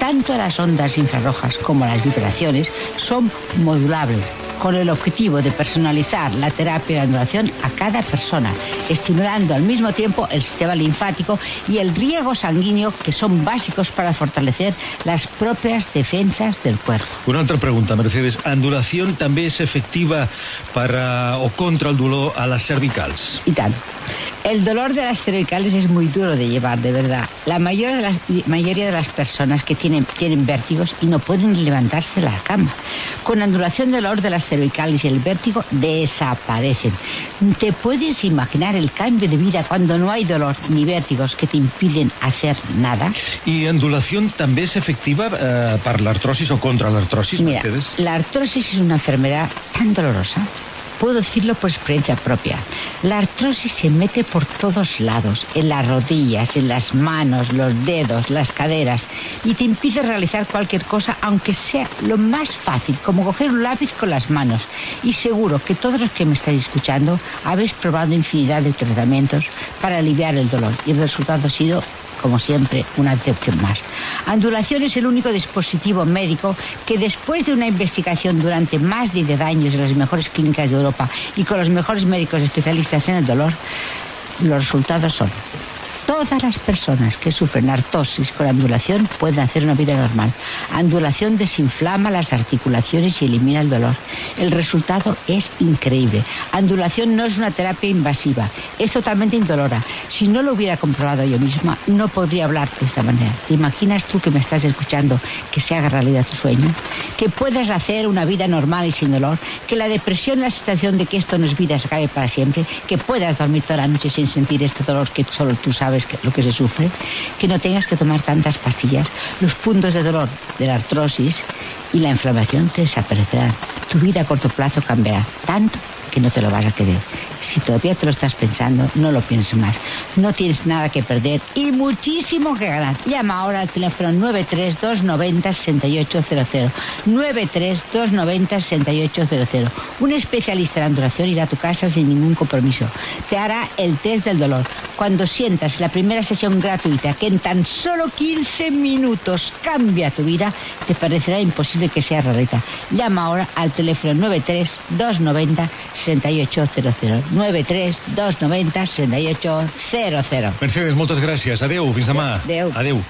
Tanto las ondas infrarrojas como las vibraciones son modulables, con el objetivo de personalizar la terapia de ondulación a cada persona, estimulando al mismo tiempo el sistema linfático y el riego sanguíneo, que son básicos para fortalecer las propias defensas del cuerpo. Una altra pregunta, Mercedes. Ondulació també és efectiva para o contra el dolor a las cervicals? Y tal. El dolor de las cervicales es muy duro de llevar, de verdad. La mayor de las, mayoría de las personas que tienen, tienen vértigos y no pueden levantarse de la cama. Con ondulación, el dolor de las cervicales y el vértigo desaparecen. ¿Te puedes imaginar el cambio de vida cuando no hay dolor ni vértigos que te impiden hacer nada? ¿Y ondulación també és efectiva eh, per l'artrosis o contra l'artrosis, Mira, Mercedes? la artrosis es una enfermedad tan dolorosa. Puedo decirlo por experiencia propia. La artrosis se mete por todos lados, en las rodillas, en las manos, los dedos, las caderas, y te impide realizar cualquier cosa, aunque sea lo más fácil, como coger un lápiz con las manos. Y seguro que todos los que me estáis escuchando habéis probado infinidad de tratamientos para aliviar el dolor, y el resultado ha sido, como siempre, una decepción más. Ondulación es el único dispositivo médico que, después de una investigación durante más de diez años en las mejores clínicas de Europa y con los mejores médicos especialistas en el dolor, los resultados son: todas las personas que sufren artrosis con ondulación pueden hacer una vida normal. Ondulación desinflama las articulaciones y elimina el dolor. El resultado es increíble. Ondulación no es una terapia invasiva, es totalmente indolora. Si no lo hubiera comprobado yo misma, no podría hablarte de esta manera. ¿Te imaginas tú que me estás escuchando que se haga realidad tu sueño? Que puedas hacer una vida normal y sin dolor, que la depresión, la sensación de que esto no es vida, se acabe para siempre, que puedas dormir toda la noche sin sentir este dolor que solo tú sabes que lo que se sufre, que no tengas que tomar tantas pastillas. Los puntos de dolor de la artrosis y la inflamación te desaparecerán. Tu vida a corto plazo cambiará tanto que no te lo vas a creer. Si todavía te lo estás pensando, no lo pienses más. No tienes nada que perder y muchísimo que ganar. Llama ahora al teléfono nueve tres dos nueve cero, seis ocho cero cero. nueve tres dos nueve cero, seis ocho cero cero. Un especialista en ondulación irá a tu casa sin ningún compromiso. Te hará el test del dolor. Cuando sientas la primera sesión gratuita, que en tan solo quince minutos cambia tu vida, te parecerá imposible que sea realidad. Llama ahora al teléfono nueve tres dos nueve cero, seis ocho cero cero. nueve tres dos nueve cero, seis ocho cero cero. Mercedes, moltes gràcies. Adéu, fins demà. Adéu. Adéu.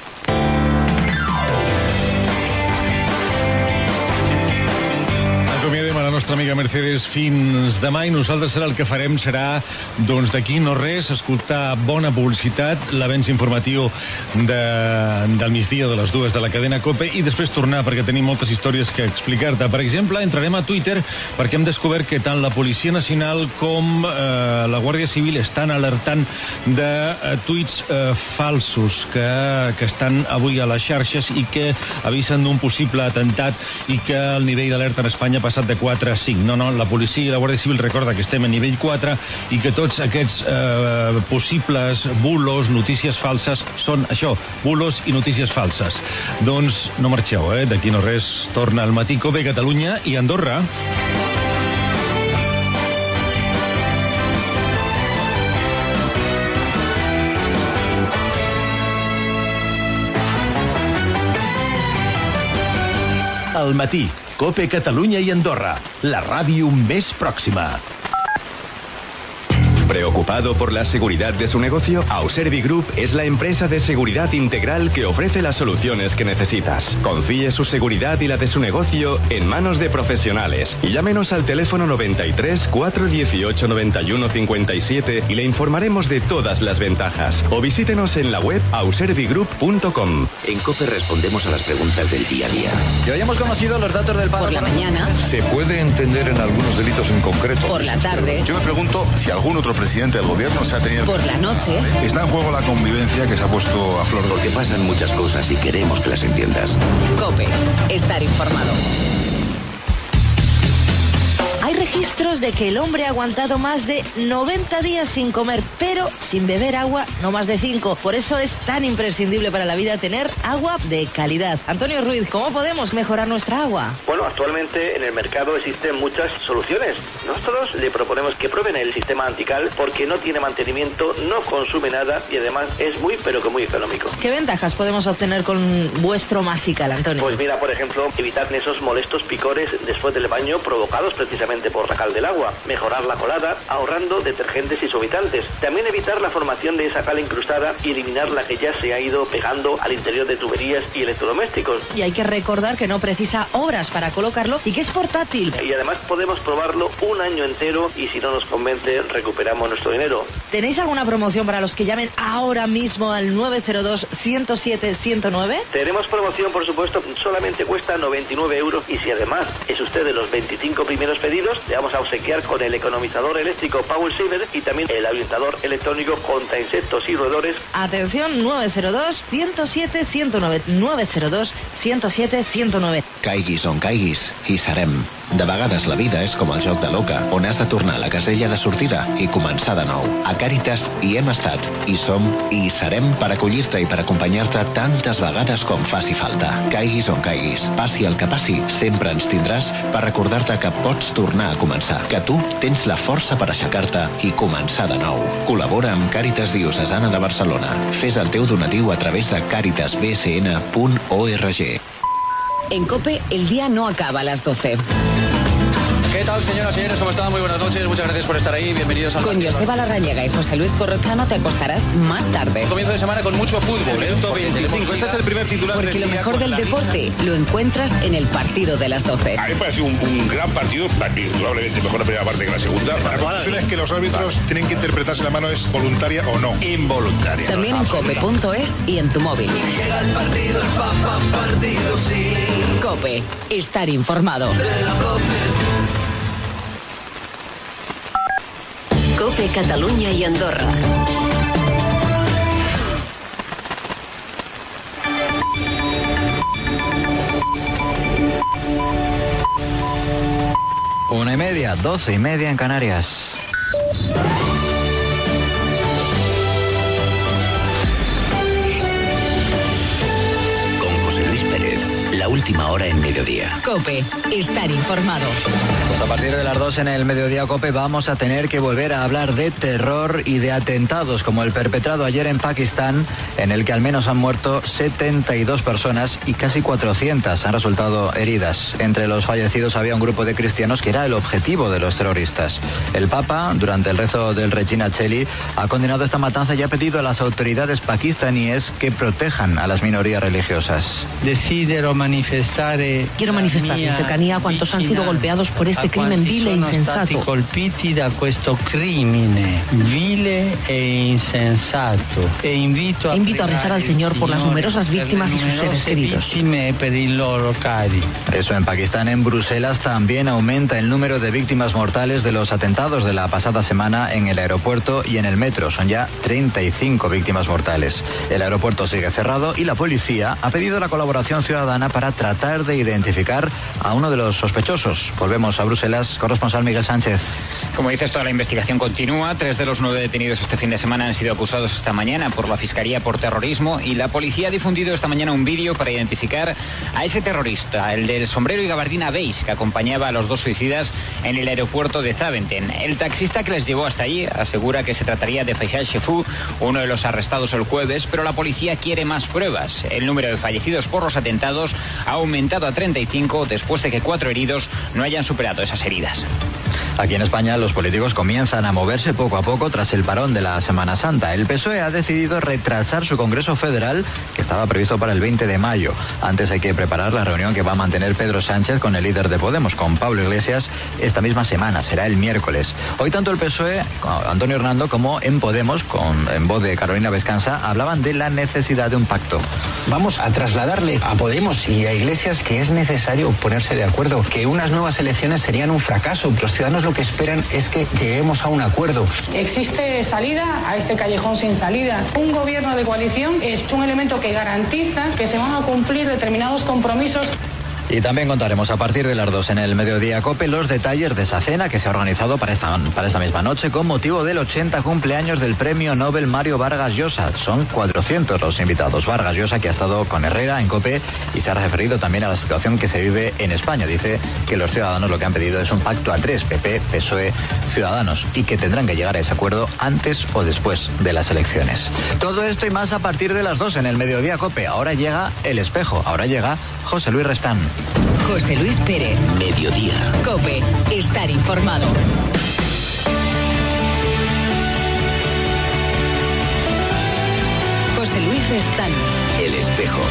Acomiadem a la nostra amiga Mercedes fins demà, i nosaltres serà el que farem serà, doncs d'aquí no res, escoltar bona publicitat, l'avenç informatiu de, del migdia de les dues de la cadena COPE, i després tornar perquè tenim moltes històries que explicar-te. Per exemple, entrarem a Twitter perquè hem descobert que tant la Policia Nacional com eh, la Guàrdia Civil estan alertant de eh, tuits eh, falsos que, que estan avui a les xarxes i que avisen d'un possible atemptat, i que el nivell d'alerta en Espanya ha passat de quatre a cinc. No, no, la policia i la Guàrdia Civil recorda que estem a nivell quatre i que tots aquests eh, possibles bulos, notícies falses, són això, bulos i notícies falses. Doncs no marxeu, eh? D'aquí no res, torna al matí COPE Catalunya i Andorra. Al matí, COPE Catalunya i Andorra, la ràdio més pròxima. ¿Preocupado por la seguridad de su negocio? Auservi Group es la empresa de seguridad integral que ofrece las soluciones que necesitas. Confíe su seguridad y la de su negocio en manos de profesionales. Y llámenos al teléfono noventa y tres, cuatro dieciocho, noventa y uno, cincuenta y siete y le informaremos de todas las ventajas. O visítenos en la web auservigroup punto com. En COPE respondemos a las preguntas del día a día. Y hoy hemos conocido los datos del paro por la mañana. ¿Se puede entender en algunos delitos en concreto? Por la tarde. Yo me pregunto si algún otro presidente del gobierno se ha tenido... Por la noche. Está en juego la convivencia que se ha puesto a flor de... Porque pasan muchas cosas y queremos que las entiendas. COPE. Estar informado. Hay registros de que el hombre ha aguantado más de noventa días sin comer, pero sin beber agua no más de cinco. Por eso es tan imprescindible para la vida tener agua de calidad. Antonio Ruiz, ¿cómo podemos mejorar nuestra agua? Bueno, actualmente en el mercado existen muchas soluciones. Nosotros le proponemos que prueben el sistema Antical porque no tiene mantenimiento, no consume nada y además es muy pero que muy económico. ¿Qué ventajas podemos obtener con vuestro Masical, Antonio? Pues mira, por ejemplo, evitar esos molestos picores después del baño provocados precisamente por la cal del agua, mejorar la colada ahorrando detergentes y suavitantes, también evitar la formación de esa cal incrustada y eliminar la que ya se ha ido pegando al interior de tuberías y electrodomésticos. Y hay que recordar que no precisa horas para colocarlo y que es portátil. Y además podemos probarlo un año entero y si no nos convence recuperamos nuestro dinero. ¿Tenéis alguna promoción para los que llamen ahora mismo al nueve cero dos, ciento siete, ciento nueve? Tenemos promoción, por supuesto, solamente cuesta noventa y nueve euros y si además es usted de los veinticinco primeros pedidos, le vamos a obsequiar con el economizador eléctrico Power Saver y también el orientador electrónico contra insectos y roedores. Atención, nueve cero dos, ciento siete, ciento nueve. nueve cero dos, ciento siete, ciento nueve. Caiguis on caiguis, hi serem. De vegades la vida és com el joc de l'oca, on has de tornar a la casella de sortida i començar de nou. A Càritas hi hem estat, hi som i hi serem per acollir-te i per acompanyar-te tantes vegades com faci falta. Caiguis on caiguis, passi el que passi, sempre ens tindràs per recordar-te que pots tornar a començar, que tu tens la força per aixecar-te i començar de nou. Col·labora amb Càritas Diocesana de Barcelona. Fes el teu donatiu a través de càritas b s n punt org. En COPE, el día no acaba a las doce. ¿Qué tal, señoras y señores? ¿Cómo están? Muy buenas noches. Muchas gracias por estar ahí. Bienvenidos al... Con Joseba Larrañaga y José Luis Corrochano te acostarás más tarde. Comienzo de semana con mucho fútbol, ¿eh? veinticinco. Este es el primer titular. Porque lo mejor del deporte lo encuentras en el partido de las doce. A mí me parece un, un gran partido, probablemente mejor la primera parte que la segunda. La conclusión es que los árbitros tienen que interpretar si la mano es voluntaria o no. Involuntaria. También en cope punto es y en tu móvil. Llega el partido, el papá partido, sí. COPE, estar informado. COPE Catalunya i Andorra. Una y media, doce y media en Canarias. Con José Luis Pérez, la última hora en mediodía. COPE, estar informado. Pues a partir de las dos en el Mediodía COPE vamos a tener que volver a hablar de terror y de atentados como el perpetrado ayer en Pakistán, en el que al menos han muerto setenta y dos personas y casi cuatrocientas han resultado heridas. Entre los fallecidos había un grupo de cristianos que era el objetivo de los terroristas. El Papa, durante el rezo del Regina Coeli, ha condenado esta matanza y ha pedido a las autoridades pakistaníes que protejan a las minorías religiosas. Desidero manifestar Quiero manifestar mi cercanía a cuantos han sido golpeados por este crimen vile e insensato. colpiti da questo crimine vile e insensato. E invito a, invito a rezar al Señor por las numerosas víctimas y sus seres queridos. Per i loro cari. Eso en Pakistán. En Bruselas también aumenta el número de víctimas mortales de los atentados de la pasada semana en el aeropuerto y en el metro. Son ya treinta y cinco víctimas mortales. El aeropuerto sigue cerrado y la policía ha pedido la colaboración ciudadana para tratar de identificar a uno de los sospechosos. Volvemos a Bruselas. Corresponsal Miguel Sánchez. Como dices, toda la investigación continúa. Tres de los nueve detenidos este fin de semana han sido acusados esta mañana por la Fiscalía por terrorismo y la policía ha difundido esta mañana un vídeo para identificar a ese terrorista, el del sombrero y gabardina beige que acompañaba a los dos suicidas en el aeropuerto de Zaventem. El taxista que les llevó hasta allí asegura que se trataría de Faisal Sheffu, uno de los arrestados el jueves, pero la policía quiere más pruebas. El número de fallecidos por los atentados ha aumentado a treinta y cinco después de que cuatro heridos no hayan superado esas heridas. Aquí en España los políticos comienzan a moverse poco a poco tras el parón de la Semana Santa. El P S O E ha decidido retrasar su Congreso Federal, que estaba previsto para el veinte de mayo. Antes hay que preparar la reunión que va a mantener Pedro Sánchez con el líder de Podemos, con Pablo Iglesias, esta misma semana, será el miércoles. Hoy tanto el P S O E, Antonio Hernando, como en Podemos, con, en voz de Carolina Vescanza, hablaban de la necesidad de un pacto. Vamos a trasladarle a Podemos y a Iglesias que es necesario ponerse de acuerdo, que unas nuevas elecciones serían un fracaso. Los ciudadanos lo que esperan es que lleguemos a un acuerdo. ¿Existe salida a este callejón sin salida? Un gobierno de coalición es un elemento que garantiza que se van a cumplir determinados compromisos. Y también contaremos a partir de las dos en el Mediodía COPE los detalles de esa cena que se ha organizado para esta, para esta misma noche con motivo del ochenta cumpleaños del Premio Nobel Mario Vargas Llosa. Son cuatrocientos los invitados. Vargas Llosa, que ha estado con Herrera en COPE y se ha referido también a la situación que se vive en España. Dice que los ciudadanos lo que han pedido es un pacto a tres, P P, P S O E, Ciudadanos, y que tendrán que llegar a ese acuerdo antes o después de las elecciones. Todo esto y más a partir de las dos en el Mediodía COPE. Ahora llega El Espejo, ahora llega José Luis Restán. José Luis Pérez. Mediodía. COPE. Estar informado. José Luis Restán. El Espejo.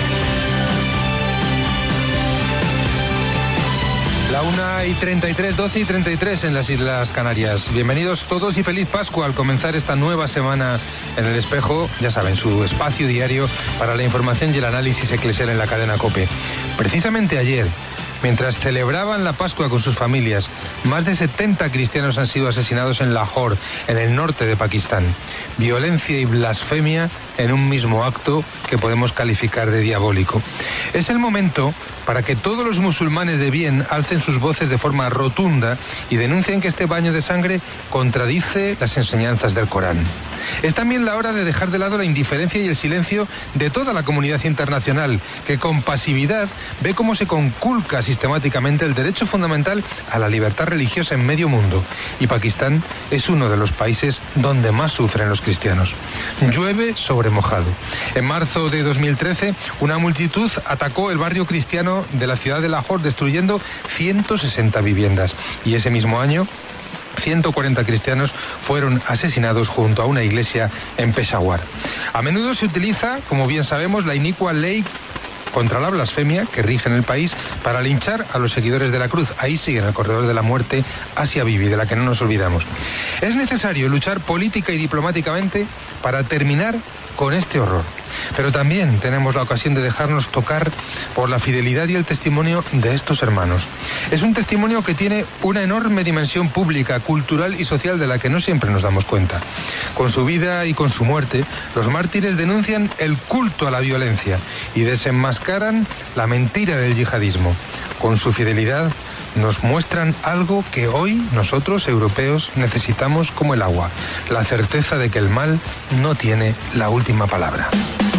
La una y treinta y tres, doce y treinta y tres en las Islas Canarias. Bienvenidos todos y feliz Pascua al comenzar esta nueva semana en El Espejo. Ya saben, su espacio diario para la información y el análisis eclesial en la cadena COPE. Precisamente ayer, mientras celebraban la Pascua con sus familias, más de setenta cristianos han sido asesinados en Lahore, en el norte de Pakistán. Violencia y blasfemia en un mismo acto que podemos calificar de diabólico. Es el momento para que todos los musulmanes de bien alcen sus voces de forma rotunda y denuncien que este baño de sangre contradice las enseñanzas del Corán. Es también la hora de dejar de lado la indiferencia y el silencio de toda la comunidad internacional, que con pasividad ve cómo se conculca sistemáticamente el derecho fundamental a la libertad religiosa en medio mundo. Y Pakistán es uno de los países donde más sufren los cristianos. Llueve sobre mojado. En marzo de dos mil trece, una multitud atacó el barrio cristiano de la ciudad de Lahore, destruyendo ciento sesenta viviendas. Y ese mismo año, ciento cuarenta cristianos fueron asesinados junto a una iglesia en Peshawar. A menudo se utiliza, como bien sabemos, la inicua ley contra la blasfemia que rige en el país para linchar a los seguidores de la cruz. Ahí sigue en el corredor de la muerte Asia Bibi, de la que no nos olvidamos. Es necesario luchar política y diplomáticamente para terminar con este horror. Pero también tenemos la ocasión de dejarnos tocar por la fidelidad y el testimonio de estos hermanos. Es un testimonio que tiene una enorme dimensión pública, cultural y social de la que no siempre nos damos cuenta. Con su vida y con su muerte, los mártires denuncian el culto a la violencia y desenmascaran la mentira del yihadismo. Con su fidelidad nos muestran algo que hoy nosotros, europeos, necesitamos como el agua: la certeza de que el mal no tiene la última palabra.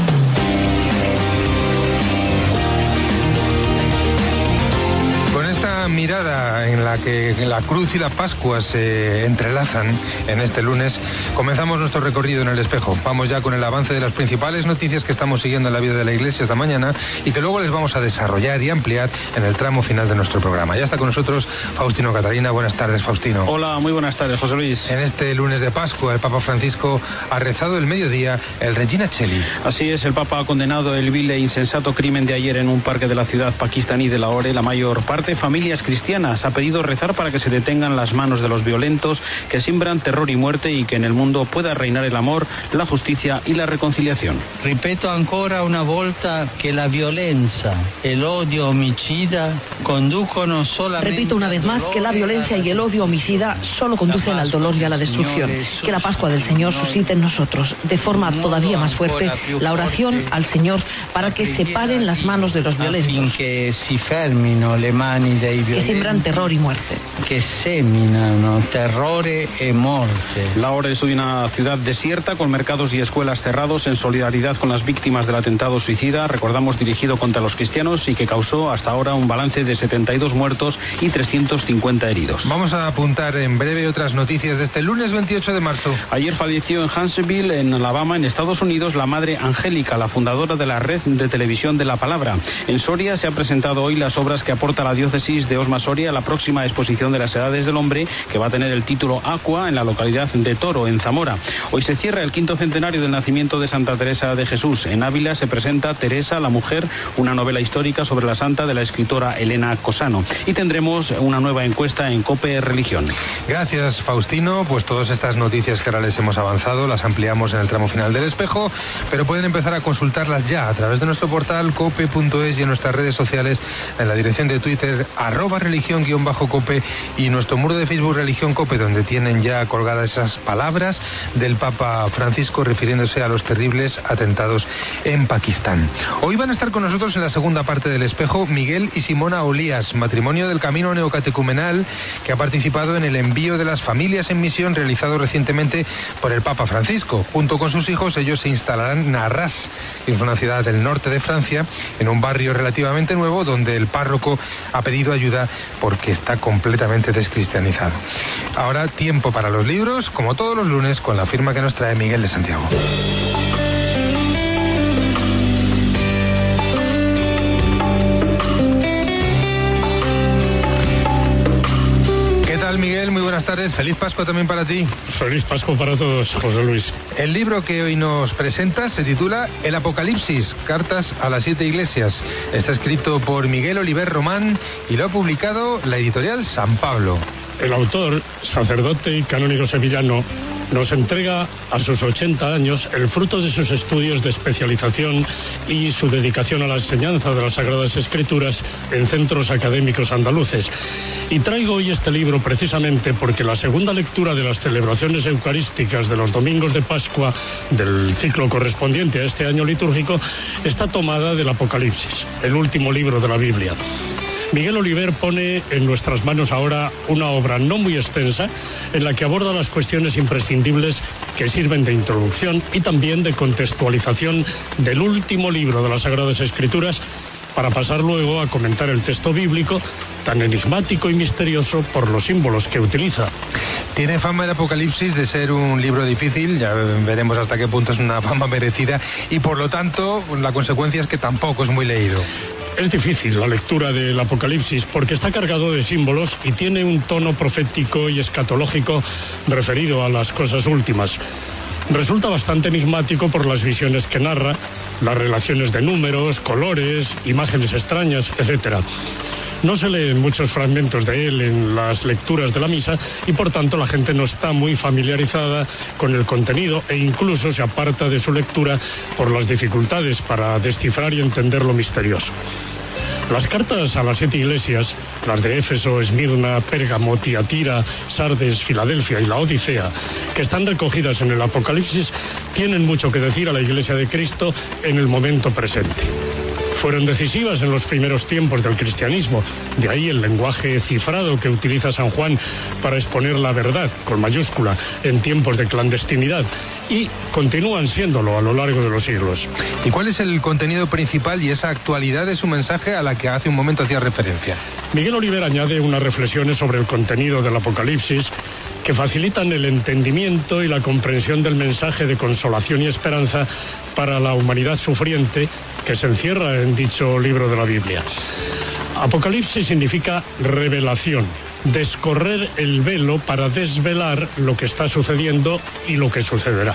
Mirada en la que la cruz y la Pascua se entrelazan en este lunes, comenzamos nuestro recorrido en El Espejo. Vamos ya con el avance de las principales noticias que estamos siguiendo en la vida de la Iglesia esta mañana y que luego les vamos a desarrollar y ampliar en el tramo final de nuestro programa. Ya está con nosotros Faustino Catalina. Buenas tardes, Faustino. Hola, muy buenas tardes, José Luis. En este lunes de Pascua, el Papa Francisco ha rezado el mediodía el Regina Coeli. Así es, el Papa ha condenado el vil e insensato crimen de ayer en un parque de la ciudad pakistaní de Lahore. La mayor parte familias cristianas ha pedido rezar para que se detengan las manos de los violentos que siembran terror y muerte y que en el mundo pueda reinar el amor, la justicia y la reconciliación. Ripeto ancora una volta que la violencia, el odio homicida conducono solamente... Repito una vez más que la violencia y el odio homicida solo conducen al dolor y a la destrucción. Que la Pascua del Señor suscite en nosotros, de forma todavía más fuerte, la oración al Señor para que separen las manos de los violentos. Que si fermino le mani dei violentos. Que siembran terror y muerte. Que seminano terrore e morte. Lahore es hoy una ciudad desierta con mercados y escuelas cerrados en solidaridad con las víctimas del atentado suicida, recordamos, dirigido contra los cristianos y que causó hasta ahora un balance de setenta y dos muertos y trescientos cincuenta heridos. Vamos a apuntar en breve otras noticias de este lunes veintiocho de marzo. Ayer falleció en Huntsville, en Alabama, en Estados Unidos, la madre Angélica, la fundadora de la red de televisión de la Palabra. En Soria se han presentado hoy las obras que aporta la diócesis de Osma Soria a la próxima exposición de las edades del hombre, que va a tener el título Aqua, en la localidad de Toro, en Zamora. Hoy se cierra el quinto centenario del nacimiento de Santa Teresa de Jesús. En Ávila se presenta Teresa, la mujer, una novela histórica sobre la santa de la escritora Elena Cosano. Y tendremos una nueva encuesta en COPE Religión. Gracias, Faustino. Pues todas estas noticias que ahora les hemos avanzado las ampliamos en el tramo final del Espejo, pero pueden empezar a consultarlas ya a través de nuestro portal cope punto es y en nuestras redes sociales en la dirección de Twitter arroba arroba religión guión bajo cope y nuestro muro de Facebook Religión Cope, donde tienen ya colgadas esas palabras del Papa Francisco refiriéndose a los terribles atentados en Pakistán. Hoy van a estar con nosotros en la segunda parte del Espejo Miguel y Simona Olías, matrimonio del Camino Neocatecumenal, que ha participado en el envío de las familias en misión realizado recientemente por el Papa Francisco. Junto con sus hijos, ellos se instalarán en Arras, que es una ciudad del norte de Francia, en un barrio relativamente nuevo donde el párroco ha pedido ayuda porque está completamente descristianizado. Ahora tiempo para los libros, como todos los lunes, con la firma que nos trae Miguel de Santiago. Miguel, muy buenas tardes. Feliz Pascua también para ti. Feliz Pascua para todos, José Luis. El libro que hoy nos presentas se titula El Apocalipsis, cartas a las siete iglesias. Está escrito por Miguel Oliver Román y lo ha publicado la editorial San Pablo. El autor, sacerdote y canónigo sevillano, nos entrega a sus ochenta años el fruto de sus estudios de especialización y su dedicación a la enseñanza de las Sagradas Escrituras en centros académicos andaluces. Y traigo hoy este libro precisamente porque la segunda lectura de las celebraciones eucarísticas de los domingos de Pascua del ciclo correspondiente a este año litúrgico está tomada del Apocalipsis, el último libro de la Biblia. Miguel Oliver pone en nuestras manos ahora una obra no muy extensa en la que aborda las cuestiones imprescindibles que sirven de introducción y también de contextualización del último libro de las Sagradas Escrituras, para pasar luego a comentar el texto bíblico tan enigmático y misterioso por los símbolos que utiliza. Tiene fama el Apocalipsis de ser un libro difícil, ya veremos hasta qué punto es una fama merecida, y por lo tanto la consecuencia es que tampoco es muy leído. Es difícil la lectura del Apocalipsis porque está cargado de símbolos y tiene un tono profético y escatológico referido a las cosas últimas. Resulta bastante enigmático por las visiones que narra, las relaciones de números, colores, imágenes extrañas, etcétera. No se leen muchos fragmentos de él en las lecturas de la misa y por tanto la gente no está muy familiarizada con el contenido e incluso se aparta de su lectura por las dificultades para descifrar y entender lo misterioso. Las cartas a las siete iglesias, las de Éfeso, Esmirna, Pérgamo, Tiatira, Sardes, Filadelfia y la Odisea, que están recogidas en el Apocalipsis, tienen mucho que decir a la Iglesia de Cristo en el momento presente. Fueron decisivas en los primeros tiempos del cristianismo, de ahí el lenguaje cifrado que utiliza San Juan para exponer la verdad, con mayúscula, en tiempos de clandestinidad, y continúan siéndolo a lo largo de los siglos. ¿Y cuál es el contenido principal y esa actualidad de su mensaje a la que hace un momento hacía referencia? Miguel Oliver añade unas reflexiones sobre el contenido del Apocalipsis que facilitan el entendimiento y la comprensión del mensaje de consolación y esperanza para la humanidad sufriente que se encierra en dicho libro de la Biblia. Apocalipsis significa revelación, descorrer el velo para desvelar lo que está sucediendo y lo que sucederá.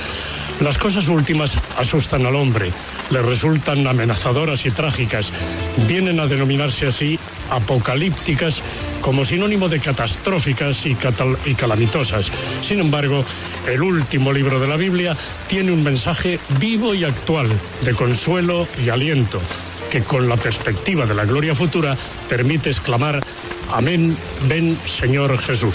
Las cosas últimas asustan al hombre, le resultan amenazadoras y trágicas, vienen a denominarse así apocalípticas como sinónimo de catastróficas y, catal- y calamitosas. Sin embargo, el último libro de la Biblia tiene un mensaje vivo y actual, de consuelo y aliento, que con la perspectiva de la gloria futura permite exclamar: Amén, ven Señor Jesús.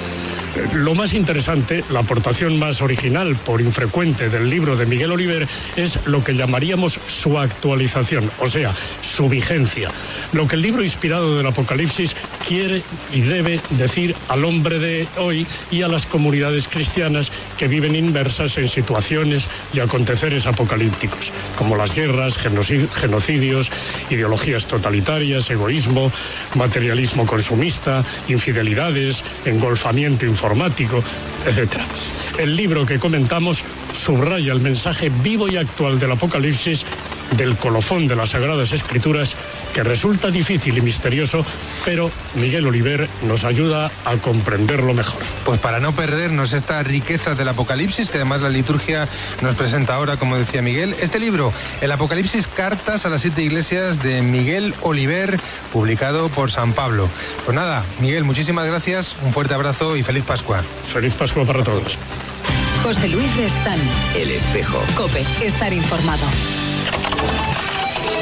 Lo más interesante, la aportación más original por infrecuente del libro de Miguel Oliver, es lo que llamaríamos su actualización, o sea, su vigencia. Lo que el libro inspirado del Apocalipsis quiere y debe decir al hombre de hoy y a las comunidades cristianas que viven inmersas en situaciones y aconteceres apocalípticos, como las guerras, genocidios, ideologías totalitarias, egoísmo, materialismo consumista, infidelidades, engolfamiento informático, informático, etcétera. El libro que comentamos subraya el mensaje vivo y actual del Apocalipsis, del colofón de las Sagradas Escrituras, que resulta difícil y misterioso, pero Miguel Oliver nos ayuda a comprenderlo mejor. Pues para no perdernos esta riqueza del Apocalipsis, que además la liturgia nos presenta ahora, como decía Miguel, este libro, El Apocalipsis, cartas a las siete iglesias, de Miguel Oliver, publicado por San Pablo. Pues nada, Miguel, muchísimas gracias, un fuerte abrazo y feliz Pascua. Feliz Pascua para todos. José Luis Restán. El Espejo. COPE, estar informado.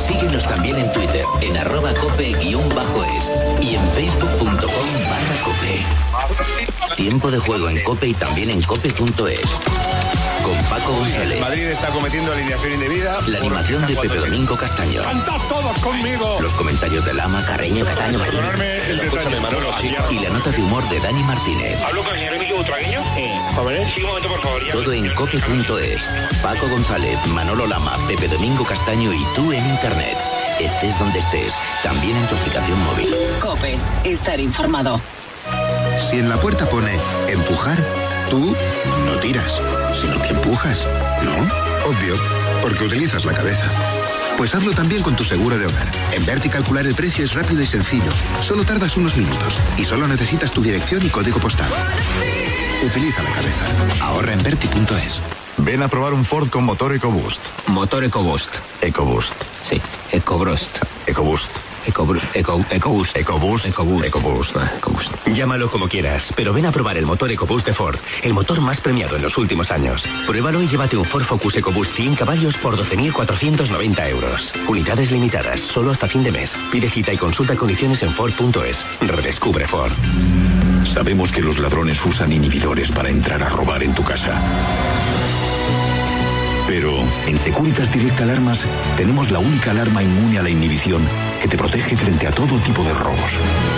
Síguenos también en Twitter, en arroba cope guión bajo es y en facebook punto com barra cope. Tiempo de juego en Cope y también en cope punto es. Con Paco González. Madrid está cometiendo alineación indebida. La animación de Pepe Domingo Castaño. ¡Cantad todos conmigo! Los comentarios de Lama, Carreño, Castaño, Perdonadme el detalle, Manolo. y la nota de humor de Dani Martínez. ¿Hablo con el señor Emilio Butragueño? Sí. Jóvenes. Sí, un momento, por favor. Ya. Todo en cope punto es. Paco González, Manolo Lama, Pepe Domingo Castaño y tú en Internet. Estés donde estés, también en tu aplicación móvil. Cope, estar informado. Si en la puerta pone empujar, tú no tiras, sino que empujas, ¿no? Obvio, porque utilizas la cabeza. Pues hazlo también con tu seguro de hogar. En Verti calcular el precio es rápido y sencillo. Solo tardas unos minutos y solo necesitas tu dirección y código postal. Utiliza la cabeza. Ahorra en Verti punto es. Ven a probar un Ford con motor EcoBoost. Motor EcoBoost. EcoBoost. Sí, EcoBoost. EcoBoost. EcoBoost. Eco, EcoBoost. EcoBoost. EcoBoost. EcoBoost. EcoBoost. Llámalo como quieras, pero ven a probar el motor EcoBoost de Ford, el motor más premiado en los últimos años. Pruébalo y llévate un Ford Focus EcoBoost cien caballos por doce mil cuatrocientos noventa euros. Unidades limitadas, solo hasta fin de mes. Pide cita y consulta condiciones en Ford punto es. Redescubre Ford. Sabemos que los ladrones usan inhibidores para entrar a robar en tu casa. Pero en Securitas Direct Alarmas tenemos la única alarma inmune a la inhibición que te protege frente a todo tipo de robos.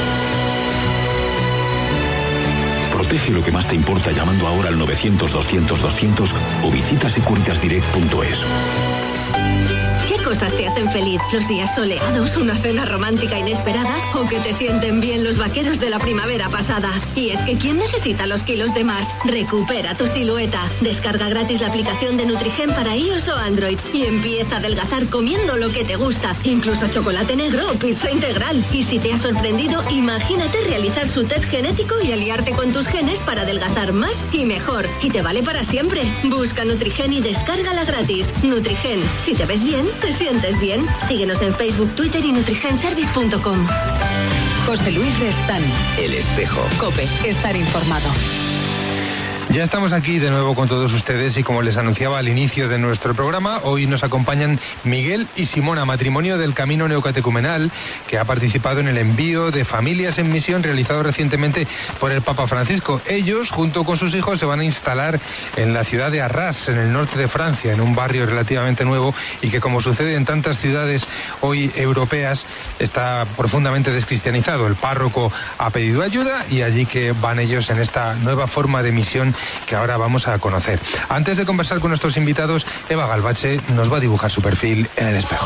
Protege lo que más te importa llamando ahora al novecientos doscientos doscientos o visita securitas direct punto es. ¿Qué cosas te hacen feliz? ¿Los días soleados, una cena romántica inesperada? ¿O que te sienten bien los vaqueros de la primavera pasada? Y es que ¿quién necesita los kilos de más? Recupera tu silueta. Descarga gratis la aplicación de Nutrigen para iOS o Android y empieza a adelgazar comiendo lo que te gusta, incluso chocolate negro o pizza integral. Y si te ha sorprendido, imagínate realizar su test genético y aliarte con tus genes para adelgazar más y mejor. Y te vale para siempre. Busca Nutrigen y descárgala gratis. Nutrigen, si te ves bien, te sientes bien. Síguenos en Facebook, Twitter y nutrigenservice punto com. José Luis Restán. El Espejo. Cope, estar informado. Ya estamos aquí de nuevo con todos ustedes y como les anunciaba al inicio de nuestro programa, hoy nos acompañan Miguel y Simona, matrimonio del Camino Neocatecumenal, que ha participado en el envío de familias en misión realizado recientemente por el Papa Francisco. Ellos, junto con sus hijos, se van a instalar en la ciudad de Arras, en el norte de Francia, en un barrio relativamente nuevo y que, como sucede en tantas ciudades hoy europeas, está profundamente descristianizado. El párroco ha pedido ayuda y allí que van ellos en esta nueva forma de misión que ahora vamos a conocer. Antes de conversar con nuestros invitados, Eva Galvache nos va a dibujar su perfil en el espejo.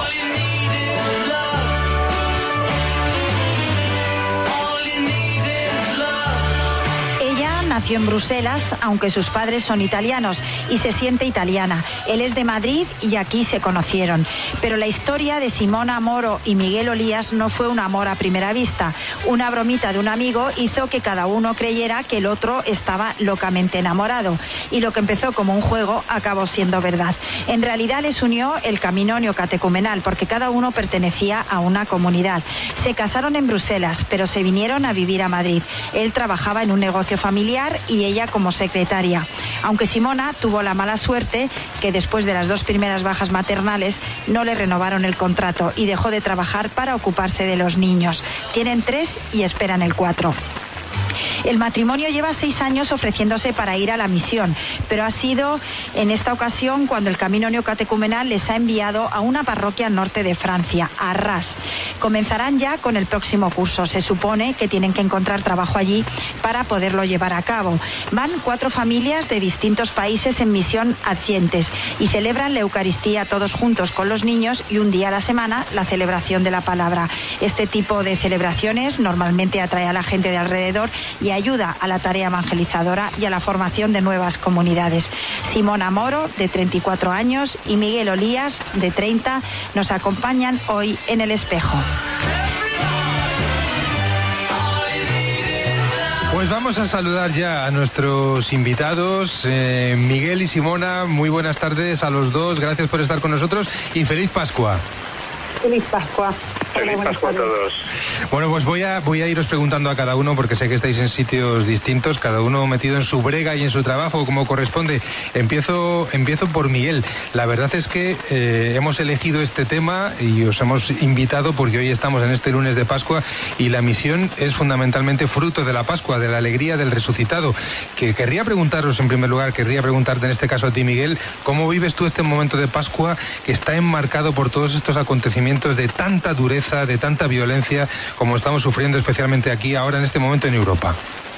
Nació en Bruselas, aunque sus padres son italianos, y se siente italiana. Él es de Madrid y aquí se conocieron. Pero la historia de Simona Moro y Miguel Olías no fue un amor a primera vista. Una bromita de un amigo hizo que cada uno creyera que el otro estaba locamente enamorado. Y lo que empezó como un juego acabó siendo verdad. En realidad les unió el camino neocatecumenal, porque cada uno pertenecía a una comunidad. Se casaron en Bruselas, pero se vinieron a vivir a Madrid. Él trabajaba en un negocio familiar y ella como secretaria. Aunque Simona tuvo la mala suerte que después de las dos primeras bajas maternales no le renovaron el contrato y dejó de trabajar para ocuparse de los niños. Tienen tres y esperan el cuatro. El matrimonio lleva seis años ofreciéndose para ir a la misión, pero ha sido en esta ocasión cuando el Camino Neocatecumenal les ha enviado a una parroquia al norte de Francia, a Arras. Comenzarán ya con el próximo curso. Se supone que tienen que encontrar trabajo allí para poderlo llevar a cabo. Van cuatro familias de distintos países en misión adyentes y celebran la Eucaristía todos juntos con los niños y un día a la semana la celebración de la palabra. Este tipo de celebraciones normalmente atrae a la gente de alrededor y ayuda a la tarea evangelizadora y a la formación de nuevas comunidades. Simona Moro, de treinta y cuatro años, y Miguel Olías, de treinta, nos acompañan hoy en El Espejo. Pues vamos a saludar ya a nuestros invitados, eh, Miguel y Simona. Muy buenas tardes a los dos, gracias por estar con nosotros y feliz Pascua. Feliz Pascua. Feliz Pascua a todos. Bueno, pues voy a voy a iros preguntando a cada uno, porque sé que estáis en sitios distintos, cada uno metido en su brega y en su trabajo como corresponde. Empiezo empiezo por Miguel. La verdad es que eh, hemos elegido este tema y os hemos invitado porque hoy estamos en este lunes de Pascua y la misión es fundamentalmente fruto de la Pascua, de la alegría del resucitado. Que querría preguntaros en primer lugar, querría preguntarte en este caso a ti, Miguel, ¿cómo vives tú este momento de Pascua que está enmarcado por todos estos acontecimientos de tanta dureza, de tanta violencia como estamos sufriendo especialmente aquí ahora en este momento en Europa?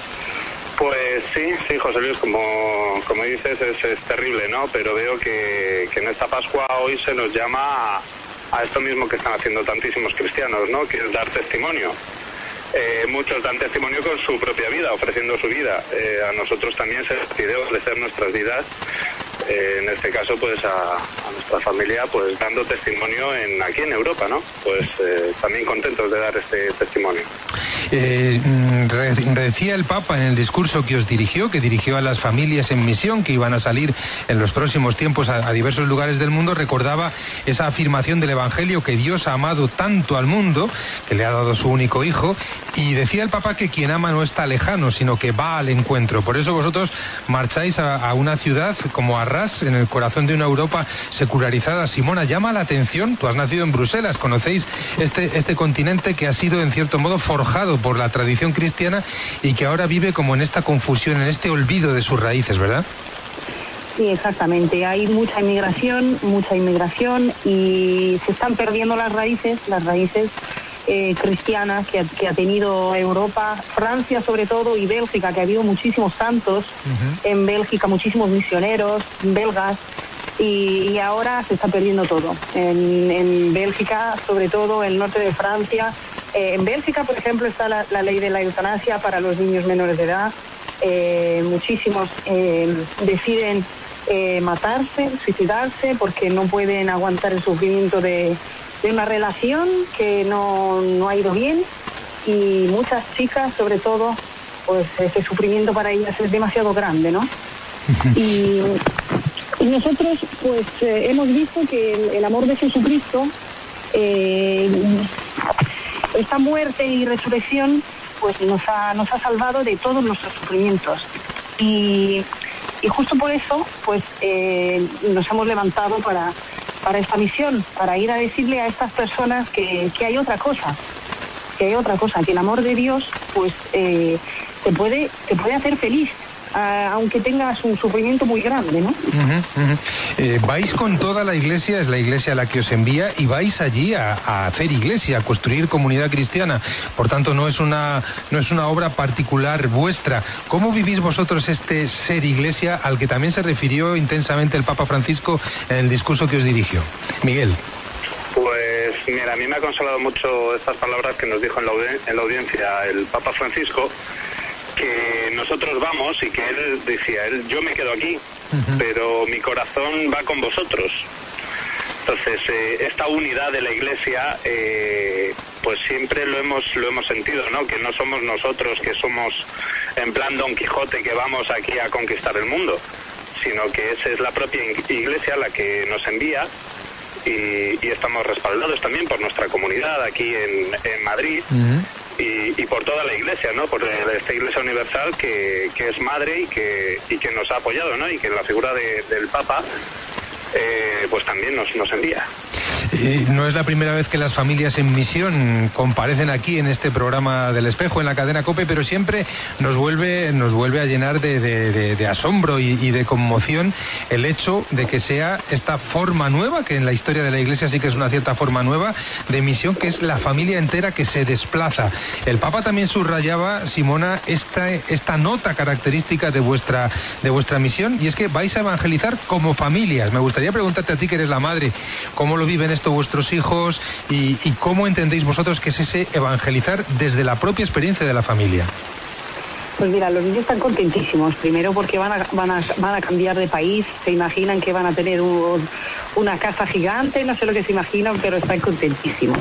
Pues sí, sí, José Luis, como, como dices, es, es terrible, ¿no? Pero veo que, que en esta Pascua hoy se nos llama a, a esto mismo que están haciendo tantísimos cristianos, ¿no? Que es dar testimonio. Eh, muchos dan testimonio con su propia vida, ofreciendo su vida. Eh, a nosotros también se nos pide ofrecer nuestras vidas, eh, en este caso pues a, a nuestra familia, pues dando testimonio en aquí en Europa, ¿no? Pues eh, también contentos de dar este testimonio. Eh, decía el Papa en el discurso que os dirigió, que dirigió a las familias en misión que iban a salir en los próximos tiempos a, a diversos lugares del mundo, recordaba esa afirmación del Evangelio que Dios ha amado tanto al mundo, que le ha dado su único hijo, y decía el Papa que quien ama no está lejano, sino que va al encuentro. Por eso vosotros marcháis a, a una ciudad como Arras, en el corazón de una Europa secularizada. Simona, llama la atención, tú has nacido en Bruselas, conocéis este, este continente que ha sido en cierto modo forjado por la tradición cristiana y que ahora vive como en esta confusión, en este olvido de sus raíces, ¿verdad? Sí, exactamente. Hay mucha inmigración, mucha inmigración y se están perdiendo las raíces, las raíces eh, cristianas que ha, que ha tenido Europa, Francia sobre todo y Bélgica, que ha habido muchísimos santos uh-huh. en Bélgica, muchísimos misioneros belgas. Y, y ahora se está perdiendo todo. En, en Bélgica, sobre todo en el norte de Francia. Eh, en Bélgica, por ejemplo, está la, la ley de la eutanasia para los niños menores de edad. Eh, muchísimos eh, deciden eh, matarse, suicidarse, porque no pueden aguantar el sufrimiento de, de una relación que no, no ha ido bien. Y muchas chicas, sobre todo, pues ese sufrimiento para ellas es demasiado grande, ¿no? Y... Y nosotros, pues, eh, hemos visto que el, el amor de Jesucristo, eh, esta muerte y resurrección, pues nos ha, nos ha salvado de todos nuestros sufrimientos. Y, y justo por eso, pues, eh, nos hemos levantado para, para esta misión, para ir a decirle a estas personas que, que hay otra cosa, que hay otra cosa, que el amor de Dios, pues, eh, te puede, te puede hacer feliz. Uh, aunque tengas un sufrimiento muy grande, ¿no? Uh-huh, uh-huh. Eh, vais con toda la iglesia, es la iglesia la que os envía, y vais allí a, a hacer iglesia, a construir comunidad cristiana. Por tanto, no es una no es una obra particular vuestra. ¿Cómo vivís vosotros este ser iglesia al que también se refirió intensamente el Papa Francisco en el discurso que os dirigió? Miguel. Pues mira, a mí me ha consolado mucho estas palabras que nos dijo en la, audi- en la audiencia el Papa Francisco, que nosotros vamos y que él decía, él, yo me quedo aquí, uh-huh. pero mi corazón va con vosotros. Entonces, eh, esta unidad de la Iglesia, eh, pues siempre lo hemos lo hemos sentido, ¿no? Que no somos nosotros que somos en plan Don Quijote que vamos aquí a conquistar el mundo, sino que esa es la propia Iglesia la que nos envía y, y estamos respaldados también por nuestra comunidad aquí en, en Madrid. Uh-huh. Y, y por toda la Iglesia, ¿no? Por esta Iglesia Universal que, que es madre y que, y que nos ha apoyado, ¿no? Y que en la figura de, del Papa eh, pues también nos, nos envía. Eh, no es la primera vez que las familias en misión comparecen aquí en este programa del Espejo, en la cadena COPE, pero siempre nos vuelve nos vuelve a llenar de, de, de, de asombro y, y de conmoción el hecho de que sea esta forma nueva, que en la historia de la Iglesia sí que es una cierta forma nueva de misión, que es la familia entera que se desplaza. El Papa también subrayaba, Simona, esta, esta nota característica de vuestra, de vuestra misión, y es que vais a evangelizar como familias. Me gustaría preguntarte a ti, que eres la madre, ¿cómo lo viven esto vuestros hijos y, y cómo entendéis vosotros que es ese evangelizar desde la propia experiencia de la familia? Pues mira, los niños están contentísimos, primero porque van a, van a, van a cambiar de país, se imaginan que van a tener un, una casa gigante, no sé lo que se imaginan, pero están contentísimos.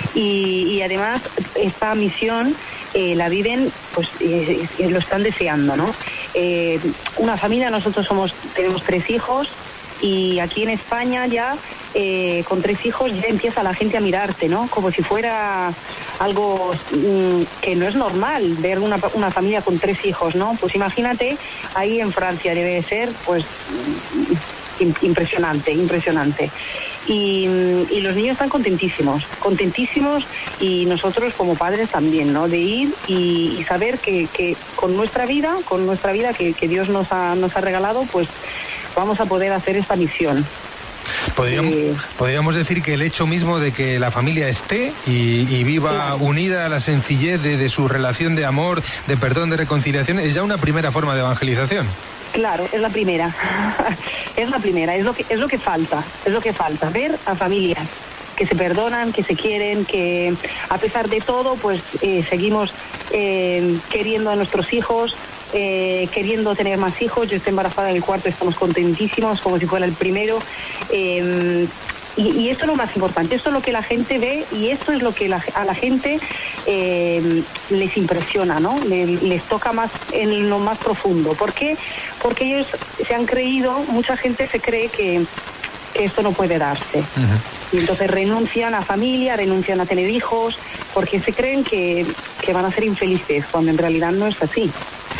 Y, y además esta misión eh, la viven, pues eh, eh, lo están deseando, ¿no? Eh, una familia, nosotros somos tenemos tres hijos, Y aquí en España ya, eh, con tres hijos, ya empieza la gente a mirarte, ¿no? Como si fuera algo mmm, que no es normal ver una, una familia con tres hijos, ¿no? Pues imagínate, ahí en Francia debe ser, pues, impresionante, impresionante. Y, y los niños están contentísimos, contentísimos, y nosotros como padres también, ¿no? De ir y, y saber que, que con nuestra vida, con nuestra vida que, que Dios nos ha, nos ha regalado, pues vamos a poder hacer esta misión. Podríamos, eh, podríamos decir que el hecho mismo de que la familia esté y, y viva claro. unida a la sencillez de, de su relación de amor, de perdón, de reconciliación, es ya una primera forma de evangelización. Claro, es la primera, es la primera, es lo que es lo que falta, es lo que falta, ver a familias que se perdonan, que se quieren, que a pesar de todo, pues eh, seguimos eh, queriendo a nuestros hijos, eh, queriendo tener más hijos. Yo estoy embarazada del cuarto, estamos contentísimos, como si fuera el primero. Eh, Y, y esto es lo más importante, esto es lo que la gente ve y esto es lo que la, a la gente eh, les impresiona, ¿no? Les, les toca más en lo más profundo. ¿Por qué? Porque ellos se han creído, mucha gente se cree que, que esto no puede darse. Uh-huh. Y entonces renuncian a familia, renuncian a tener hijos, porque se creen que, que van a ser infelices, cuando en realidad no es así.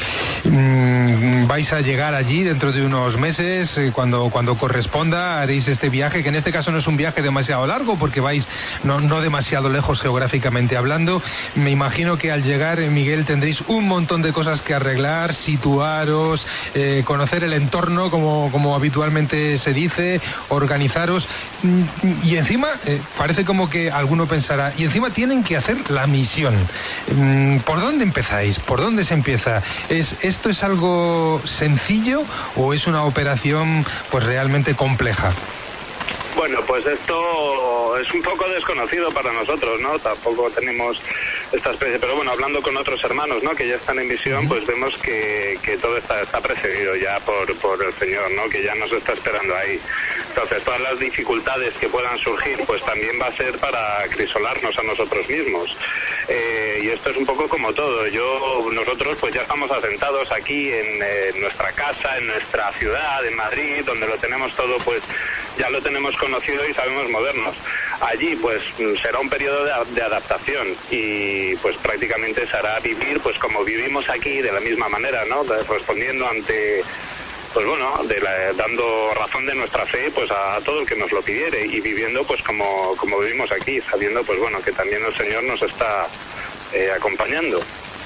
Vais a llegar allí dentro de unos meses, eh, cuando cuando corresponda haréis este viaje, que en este caso no es un viaje demasiado largo porque vais no, no demasiado lejos geográficamente hablando. Me imagino que al llegar, Miguel, tendréis un montón de cosas que arreglar, situaros, eh, conocer el entorno como, como habitualmente se dice, organizaros, y encima eh, parece como que alguno pensará, y encima tienen que hacer la misión. ¿Por dónde empezáis? ¿Por dónde se empieza? ¿Es, ¿Esto es algo sencillo o es una operación pues realmente compleja? Bueno, pues esto es un poco desconocido para nosotros, ¿no? Tampoco tenemos esta especie, pero bueno, hablando con otros hermanos, ¿no? Que ya están en misión, pues vemos que, que todo está, está precedido ya por, por el Señor, ¿no? Que ya nos está esperando ahí. Entonces, todas las dificultades que puedan surgir, pues también va a ser para crisolarnos a nosotros mismos. Eh, y esto es un poco como todo. Yo, nosotros pues ya estamos asentados aquí en eh, nuestra casa, en nuestra ciudad, en Madrid, donde lo tenemos todo, pues ya lo tenemos conocido y sabemos movernos. Allí pues será un periodo de, de adaptación y pues prácticamente se hará vivir pues como vivimos aquí, de la misma manera, ¿no? De, respondiendo ante, pues bueno, de la, dando razón de nuestra fe pues a, a todo el que nos lo pidiere y viviendo pues como, como vivimos aquí, sabiendo pues bueno que también el Señor nos está eh, acompañando.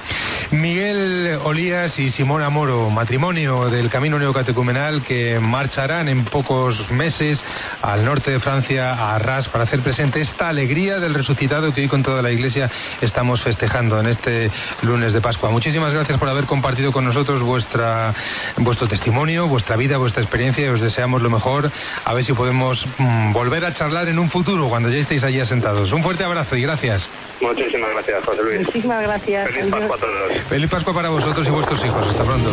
Miguel Olías y Simona Moro, matrimonio del Camino Neocatecumenal, que marcharán en pocos meses al norte de Francia, a Arras, para hacer presente esta alegría del resucitado que hoy con toda la Iglesia estamos festejando en este lunes de Pascua. Muchísimas gracias por haber compartido con nosotros vuestra, vuestro testimonio, vuestra vida, vuestra experiencia, y os deseamos lo mejor. A ver si podemos mmm, volver a charlar en un futuro cuando ya estéis allí asentados. Un fuerte abrazo y gracias. Muchísimas gracias, José Luis. Muchísimas gracias. Feliz Pascua a todos. Feliz Pascua para vosotros y vuestros hijos. Hasta pronto.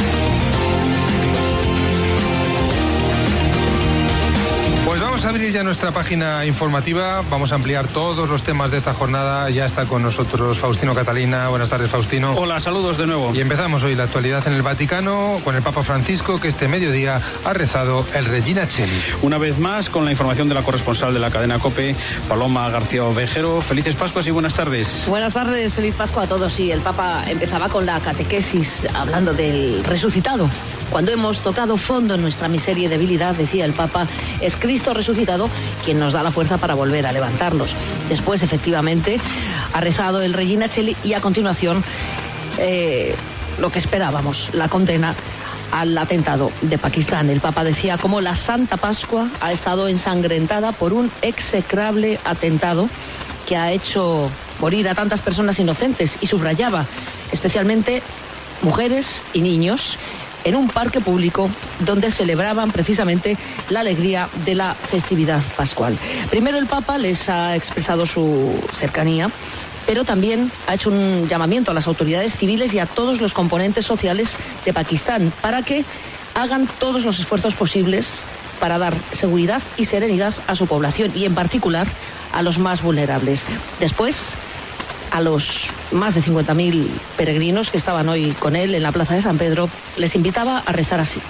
Pues vamos a abrir ya nuestra página informativa, vamos a ampliar todos los temas de esta jornada. Ya está con nosotros Faustino Catalina. Buenas tardes, Faustino. Hola, saludos de nuevo. Y empezamos hoy la actualidad en el Vaticano con el Papa Francisco, que este mediodía ha rezado el Regina Coeli. Una vez más, con la información de la corresponsal de la cadena COPE, Paloma García Ovejero. Felices Pascuas y buenas tardes. Buenas tardes, feliz Pascua a todos. Sí, el Papa empezaba con la catequesis, hablando del resucitado. Cuando hemos tocado fondo en nuestra miseria y debilidad, decía el Papa, es Cristo resucitado quien nos da la fuerza para volver a levantarnos. Después, efectivamente, ha rezado el Regina Coeli y a continuación eh, lo que esperábamos, la condena al atentado de Pakistán. El Papa decía cómo la Santa Pascua ha estado ensangrentada por un execrable atentado que ha hecho morir a tantas personas inocentes, y subrayaba especialmente mujeres y niños en un parque público donde celebraban precisamente la alegría de la festividad pascual. Primero el Papa les ha expresado su cercanía, pero también ha hecho un llamamiento a las autoridades civiles y a todos los componentes sociales de Pakistán para que hagan todos los esfuerzos posibles para dar seguridad y serenidad a su población, y en particular a los más vulnerables. Después, a los más de cincuenta mil peregrinos que estaban hoy con él en la plaza de San Pedro, les invitaba a rezar así.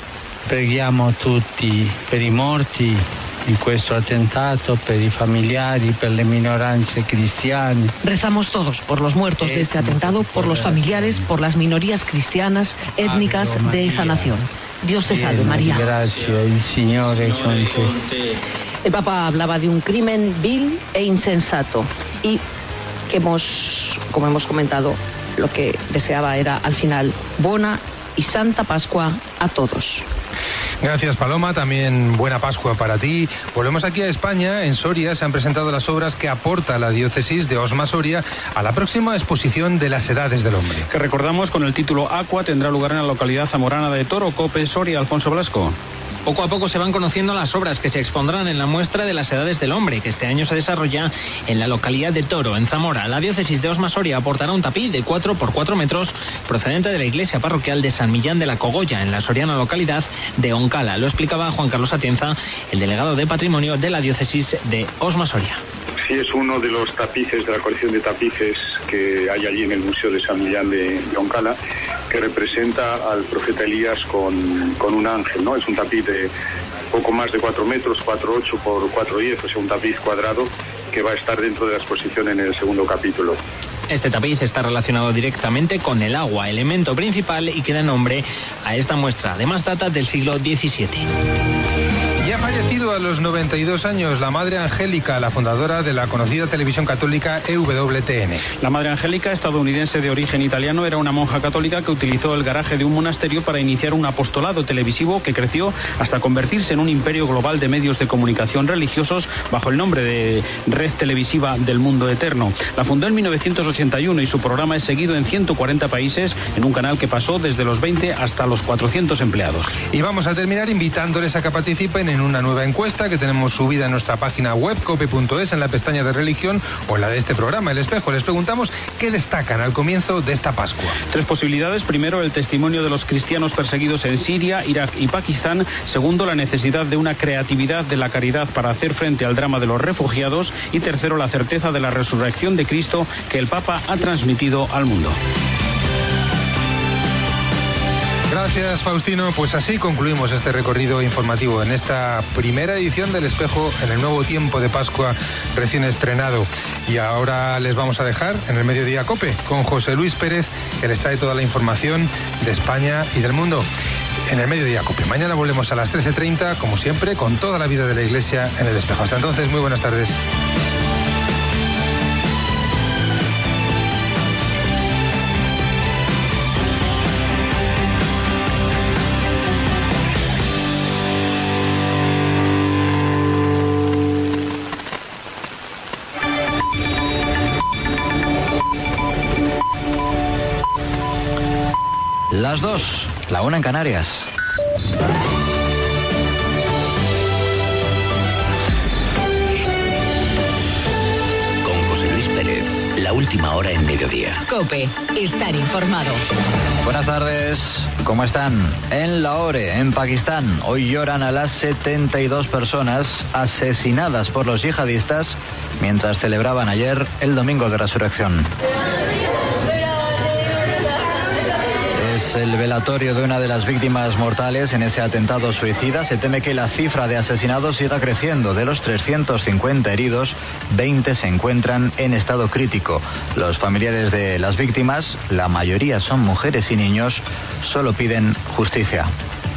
Preghiamo tutti per i morti in questo attentato, per i familiari, per le minoranze cristiane. Rezamos todos por los muertos de este atentado, por los familiares, por las minorías cristianas, étnicas de esa nación. Dios te salve, María. Gracias, el Señor es con te. El Papa hablaba de un crimen vil e insensato y que hemos, como hemos comentado, lo que deseaba era al final buena y santa Pascua a todos. Gracias, Paloma, también buena Pascua para ti. Volvemos aquí a España. En Soria se han presentado las obras que aporta la diócesis de Osma-Soria a la próxima exposición de las edades del hombre. Que recordamos con el título Aqua tendrá lugar en la localidad zamorana de Toro, Cope, Soria. Alfonso Blasco. Poco a poco se van conociendo las obras que se expondrán en la muestra de las edades del hombre, que este año se desarrolla en la localidad de Toro, en Zamora. La diócesis de Osma-Soria aportará un tapiz de cuatro por cuatro metros procedente de la iglesia parroquial de San Millán de la Cogolla, en la soriana localidad de Oncala. Lo explicaba Juan Carlos Atienza, el delegado de Patrimonio de la diócesis de Osma-Soria. Sí, es uno de los tapices de la colección de tapices que hay allí en el Museo de San Millán de, de Oncala, que representa al profeta Elías con, con un ángel, ¿no? Es un tapiz de poco más de cuatro metros, cuatro ocho por cuatro diez, o sea, un tapiz cuadrado que va a estar dentro de la exposición en el segundo capítulo. Este tapiz está relacionado directamente con el agua, elemento principal, y que da nombre a esta muestra. Además, data del siglo diecisiete. Y ha fallecido a los noventa y dos años la Madre Angélica, la fundadora de la conocida televisión católica E W T N. La Madre Angélica, estadounidense de origen italiano, era una monja católica que utilizó el garaje de un monasterio para iniciar un apostolado televisivo que creció hasta convertirse en un imperio global de medios de comunicación religiosos bajo el nombre de Red Televisiva del Mundo Eterno. La fundó en mil novecientos ochenta y uno y su programa es seguido en ciento cuarenta países en un canal que pasó desde los veinte hasta los cuatrocientos empleados. Y vamos a terminar invitándoles a que participen en una nueva encuesta que tenemos subida en nuestra página web cope punto es en la pestaña de religión o en la de este programa, El Espejo. Les preguntamos qué destacan al comienzo de esta Pascua. Tres posibilidades. Primero, el testimonio de los cristianos perseguidos en Siria, Irak y Pakistán. Segundo, la necesidad de una creatividad de la caridad para hacer frente al drama de los refugiados. Y tercero, la certeza de la resurrección de Cristo que el Papa ha transmitido al mundo. Gracias, Faustino. Pues así concluimos este recorrido informativo en esta primera edición del Espejo en el nuevo tiempo de Pascua recién estrenado. Y ahora les vamos a dejar en el Mediodía Cope con José Luis Pérez, que les trae toda la información de España y del mundo en el Mediodía Cope. Mañana volvemos a las trece treinta, como siempre, con toda la vida de la Iglesia en el Espejo. Hasta entonces, muy buenas tardes. Las dos, la una en Canarias. Con José Luis Pérez, la última hora en mediodía. COPE, estar informado. Buenas tardes, ¿cómo están? En Lahore, en Pakistán, hoy lloran a las setenta y dos personas asesinadas por los yihadistas mientras celebraban ayer el Domingo de Resurrección. El velatorio de una de las víctimas mortales en ese atentado suicida. Se teme que la cifra de asesinados siga creciendo. De los trescientos cincuenta heridos, veinte se encuentran en estado crítico. Los familiares de las víctimas, la mayoría son mujeres y niños, solo piden justicia.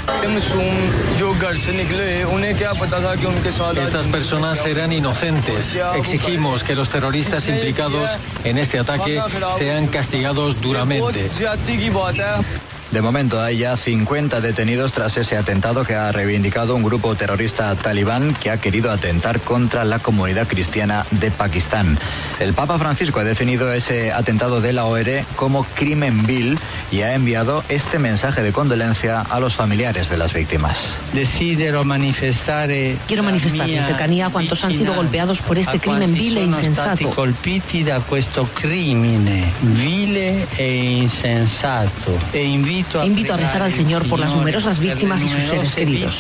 Estas personas eran inocentes. Exigimos que los terroristas implicados en este ataque sean castigados duramente. De momento hay ya cincuenta detenidos tras ese atentado que ha reivindicado un grupo terrorista talibán que ha querido atentar contra la comunidad cristiana de Pakistán. El Papa Francisco ha definido ese atentado de Lahore como crimen vil y ha enviado este mensaje de condolencia a los familiares de las víctimas. Quiero manifestar mi cercanía a cuantos han sido golpeados por este crimen vil e insensato. Colpiti da questo crimine vile e insensato e invito E invito a rezar al Señor por las numerosas víctimas y sus seres queridos.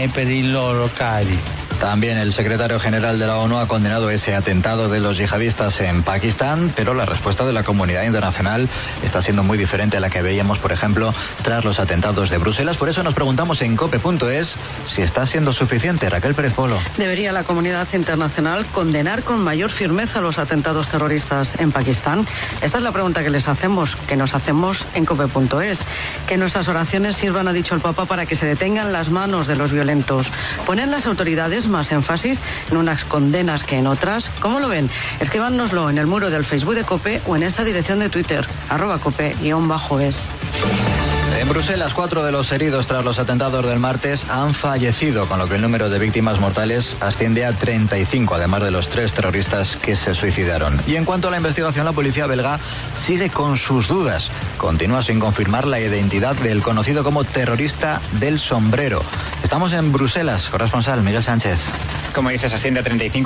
También el secretario general de la ONU ha condenado ese atentado de los yihadistas en Pakistán, pero la respuesta de la comunidad internacional está siendo muy diferente a la que veíamos, por ejemplo, tras los atentados de Bruselas. Por eso nos preguntamos en cope punto es si está siendo suficiente. Raquel Pérez Polo. ¿Debería la comunidad internacional condenar con mayor firmeza los atentados terroristas en Pakistán? Esta es la pregunta que les hacemos, que nos hacemos en cope punto es. Que nuestras oraciones sirvan, ha dicho el Papa, para que se detengan las manos de los violentos. ¿Ponen las autoridades más énfasis en unas condenas que en otras? ¿Cómo lo ven? Escríbanoslo en el muro del Facebook de COPE o en esta dirección de Twitter, arroba cope guión bajo es. En Bruselas, cuatro de los heridos tras los atentados del martes han fallecido, con lo que el número de víctimas mortales asciende a treinta y cinco, además de los tres terroristas que se suicidaron. Y en cuanto a la investigación, la policía belga sigue con sus dudas. Continúa sin confirmar la identidad del conocido como terrorista del sombrero. Estamos en Bruselas, corresponsal Miguel Sánchez. Como dices, asciende a treinta y cinco.